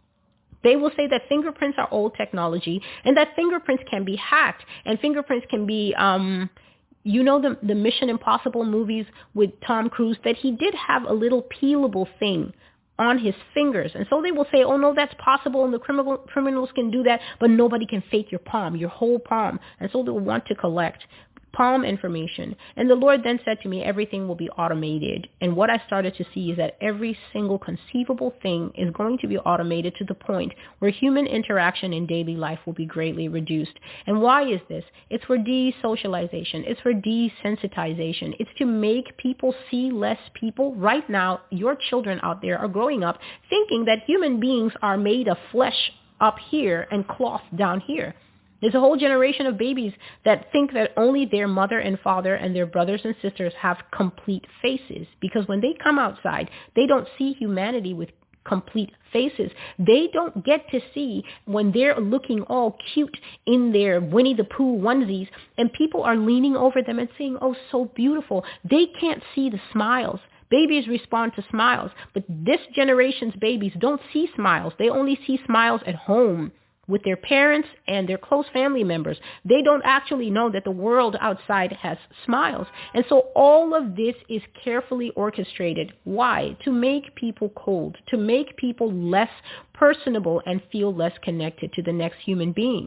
They will say that fingerprints are old technology, and that fingerprints can be hacked, and fingerprints can be, um, you know, the, the Mission Impossible movies with Tom Cruise, that he did have a little peelable thing on his fingers. And so they will say, oh, no, that's possible, and the criminal, criminals can do that, but nobody can fake your palm, your whole palm. And so they'll want to collect palm information. And the Lord then said to me, everything will be automated. And what I started to see is that every single conceivable thing is going to be automated to the point where human interaction in daily life will be greatly reduced. And why is this? It's for desocialization. It's for desensitization. It's to make people see less people. Right now, your children out there are growing up thinking that human beings are made of flesh up here and cloth down here. There's a whole generation of babies that think that only their mother and father and their brothers and sisters have complete faces, because when they come outside, they don't see humanity with complete faces. They don't get to see when they're looking all cute in their Winnie the Pooh onesies and people are leaning over them and saying, oh, so beautiful. They can't see the smiles. Babies respond to smiles, but this generation's babies don't see smiles. They only see smiles at home with their parents and their close family members. They don't actually know that the world outside has smiles. And so all of this is carefully orchestrated. Why? To make people cold, to make people less personable and feel less connected to the next human being.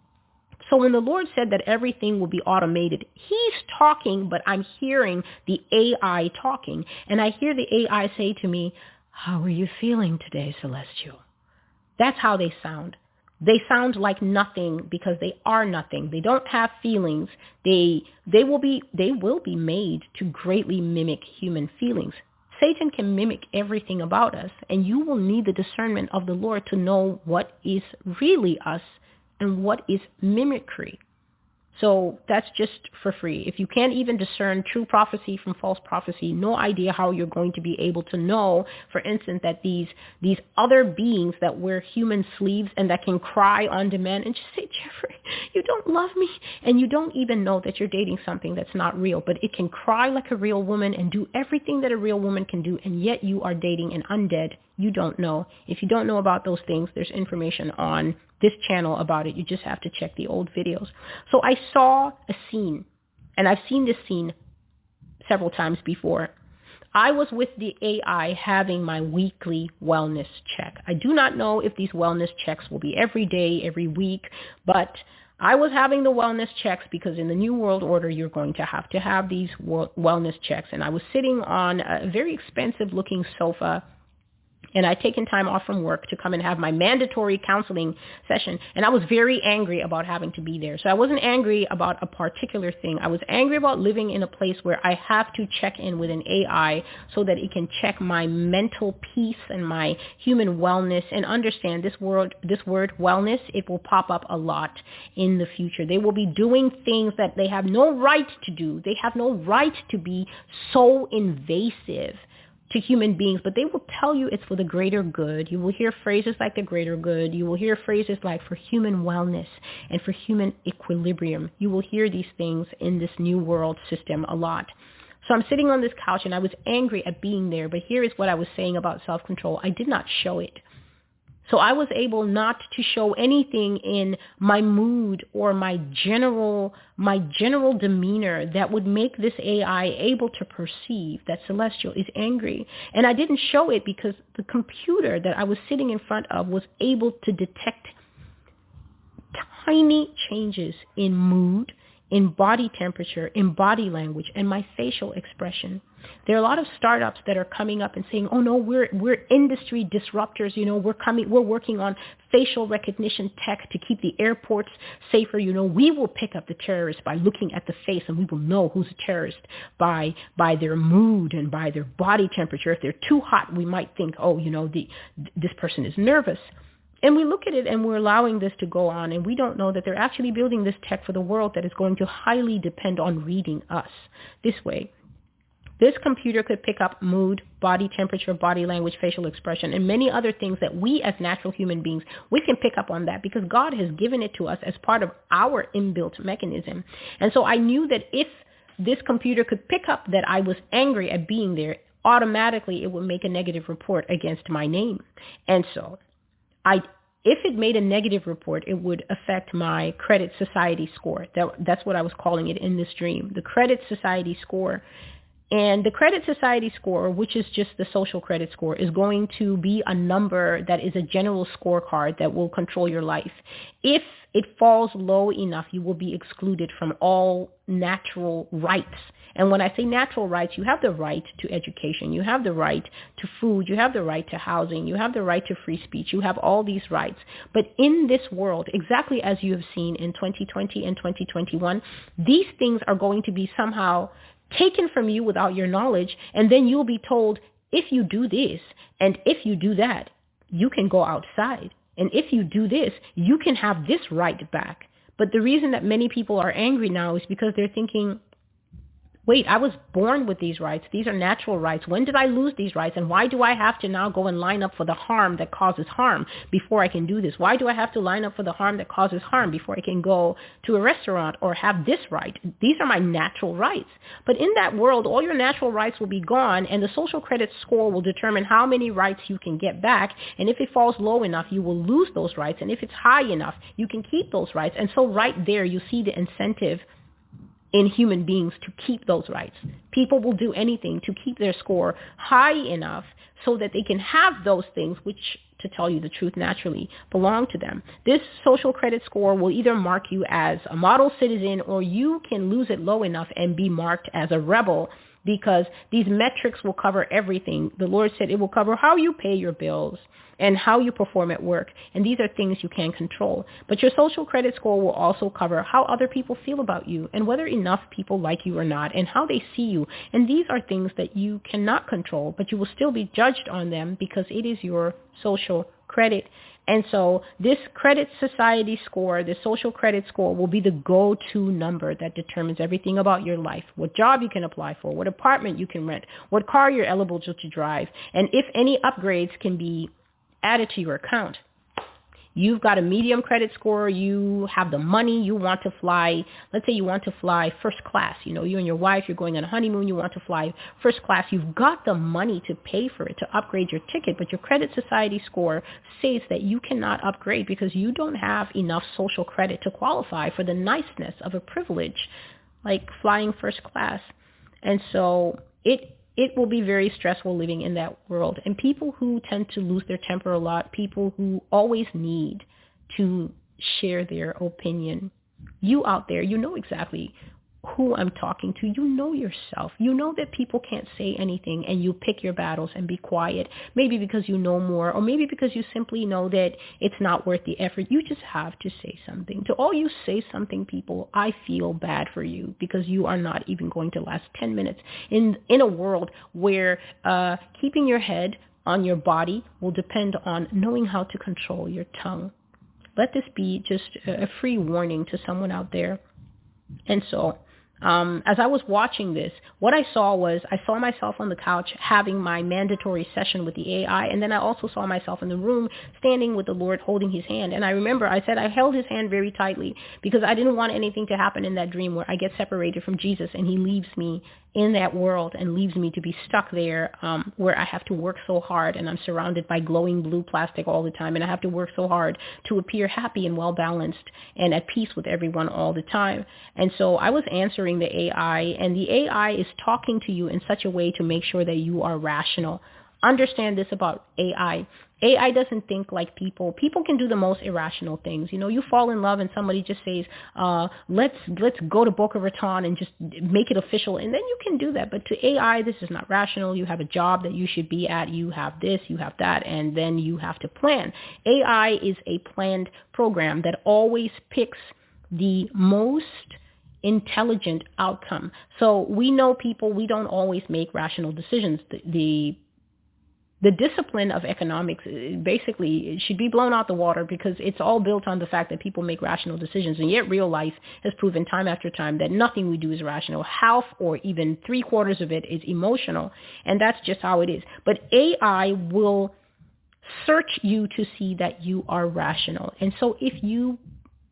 So when the Lord said that everything will be automated, he's talking, but I'm hearing the A I talking. And I hear the A I say to me, how are you feeling today, Celestial? That's how they sound. They sound like nothing because they are nothing. They don't have feelings. They they will be they will be made to greatly mimic human feelings. Satan can mimic everything about us, and you will need the discernment of the Lord to know what is really us and what is mimicry. So that's just for free. If you can't even discern true prophecy from false prophecy, no idea how you're going to be able to know, for instance, that these these other beings that wear human sleeves and that can cry on demand and just say, Jeffrey, you don't love me. And you don't even know that you're dating something that's not real, but it can cry like a real woman and do everything that a real woman can do, and yet you are dating an undead. You don't know. If you don't know about those things, there's information on this channel about it. You just have to check the old videos. So I saw a scene, and I've seen this scene several times before. I was with the A I having my weekly wellness check. I do not know if these wellness checks will be every day, every week, but I was having the wellness checks because in the New World Order, you're going to have to have these wellness checks. And I was sitting on a very expensive looking sofa, and I'd taken time off from work to come and have my mandatory counseling session. And I was very angry about having to be there. So I wasn't angry about a particular thing. I was angry about living in a place where I have to check in with an A I so that it can check my mental peace and my human wellness. And understand this word, this word wellness, it will pop up a lot in the future. They will be doing things that they have no right to do. They have no right to be so invasive to human beings, but they will tell you it's for the greater good. You will hear phrases like the greater good. You will hear phrases like for human wellness and for human equilibrium. You will hear these things in this new world system a lot. So I'm sitting on this couch and I was angry at being there, but here is what I was saying about self-control. I did not show it. So I was able not to show anything in my mood or my general my general demeanor that would make this A I able to perceive that Celestial is angry. And I didn't show it because the computer that I was sitting in front of was able to detect tiny changes in mood, in body temperature, in body language, and my facial expression. There are a lot of startups that are coming up and saying, oh no, we're we're industry disruptors, you know, we're coming we're working on facial recognition tech to keep the airports safer, you know, we will pick up the terrorists by looking at the face, and we will know who's a terrorist by by their mood and by their body temperature. If they're too hot, we might think, oh, you know, the this person is nervous. And we look at it and we're allowing this to go on, and we don't know that they're actually building this tech for the world that is going to highly depend on reading us this way. This computer could pick up mood, body temperature, body language, facial expression, and many other things that we as natural human beings, we can pick up on that because God has given it to us as part of our inbuilt mechanism. And so I knew that if this computer could pick up that I was angry at being there, automatically it would make a negative report against my name. And so I, if it made a negative report, it would affect my credit society score. That, that's what I was calling it in this dream. The credit society score And the credit society score, which is just the social credit score, is going to be a number that is a general scorecard that will control your life. If it falls low enough, you will be excluded from all natural rights. And when I say natural rights, you have the right to education, you have the right to food, you have the right to housing, you have the right to free speech, you have all these rights. But in this world, exactly as you have seen in twenty twenty and twenty twenty-one, these things are going to be somehow taken from you without your knowledge, and then you'll be told, if you do this and if you do that, you can go outside. And if you do this, you can have this right back. But the reason that many people are angry now is because they're thinking, wait, I was born with these rights. These are natural rights. When did I lose these rights? And why do I have to now go and line up for the harm that causes harm before I can do this? Why do I have to line up for the harm that causes harm before I can go to a restaurant or have this right? These are my natural rights. But in that world, all your natural rights will be gone, and the social credit score will determine how many rights you can get back. And if it falls low enough, you will lose those rights. And if it's high enough, you can keep those rights. And so right there, you see the incentive in human beings to keep those rights. People will do anything to keep their score high enough so that they can have those things, which, to tell you the truth, naturally belong to them. This social credit score will either mark you as a model citizen, or you can lose it low enough and be marked as a rebel, because these metrics will cover everything. The Lord said it will cover how you pay your bills and how you perform at work. And these are things you can control. But your social credit score will also cover how other people feel about you and whether enough people like you or not and how they see you. And these are things that you cannot control, but you will still be judged on them because it is your social credit. And so this credit society score, the social credit score, will be the go-to number that determines everything about your life, what job you can apply for, what apartment you can rent, what car you're eligible to drive, and if any upgrades can be added to your account. You've got a medium credit score, you have the money, you want to fly, let's say you want to fly first class, you know, you and your wife, you're going on a honeymoon, you want to fly first class, you've got the money to pay for it, to upgrade your ticket, but your credit society score says that you cannot upgrade because you don't have enough social credit to qualify for the niceness of a privilege like flying first class. And so it It will be very stressful living in that world. And people who tend to lose their temper a lot, people who always need to share their opinion, you out there, you know exactly who I'm talking to. You know yourself. You know that people can't say anything, and you pick your battles and be quiet, maybe because you know more, or maybe because you simply know that it's not worth the effort. You just have to say something. To all you say something people, I feel bad for you, because you are not even going to last ten minutes in in a world where uh, keeping your head on your body will depend on knowing how to control your tongue. Let this be just a free warning to someone out there. And so Um, as I was watching this, what I saw was I saw myself on the couch having my mandatory session with the A I, and then I also saw myself in the room standing with the Lord holding his hand. And I remember I said I held his hand very tightly because I didn't want anything to happen in that dream where I get separated from Jesus and he leaves me in that world and leaves me to be stuck there um, where I have to work so hard and I'm surrounded by glowing blue plastic all the time, and I have to work so hard to appear happy and well-balanced and at peace with everyone all the time. And so I was answering the A I, and the A I is talking to you in such a way to make sure that you are rational. Understand this about A I. A I doesn't think like people. People can do the most irrational things. You know, you fall in love and somebody just says, uh, let's let's go to Boca Raton and just make it official. And then you can do that. But to A I, this is not rational. You have a job that you should be at. You have this, you have that, and then you have to plan. A I is a planned program that always picks the most intelligent outcome. So we know people, we don't always make rational decisions. The, the The discipline of economics basically should be blown out the water because it's all built on the fact that people make rational decisions. And yet real life has proven time after time that nothing we do is rational. Half or even three quarters of it is emotional. And that's just how it is. But A I will search you to see that you are rational. And so if you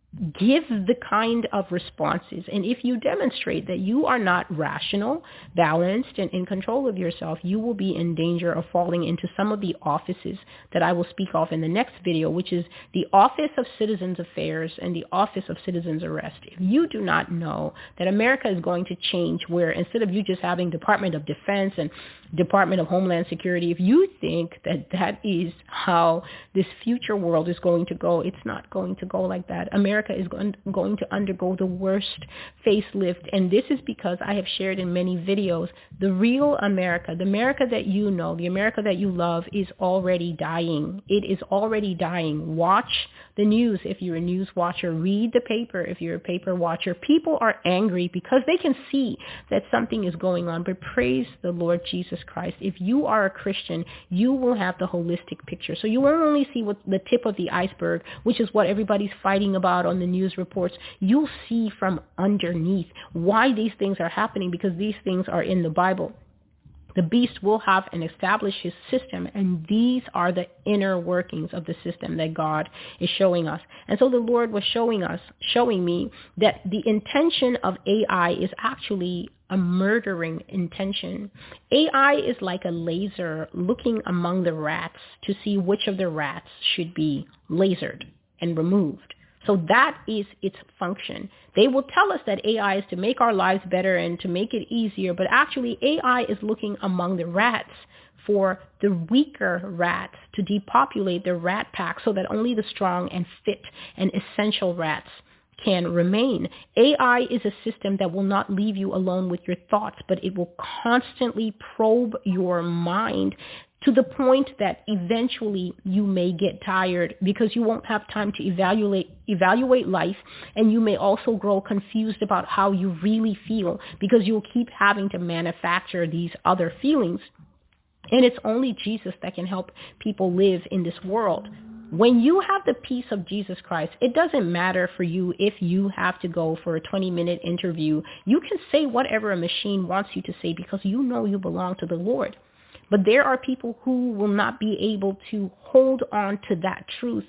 give the kind of responses. And if you demonstrate that you are not rational, balanced, and in control of yourself, you will be in danger of falling into some of the offices that I will speak of in the next video, which is the Office of Citizens Affairs and the Office of Citizens Arrest. If you do not know that America is going to change, where instead of you just having Department of Defense and Department of Homeland Security, if you think that that is how this future world is going to go, it's not going to go like that. America is going, going to undergo the worst facelift, and this is because I have shared in many videos, the real America, the America that you know, the America that you love is already dying. It is already dying. Watch the news if you're a news watcher. Read the paper if you're a paper watcher. People are angry because they can see that something is going on, but praise the Lord Jesus Christ. If you are a Christian, you will have the holistic picture. So you won't only see what the tip of the iceberg, which is what everybody's fighting about on the news reports. You'll see from underneath why these things are happening, because these things are in the Bible. The beast will have and establish his system, and these are the inner workings of the system that God is showing us. And so the Lord was showing us, showing me that the intention of A I is actually a murdering intention. A I is like a laser looking among the rats to see which of the rats should be lasered and removed. So that is its function. They will tell us that A I is to make our lives better and to make it easier, but actually A I is looking among the rats for the weaker rats to depopulate the rat pack so that only the strong and fit and essential rats can remain. A I is a system that will not leave you alone with your thoughts, but it will constantly probe your mind to the point that eventually you may get tired because you won't have time to evaluate evaluate life, and you may also grow confused about how you really feel because you'll keep having to manufacture these other feelings. And it's only Jesus that can help people live in this world. When you have the peace of Jesus Christ, it doesn't matter for you if you have to go for a twenty-minute interview. You can say whatever a machine wants you to say because you know you belong to the Lord. But there are people who will not be able to hold on to that truth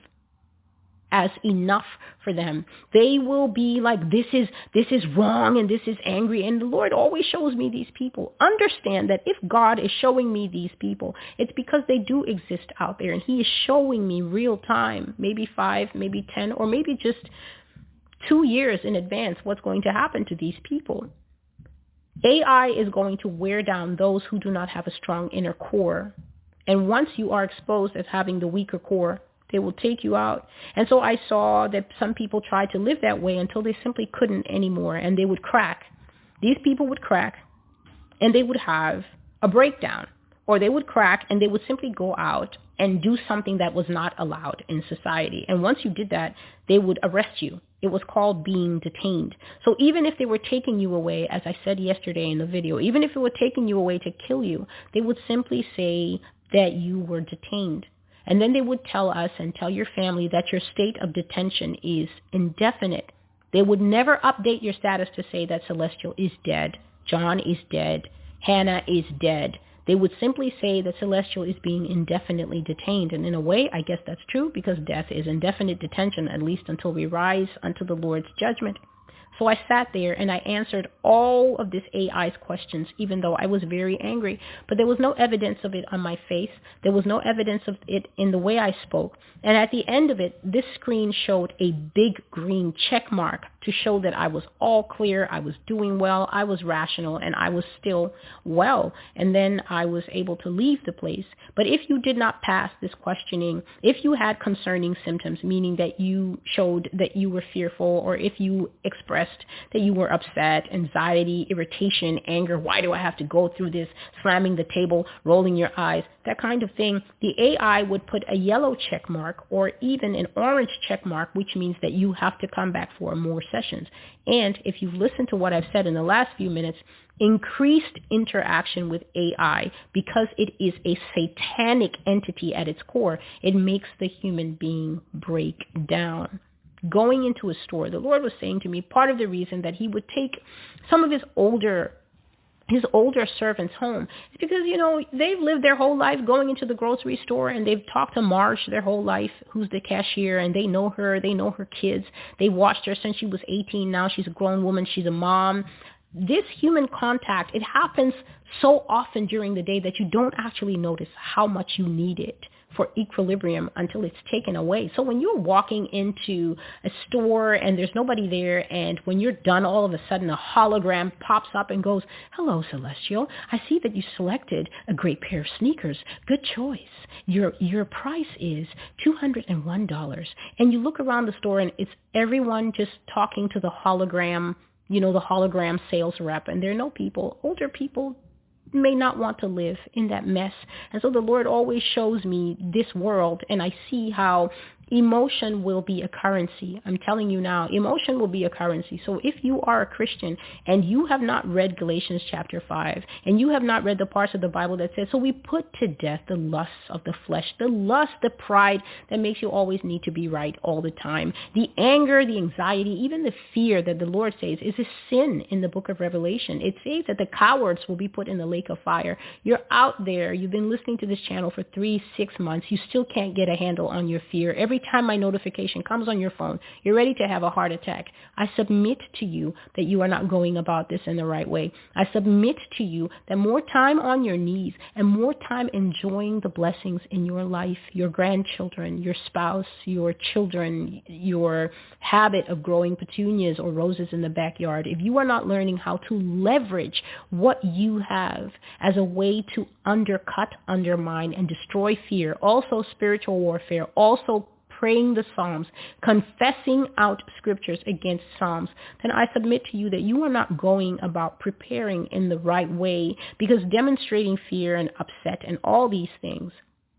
as enough for them. They will be like, this is this is wrong and this is angry. And the Lord always shows me these people. Understand that if God is showing me these people, it's because they do exist out there. And he is showing me real time, maybe five, maybe ten, or maybe just two years in advance what's going to happen to these people. A I is going to wear down those who do not have a strong inner core. And once you are exposed as having the weaker core, they will take you out. And so I saw that some people tried to live that way until they simply couldn't anymore, and they would crack. These people would crack, and they would have a breakdown, or they would crack, and they would simply go out and do something that was not allowed in society. And once you did that, they would arrest you. It was called being detained. So even if they were taking you away, as I said yesterday in the video, even if it were taking you away to kill you, they would simply say that you were detained. And then they would tell us and tell your family that your state of detention is indefinite. They would never update your status to say that Celestial is dead, John is dead, Hannah is dead. They would simply say that Celestial is being indefinitely detained. And in a way, I guess that's true, because death is indefinite detention, at least until we rise unto the Lord's judgment. So I sat there and I answered all of this A I's questions, even though I was very angry. But there was no evidence of it on my face. There was no evidence of it in the way I spoke. And at the end of it, this screen showed a big green check mark to show that I was all clear, I was doing well, I was rational, and I was still well. And then I was able to leave the place. But if you did not pass this questioning, if you had concerning symptoms, meaning that you showed that you were fearful, or if you expressed that you were upset, anxiety, irritation, anger, why do I have to go through this, slamming the table, rolling your eyes, that kind of thing, the A I would put a yellow check mark or even an orange check mark, which means that you have to come back for more sessions. And if you've listened to what I've said in the last few minutes, increased interaction with A I, because it is a satanic entity at its core, it makes the human being break down. Going into a store, the Lord was saying to me, part of the reason that he would take some of his older his older servants home. It's because, you know, they've lived their whole life going into the grocery store, and they've talked to Marge their whole life, who's the cashier, and they know her, they know her kids. They watched her since she was eighteen. Now she's a grown woman. She's a mom. This human contact, it happens so often during the day that you don't actually notice how much you need it for equilibrium until it's taken away. So when you're walking into a store and there's nobody there, and when you're done, all of a sudden a hologram pops up and goes, "Hello, Celestial. I see that you selected a great pair of sneakers. Good choice. Your your price is two hundred one dollars. And you look around the store and it's everyone just talking to the hologram, you know, the hologram sales rep, and there are no people. Older people may not want to live in that mess. And so the Lord always shows me this world, and I see how emotion will be a currency. I'm telling you now, emotion will be a currency. So if you are a Christian and you have not read Galatians chapter five, and you have not read the parts of the Bible that says, so we put to death the lusts of the flesh, the lust, the pride that makes you always need to be right all the time, the anger, the anxiety, even the fear that the Lord says is a sin in the book of Revelation. It says that the cowards will be put in the lake of fire. You're out there, you've been listening to this channel for three, six months, you still can't get a handle on your fear. Every time my notification comes on your phone, you're ready to have a heart attack. I submit to you that you are not going about this in the right way. I submit to you that more time on your knees and more time enjoying the blessings in your life, your grandchildren, your spouse, your children, your habit of growing petunias or roses in the backyard, if you are not learning how to leverage what you have as a way to undercut, undermine, and destroy fear, also spiritual warfare, also praying the Psalms, confessing out scriptures against Psalms, then I submit to you that you are not going about preparing in the right way, because demonstrating fear and upset and all these things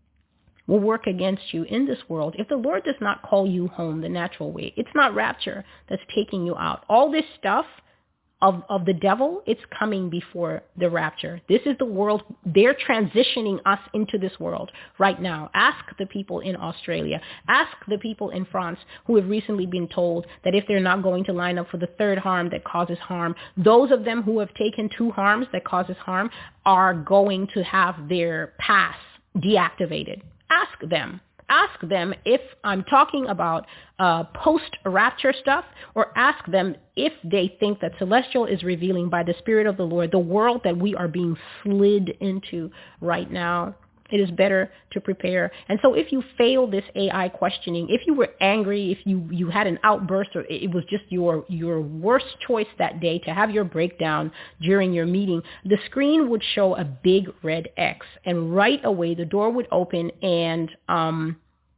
will work against you in this world. If the Lord does not call you home the natural way, it's not rapture that's taking you out. All this stuff Of, of the devil, it's coming before the rapture. This is the world. They're transitioning us into this world right now. Ask the people in Australia. Ask the people in France who have recently been told that if they're not going to line up for the third harm that causes harm, those of them who have taken two harms that causes harm are going to have their pass deactivated. Ask them. Ask them if I'm talking about uh, post-rapture stuff, or ask them if they think that Celestial is revealing by the Spirit of the Lord the world that we are being slid into right now. It is better to prepare. And so if you fail this A I questioning, if you were angry, if you, you had an outburst, or it was just your, your worst choice that day to have your breakdown during your meeting, the screen would show a big red X. And right away, the door would open, and um,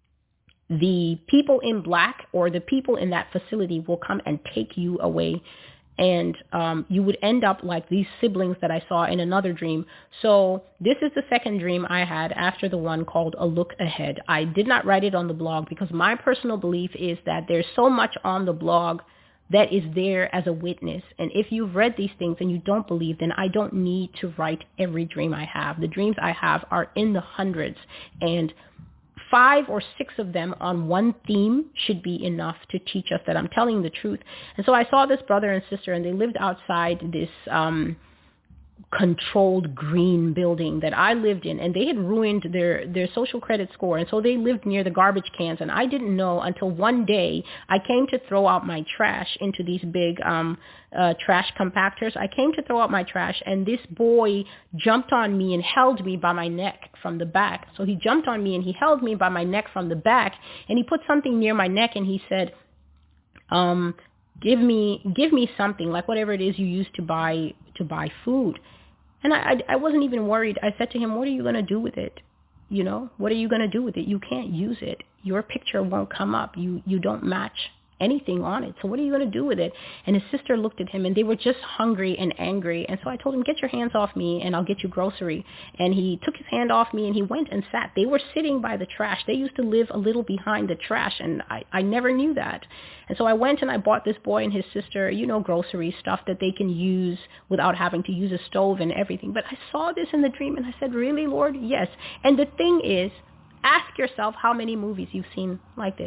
the people in black or the people in that facility will come and take you away. And um, you would end up like these siblings that I saw in another dream. So this is the second dream I had after the one called A Look Ahead. I did not write it on the blog because my personal belief is that there's so much on the blog that is there as a witness. And if you've read these things and you don't believe, then I don't need to write every dream I have. The dreams I have are in the hundreds, and five or six of them on one theme should be enough to teach us that I'm telling the truth. And so I saw this brother and sister, and they lived outside this um, controlled green building that I lived in, and they had ruined their, their social credit score. And so they lived near the garbage cans, and I didn't know until one day I came to throw out my trash into these big um, uh, trash compactors. I came to throw out my trash, and this boy jumped on me and held me by my neck from the back. So he jumped on me and he held me by my neck from the back, and he put something near my neck, and he said, um, give me, give me something, like whatever it is you use to buy, to buy food. And I, I, I wasn't even worried. I said to him, what are you going to do with it? You know, what are you going to do with it? You can't use it. Your picture won't come up. You, you don't match anything on it. So what are you going to do with it? And his sister looked at him, and they were just hungry and angry. And so I told him, get your hands off me and I'll get you grocery. And he took his hand off me and he went and sat. They were sitting by the trash. They used to live a little behind the trash, and I, I never knew that. And so I went and I bought this boy and his sister, you know, grocery stuff that they can use without having to use a stove and everything. But I saw this in the dream and I said, really, Lord? Yes. And the thing is, ask yourself how many movies you've seen like this.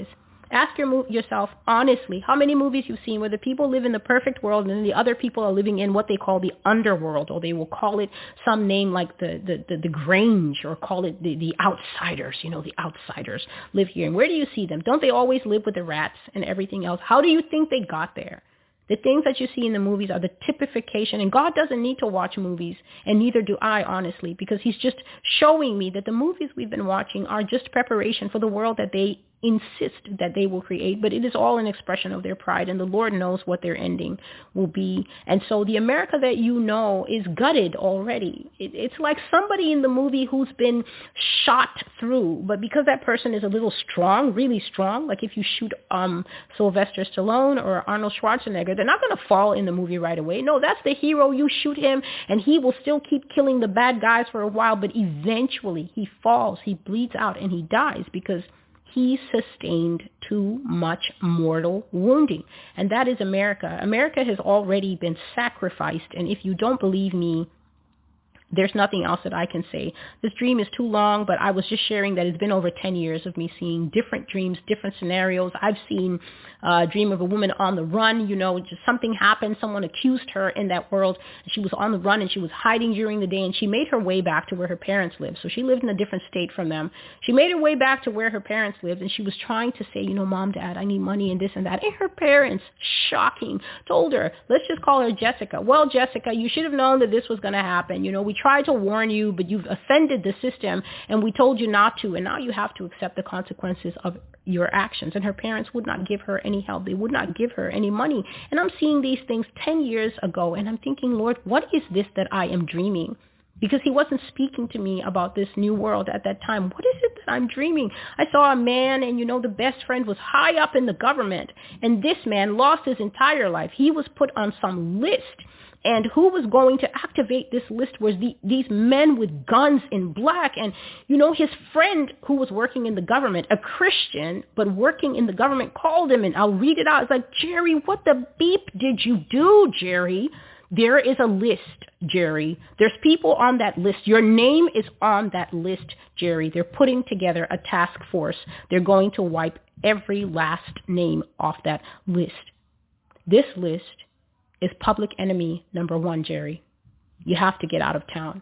Ask your, yourself honestly, how many movies you've seen where the people live in the perfect world and then the other people are living in what they call the underworld, or they will call it some name like the, the, the, the Grange, or call it the, the outsiders. You know, the outsiders live here. And where do you see them? Don't they always live with the rats and everything else? How do you think they got there? The things that you see in the movies are the typification, and God doesn't need to watch movies, and neither do I, honestly, because he's just showing me that the movies we've been watching are just preparation for the world that they insist that they will create, but it is all an expression of their pride, and the Lord knows what their ending will be. And so the America that you know is gutted already. It, it's like somebody in the movie who's been shot through, but because that person is a little strong, really strong, like if you shoot um, Sylvester Stallone or Arnold Schwarzenegger, they're not going to fall in the movie right away. No, that's the hero. You shoot him, and he will still keep killing the bad guys for a while, but eventually he falls, he bleeds out, and he dies because he sustained too much mortal wounding. And that is America. America has already been sacrificed. And if you don't believe me, there's nothing else that I can say. This dream is too long, but I was just sharing that it's been over ten years of me seeing different dreams, different scenarios. I've seen a dream of a woman on the run. You know, just something happened. Someone accused her in that world. And she was on the run, and she was hiding during the day, and she made her way back to where her parents lived. So she lived in a different state from them. She made her way back to where her parents lived, and she was trying to say, you know, Mom, Dad, I need money and this and that. And her parents, shocking, told her, let's just call her Jessica. Well, Jessica, you should have known that this was going to happen. You know, we tried to warn you, but you've offended the system, and we told you not to, and now you have to accept the consequences of your actions. And her parents would not give her any help. They would not give her any money. And I'm seeing these things ten years ago, and I'm thinking, Lord, what is this that I am dreaming? Because he wasn't speaking to me about this new world at that time. What is it that I'm dreaming? I saw a man, and you know, the best friend was high up in the government, and this man lost his entire life. He was put on some list. And who was going to activate this list was the, these men with guns in black. And, you know, his friend who was working in the government, a Christian, but working in the government, called him, and I'll read it out. It's like, Jerry, what the beep did you do, Jerry? There is a list, Jerry. There's people on that list. Your name is on that list, Jerry. They're putting together a task force. They're going to wipe every last name off that list. This list is public enemy number one, Jerry. You have to get out of town.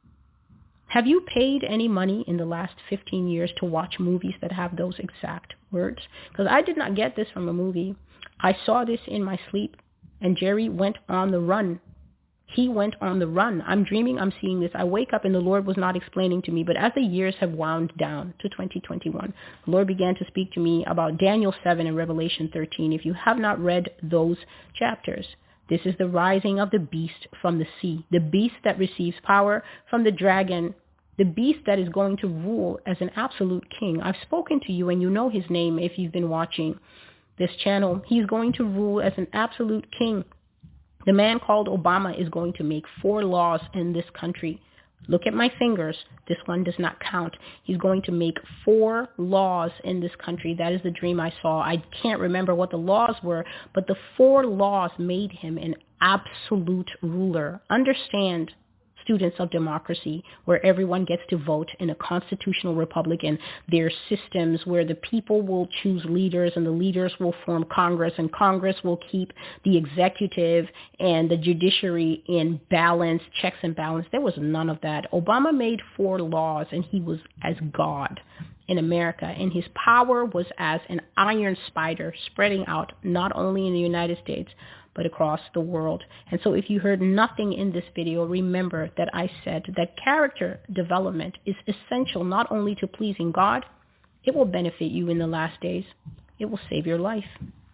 Have you paid any money in the last fifteen years to watch movies that have those exact words? Because I did not get this from a movie. I saw this in my sleep, and Jerry went on the run. He went on the run. I'm dreaming, I'm seeing this. I wake up and the Lord was not explaining to me, but as the years have wound down to twenty twenty-one, the Lord began to speak to me about Daniel seven and Revelation thirteen. If you have not read those chapters, this is the rising of the beast from the sea, the beast that receives power from the dragon, the beast that is going to rule as an absolute king. I've spoken to you, and you know his name if you've been watching this channel. He's going to rule as an absolute king. The man called Obama is going to make four laws in this country. Look at my fingers. This one does not count. He's going to make four laws in this country. That is the dream I saw. I can't remember what the laws were, but the four laws made him an absolute ruler. Understand, students of democracy, where everyone gets to vote in a constitutional republic, and there are systems where the people will choose leaders, and the leaders will form Congress, and Congress will keep the executive and the judiciary in balance, checks and balance. There was none of that. Obama made four laws, and he was as God in America, and his power was as an iron spider spreading out not only in the United States, but across the world. And so if you heard nothing in this video, remember that I said that character development is essential not only to pleasing God, it will benefit you in the last days. It will save your life.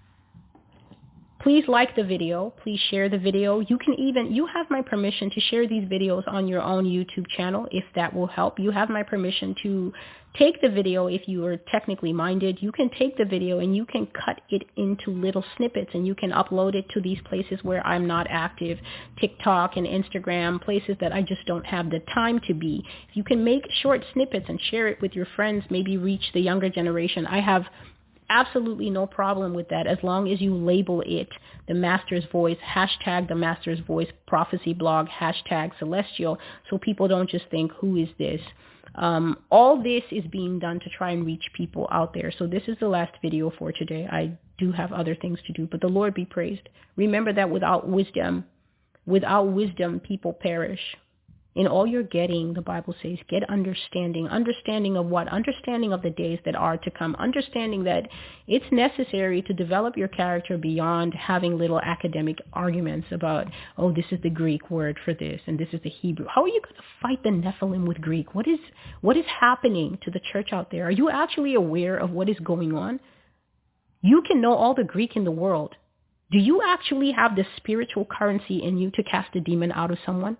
Please like the video. Please share the video. You can even, you have my permission to share these videos on your own YouTube channel if that will help. You have my permission to take the video if you are technically minded. You can take the video and you can cut it into little snippets, and you can upload it to these places where I'm not active, TikTok and Instagram, places that I just don't have the time to be. If you can make short snippets and share it with your friends, maybe reach the younger generation. I have absolutely no problem with that as long as you label it the Master's Voice, hashtag the Master's Voice prophecy blog, hashtag celestial, so people don't just think, who is this? Um, all this is being done to try and reach people out there. So this is the last video for today. I do have other things to do, but the Lord be praised. Remember that without wisdom, without wisdom, people perish. In all you're getting, the Bible says, get understanding. Understanding of what? Understanding of the days that are to come. Understanding that it's necessary to develop your character beyond having little academic arguments about, oh, this is the Greek word for this, and this is the Hebrew. How are you going to fight the Nephilim with Greek? What is, what is happening to the church out there? Are you actually aware of what is going on? You can know all the Greek in the world. Do you actually have the spiritual currency in you to cast a demon out of someone?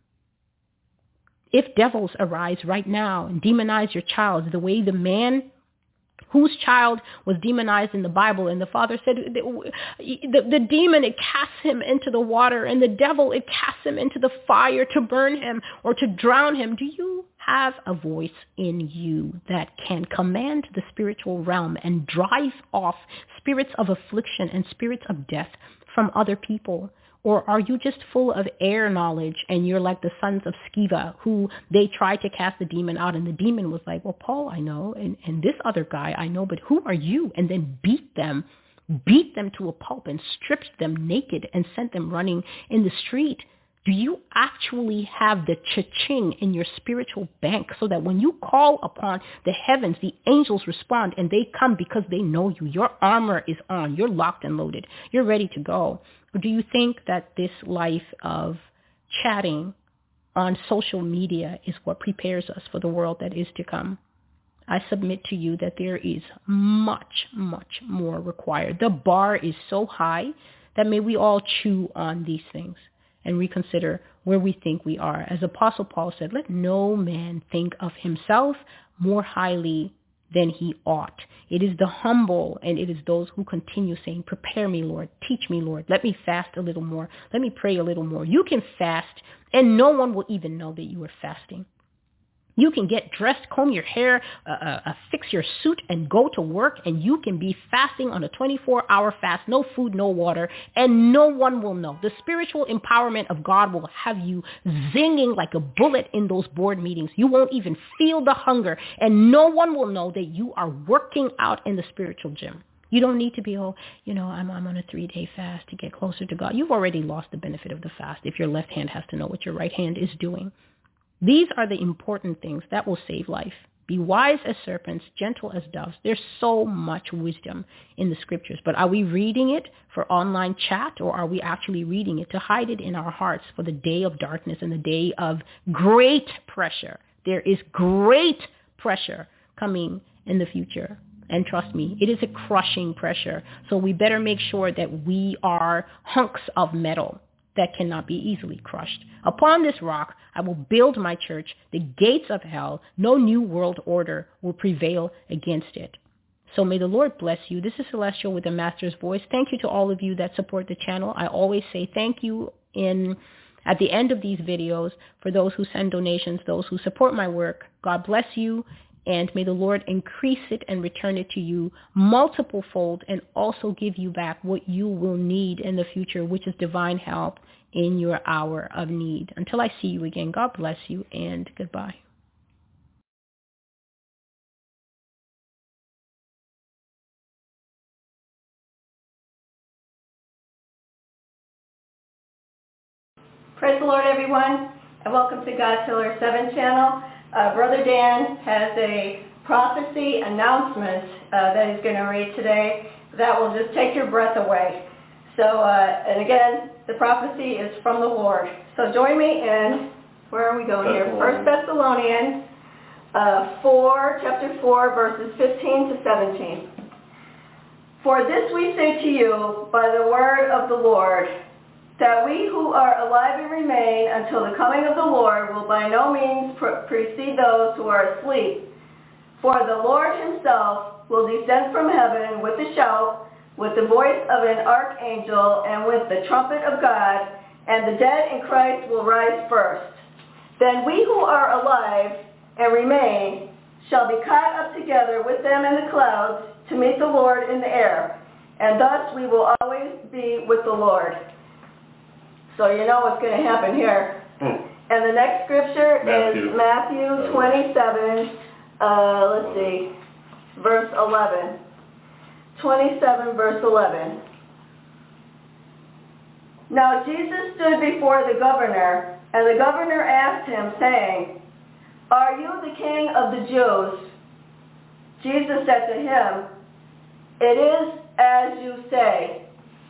If devils arise right now and demonize your child the way the man whose child was demonized in the Bible, and the father said the, the, the demon, it casts him into the water, and the devil, it casts him into the fire to burn him or to drown him. Do you have a voice in you that can command the spiritual realm and drive off spirits of affliction and spirits of death from other people? Or are you just full of air knowledge and you're like the sons of Sceva, who they tried to cast the demon out, and the demon was like, well, Paul, I know, and, and this other guy, I know, but who are you? And then beat them, beat them to a pulp and stripped them naked and sent them running in the street. Do you actually have the cha-ching in your spiritual bank so that when you call upon the heavens, the angels respond and they come because they know you? Your armor is on. You're locked and loaded. You're ready to go. Or do you think that this life of chatting on social media is what prepares us for the world that is to come? I submit to you that there is much, much more required. The bar is so high that may we all chew on these things and reconsider where we think we are. As Apostle Paul said, let no man think of himself more highly than he ought. It is the humble, and it is those who continue saying, prepare me, Lord, teach me, Lord, let me fast a little more, let me pray a little more. You can fast, and no one will even know that you are fasting. You can get dressed, comb your hair, uh, uh, fix your suit, and go to work, and you can be fasting on a twenty-four hour fast, no food, no water, and no one will know. The spiritual empowerment of God will have you zinging like a bullet in those board meetings. You won't even feel the hunger, and no one will know that you are working out in the spiritual gym. You don't need to be, oh, you know, I'm, I'm on a three-day fast to get closer to God. You've already lost the benefit of the fast if your left hand has to know what your right hand is doing. These are the important things that will save life. Be wise as serpents, gentle as doves. There's so much wisdom in the scriptures. But are we reading it for online chat, or are we actually reading it to hide it in our hearts for the day of darkness and the day of great pressure? There is great pressure coming in the future. And trust me, it is a crushing pressure. So we better make sure that we are hunks of metal that cannot be easily crushed. Upon this rock, I will build my church. The gates of hell, no new world order will prevail against it. So may the Lord bless you. This is Celestial with the Master's Voice. Thank you to all of you that support the channel. I always say thank you in at the end of these videos for those who send donations, those who support my work. God bless you. And may the Lord increase it and return it to you multiple fold, and also give you back what you will need in the future, which is divine help in your hour of need. Until I see you again, God bless you and goodbye. Praise the Lord, everyone, and welcome to God Tiller seven channel. Uh, Brother Dan has a prophecy announcement uh, that he's going to read today that will just take your breath away. So, uh, and again, the prophecy is from the Lord. So join me in, where are we going here? First Thessalonians uh, four, chapter four, verses fifteen to seventeen. For this we say to you by the word of the Lord, that we who are alive and remain until the coming of the Lord will by no means pre- precede those who are asleep. For the Lord himself will descend from heaven with a shout, with the voice of an archangel, and with the trumpet of God, and the dead in Christ will rise first. Then we who are alive and remain shall be caught up together with them in the clouds to to meet the Lord in the air, and thus we will always be with the Lord. So you know what's going to happen here. Hmm. And the next scripture Matthew. is Matthew twenty-seven, uh, let's see, verse eleven. twenty-seven, verse eleven. Now Jesus stood before the governor, and the governor asked him, saying, "Are you the king of the Jews?" Jesus said to him, "It is as you say."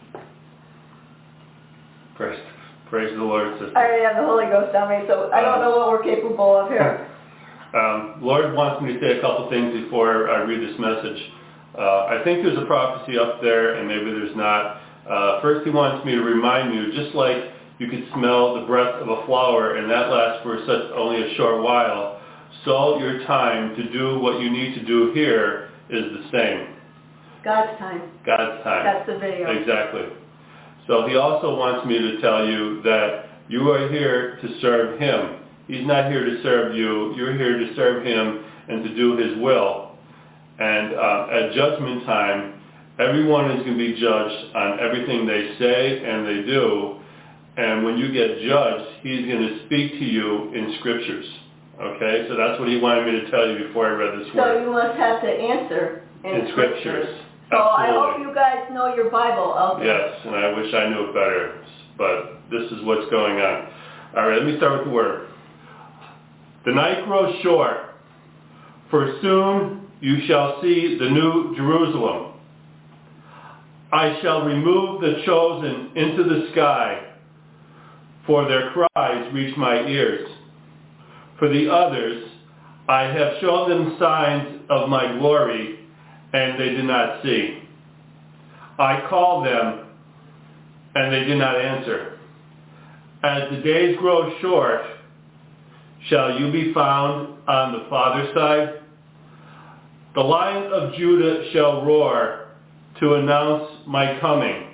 Praise, praise the Lord, sister. I already have the Holy Ghost on me, so I don't know what we're capable of here. Um, Lord wants me to say a couple things before I read this message. Uh, I think there's a prophecy up there, and maybe there's not. Uh, first, he wants me to remind you, just like you could smell the breath of a flower, and that lasts for such only a short while, so your time to do what you need to do here is the same. God's time. God's time. That's the video. Exactly. So he also wants me to tell you that you are here to serve him. He's not here to serve you. You're here to serve him and to do his will. And uh, at judgment time, everyone is going to be judged on everything they say and they do. And when you get judged, he's going to speak to you in scriptures. Okay? So that's what he wanted me to tell you before I read this So word. you must have to answer in, In scriptures. So I Absolutely. hope you guys know your Bible out there. Yes, and I wish I knew it better, but this is what's going on. All right, let me start with the word. The night grows short, for soon you shall see the new Jerusalem. I shall remove the chosen into the sky, for their cries reach my ears. For the others, I have shown them signs of my glory, and they did not see. I called them, and they did not answer. As the days grow short, shall you be found on the farther side? The Lion of Judah shall roar to announce my coming.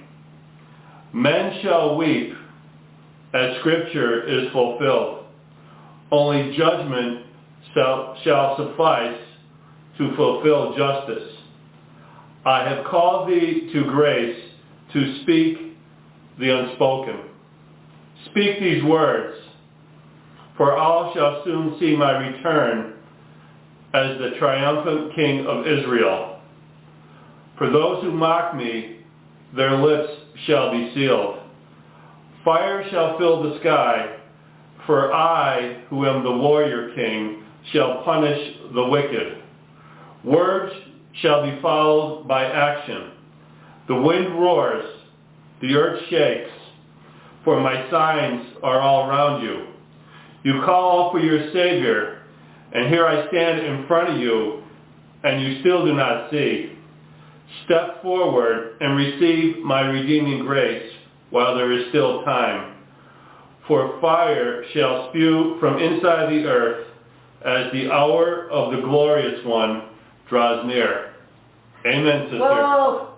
Men shall weep as scripture is fulfilled. Only judgment shall, shall suffice to fulfill justice. I have called thee to grace to speak the unspoken. Speak these words, for all shall soon see my return as the triumphant King of Israel. For those who mock me, their lips shall be sealed. Fire shall fill the sky, for I, who am the warrior king, shall punish the wicked. Words shall be followed by action. The wind roars, the earth shakes, for my signs are all around you. You call for your Savior, and here I stand in front of you, and you still do not see. Step forward and receive my redeeming grace while there is still time. For fire shall spew from inside the earth as the hour of the glorious one draws near. Amen, sister. Whoa,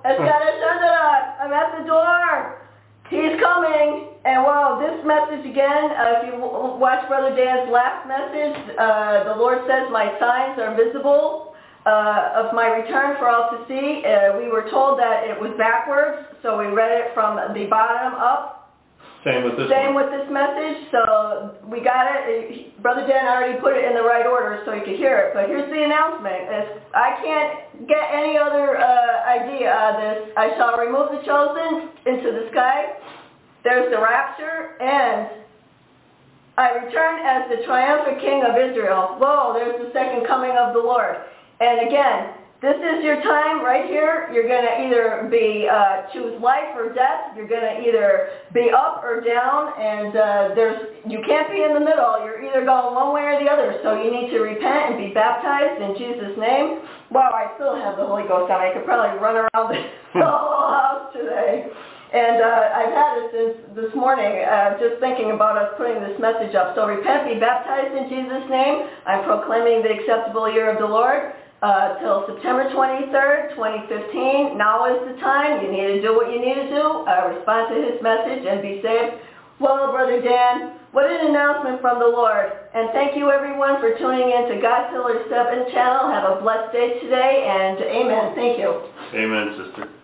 I'm at the door. He's coming. And well, this message again, uh, if you w- watch Brother Dan's last message, uh, the Lord says, my signs are visible uh, of my return for all to see. Uh, we were told that it was backwards, so we read it from the bottom up. Same with this Same one. with this message, so we got it. Brother Dan already put it in the right order so you could hear it. But here's the announcement. It's, I can't get any other uh, idea of this. I shall remove the chosen into the sky. There's the rapture, and I return as the triumphant King of Israel. Whoa, there's the second coming of the Lord. And again, this is your time right here. You're going to either be uh, choose life or death. You're going to either be up or down, and uh, there's you can't be in the middle. You're either going one way or the other. So you need to repent and be baptized in Jesus' name. Wow, I still have the Holy Ghost on. I could probably run around the whole house today. And uh, I've had it since this morning, uh, just thinking about us putting this message up. So repent, be baptized in Jesus' name. I'm proclaiming the acceptable year of the Lord. Uh, till September twenty-third, twenty fifteen. Now is the time. You need to do what you need to do. Uh, respond to his message and be saved. Well, Brother Dan, What an announcement from the Lord. And thank you everyone for tuning in to God Tiller seven channel. Have a blessed day today and amen. Thank you. Amen, sister.